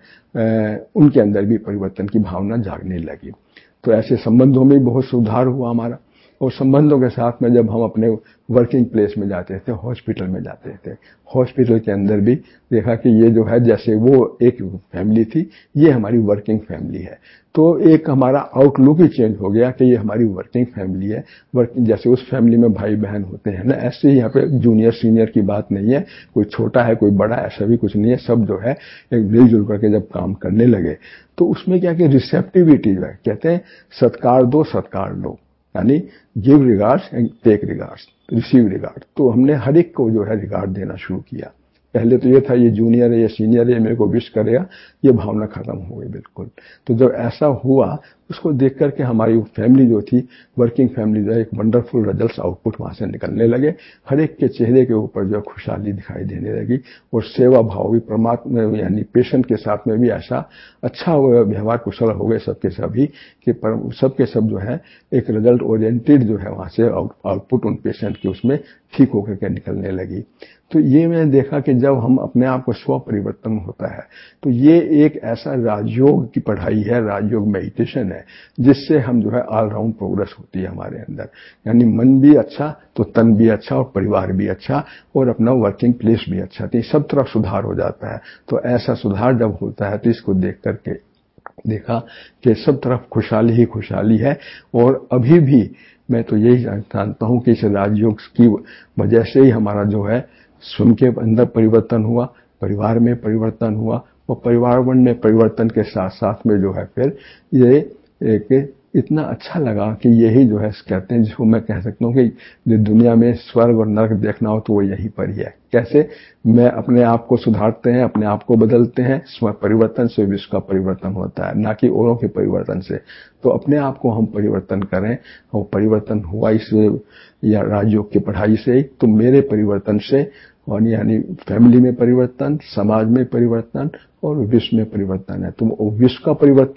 उनके अंदर भी परिवर्तन की भावना जागने लगी। तो ऐसे संबंधों में बहुत सुधार हुआ हमारा। और संबंधों के साथ में जब हम अपने वर्किंग प्लेस में जाते थे, हॉस्पिटल में जाते थे, हॉस्पिटल के अंदर भी देखा कि ये जो है जैसे वो एक फैमिली थी, ये हमारी वर्किंग फैमिली है। तो एक हमारा आउटलुक ही चेंज हो गया कि ये हमारी वर्किंग फैमिली है। जैसे उस फैमिली में भाई बहन होते हैं ना, ऐसे ही यहाँ पे जूनियर सीनियर की बात नहीं है, कोई छोटा है कोई बड़ा, ऐसा भी कुछ नहीं है। सब जो है एक मिलजुल करके जब काम करने लगे तो उसमें क्या कि रिसेप्टिविटी जो है, कहते हैं सत्कार दो सत्कार लो, यानी give regards and take regards, receive regard. तो हमने हर एक को जो है रिगार्ड देना शुरू किया। पहले तो ये था ये जूनियर है ये सीनियर है मेरे को विश करेगा, ये भावना खत्म हो गई बिल्कुल। तो जब ऐसा हुआ उसको देख करके हमारी फैमिली जो थी, वर्किंग फैमिली जो है, एक वंडरफुल रिजल्ट्स आउटपुट वहां से निकलने लगे। हर एक के चेहरे के ऊपर जो खुशहाली दिखाई देने लगी, और सेवा भाव भी परमात्मा यानी पेशेंट के साथ में भी ऐसा अच्छा व्यवहार कुशल हो गए सबके सभी कि सबके सब जो है एक रिजल्ट ओरिएंटेड जो है वहां से आउटपुट उन पेशेंट की उसमें ठीक होकर के निकलने लगी। तो ये मैंने देखा कि जब हम अपने आप को स्व परिवर्तन होता है तो ये एक ऐसा राजयोग की पढ़ाई है, राजयोग मेडिटेशन है, जिससे हम जो है ऑलराउंड प्रोग्रेस होती है हमारे अंदर। यानी मन भी अच्छा तो तन भी अच्छा, और परिवार भी अच्छा, और अपना वर्किंग प्लेस भी अच्छा, तो सब तरफ सुधार हो जाता है। तो ऐसा सुधार जब होता है तो इसको देख करके देखा कि सब तरफ खुशहाली ही खुशहाली है। और अभी भी मैं तो यही जानता हूं कि इस राजयोग की वजह से ही हमारा जो है स्वयं के अंदर परिवर्तन हुआ, परिवार में परिवर्तन हुआ, और पर्यावरण में परिवर्तन के साथ साथ में जो है फिर ये एक इतना अच्छा लगा कि यही जो है कहते हैं जिसको मैं कह सकता हूँ कि जो दुनिया में स्वर्ग और नरक देखना हो तो वो यहीं पर ही है। कैसे मैं अपने आप को सुधारते हैं, अपने आप को बदलते हैं, स्व परिवर्तन से विश्व का परिवर्तन होता है, ना कि औरों के परिवर्तन से। तो अपने आप को हम परिवर्तन करें, और परिवर्तन हुआ इस या राजयोग की पढ़ाई से ही, तो मेरे परिवर्तन से और यानी फैमिली में परिवर्तन, समाज में परिवर्तन, और विश्व में परिवर्तन है। तो विश्व का परिवर्तन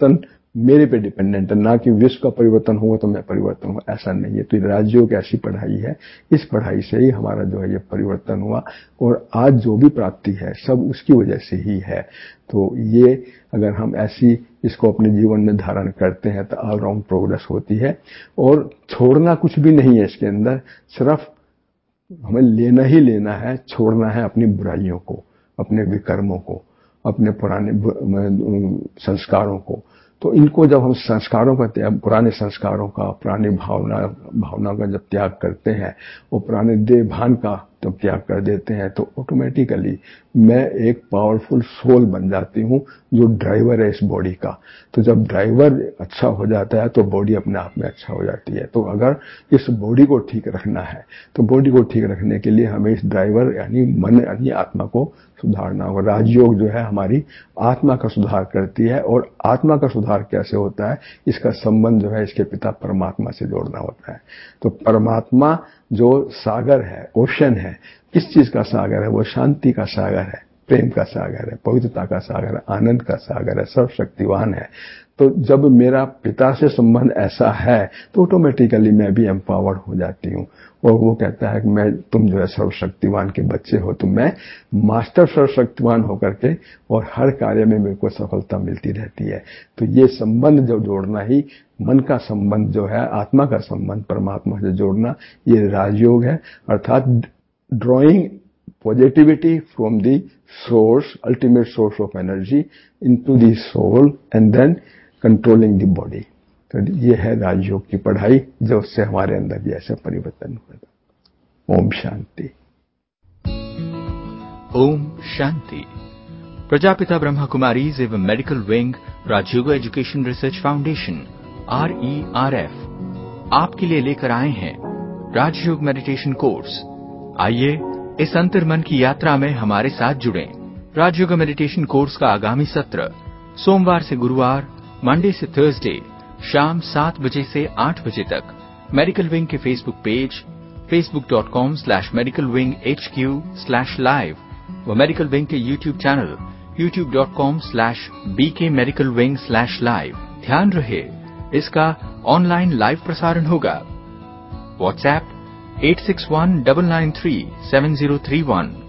मेरे पे डिपेंडेंट है, ना कि विश्व का परिवर्तन होगा तो मैं परिवर्तन हुआ, ऐसा नहीं है। तो राजयोग ऐसी पढ़ाई है, इस पढ़ाई से ही हमारा जो है ये परिवर्तन हुआ और आज जो भी प्राप्ति है सब उसकी वजह से ही है। तो ये अगर हम ऐसी इसको अपने जीवन में धारण करते हैं तो ऑलराउंड प्रोग्रेस होती है। और छोड़ना कुछ भी नहीं है इसके अंदर, सिर्फ हमें लेना ही लेना है, छोड़ना है अपनी बुराइयों को, अपने विकर्मों को, अपने पुराने संस्कारों को। तो इनको जब हम संस्कारों का त्याग, पुराने संस्कारों का, पुरानी भावना का जब त्याग करते हैं और पुराने देह भान का जब त्याग कर देते हैं तो ऑटोमेटिकली मैं एक पावरफुल सोल बन जाती हूँ जो ड्राइवर है इस बॉडी का। तो जब ड्राइवर अच्छा हो जाता है तो बॉडी अपने आप में अच्छा हो जाती है। तो अगर इस बॉडी को ठीक रखना है तो बॉडी को ठीक रखने के लिए हमें इस ड्राइवर यानी मन यानी आत्मा को सुधारना होगा। राजयोग जो है हमारी आत्मा का सुधार करती है और आत्मा का सुधार कैसे होता है, इसका संबंध जो है इसके पिता परमात्मा से जोड़ना होता है। तो परमात्मा जो सागर है, ओशन है, किस चीज का सागर है? वो शांति का सागर है, प्रेम का सागर है, पवित्रता का सागर है, आनंद का सागर है, सर्वशक्तिवान है। तो जब मेरा पिता से संबंध ऐसा है तो ऑटोमेटिकली मैं भी एम्पावर्ड हो जाती हूँ। और वो कहता है कि तुम जो है सर्वशक्तिवान के बच्चे हो, तो मैं मास्टर सर्वशक्तिवान होकर के और हर कार्य में मेरे को सफलता मिलती रहती है। तो ये संबंध जो जोड़ना ही, मन का संबंध जो है, आत्मा का संबंध परमात्मा से जोड़ना, ये राजयोग है। अर्थात drawing positivity from the source, ultimate source of energy into the soul and then controlling the body. तो ये है राजयोग की पढ़ाई जो उससे हमारे अंदर भी ऐसे परिवर्तन हुआ। ओम शांति। ओम शांति। प्रजापिता ब्रह्मा कुमारीज एवं medical wing Rajyoga education research foundation RERF आपके लिए लेकर आए हैं राजयोग मेडिटेशन कोर्स। आइए इस अंतर्मन की यात्रा में हमारे साथ जुड़ें। राजयोग मेडिटेशन कोर्स का आगामी सत्र सोमवार से गुरुवार, मंडे से थर्सडे शाम 7 बजे से 8 बजे तक मेडिकल विंग के फेसबुक पेज facebook.com/medicalwinghq/live व मेडिकल विंग के यूट्यूब चैनल youtube.com/bkmedicalwing/live। ध्यान रहे इसका ऑनलाइन लाइव प्रसारण होगा। व्हाट्सएप 8619937031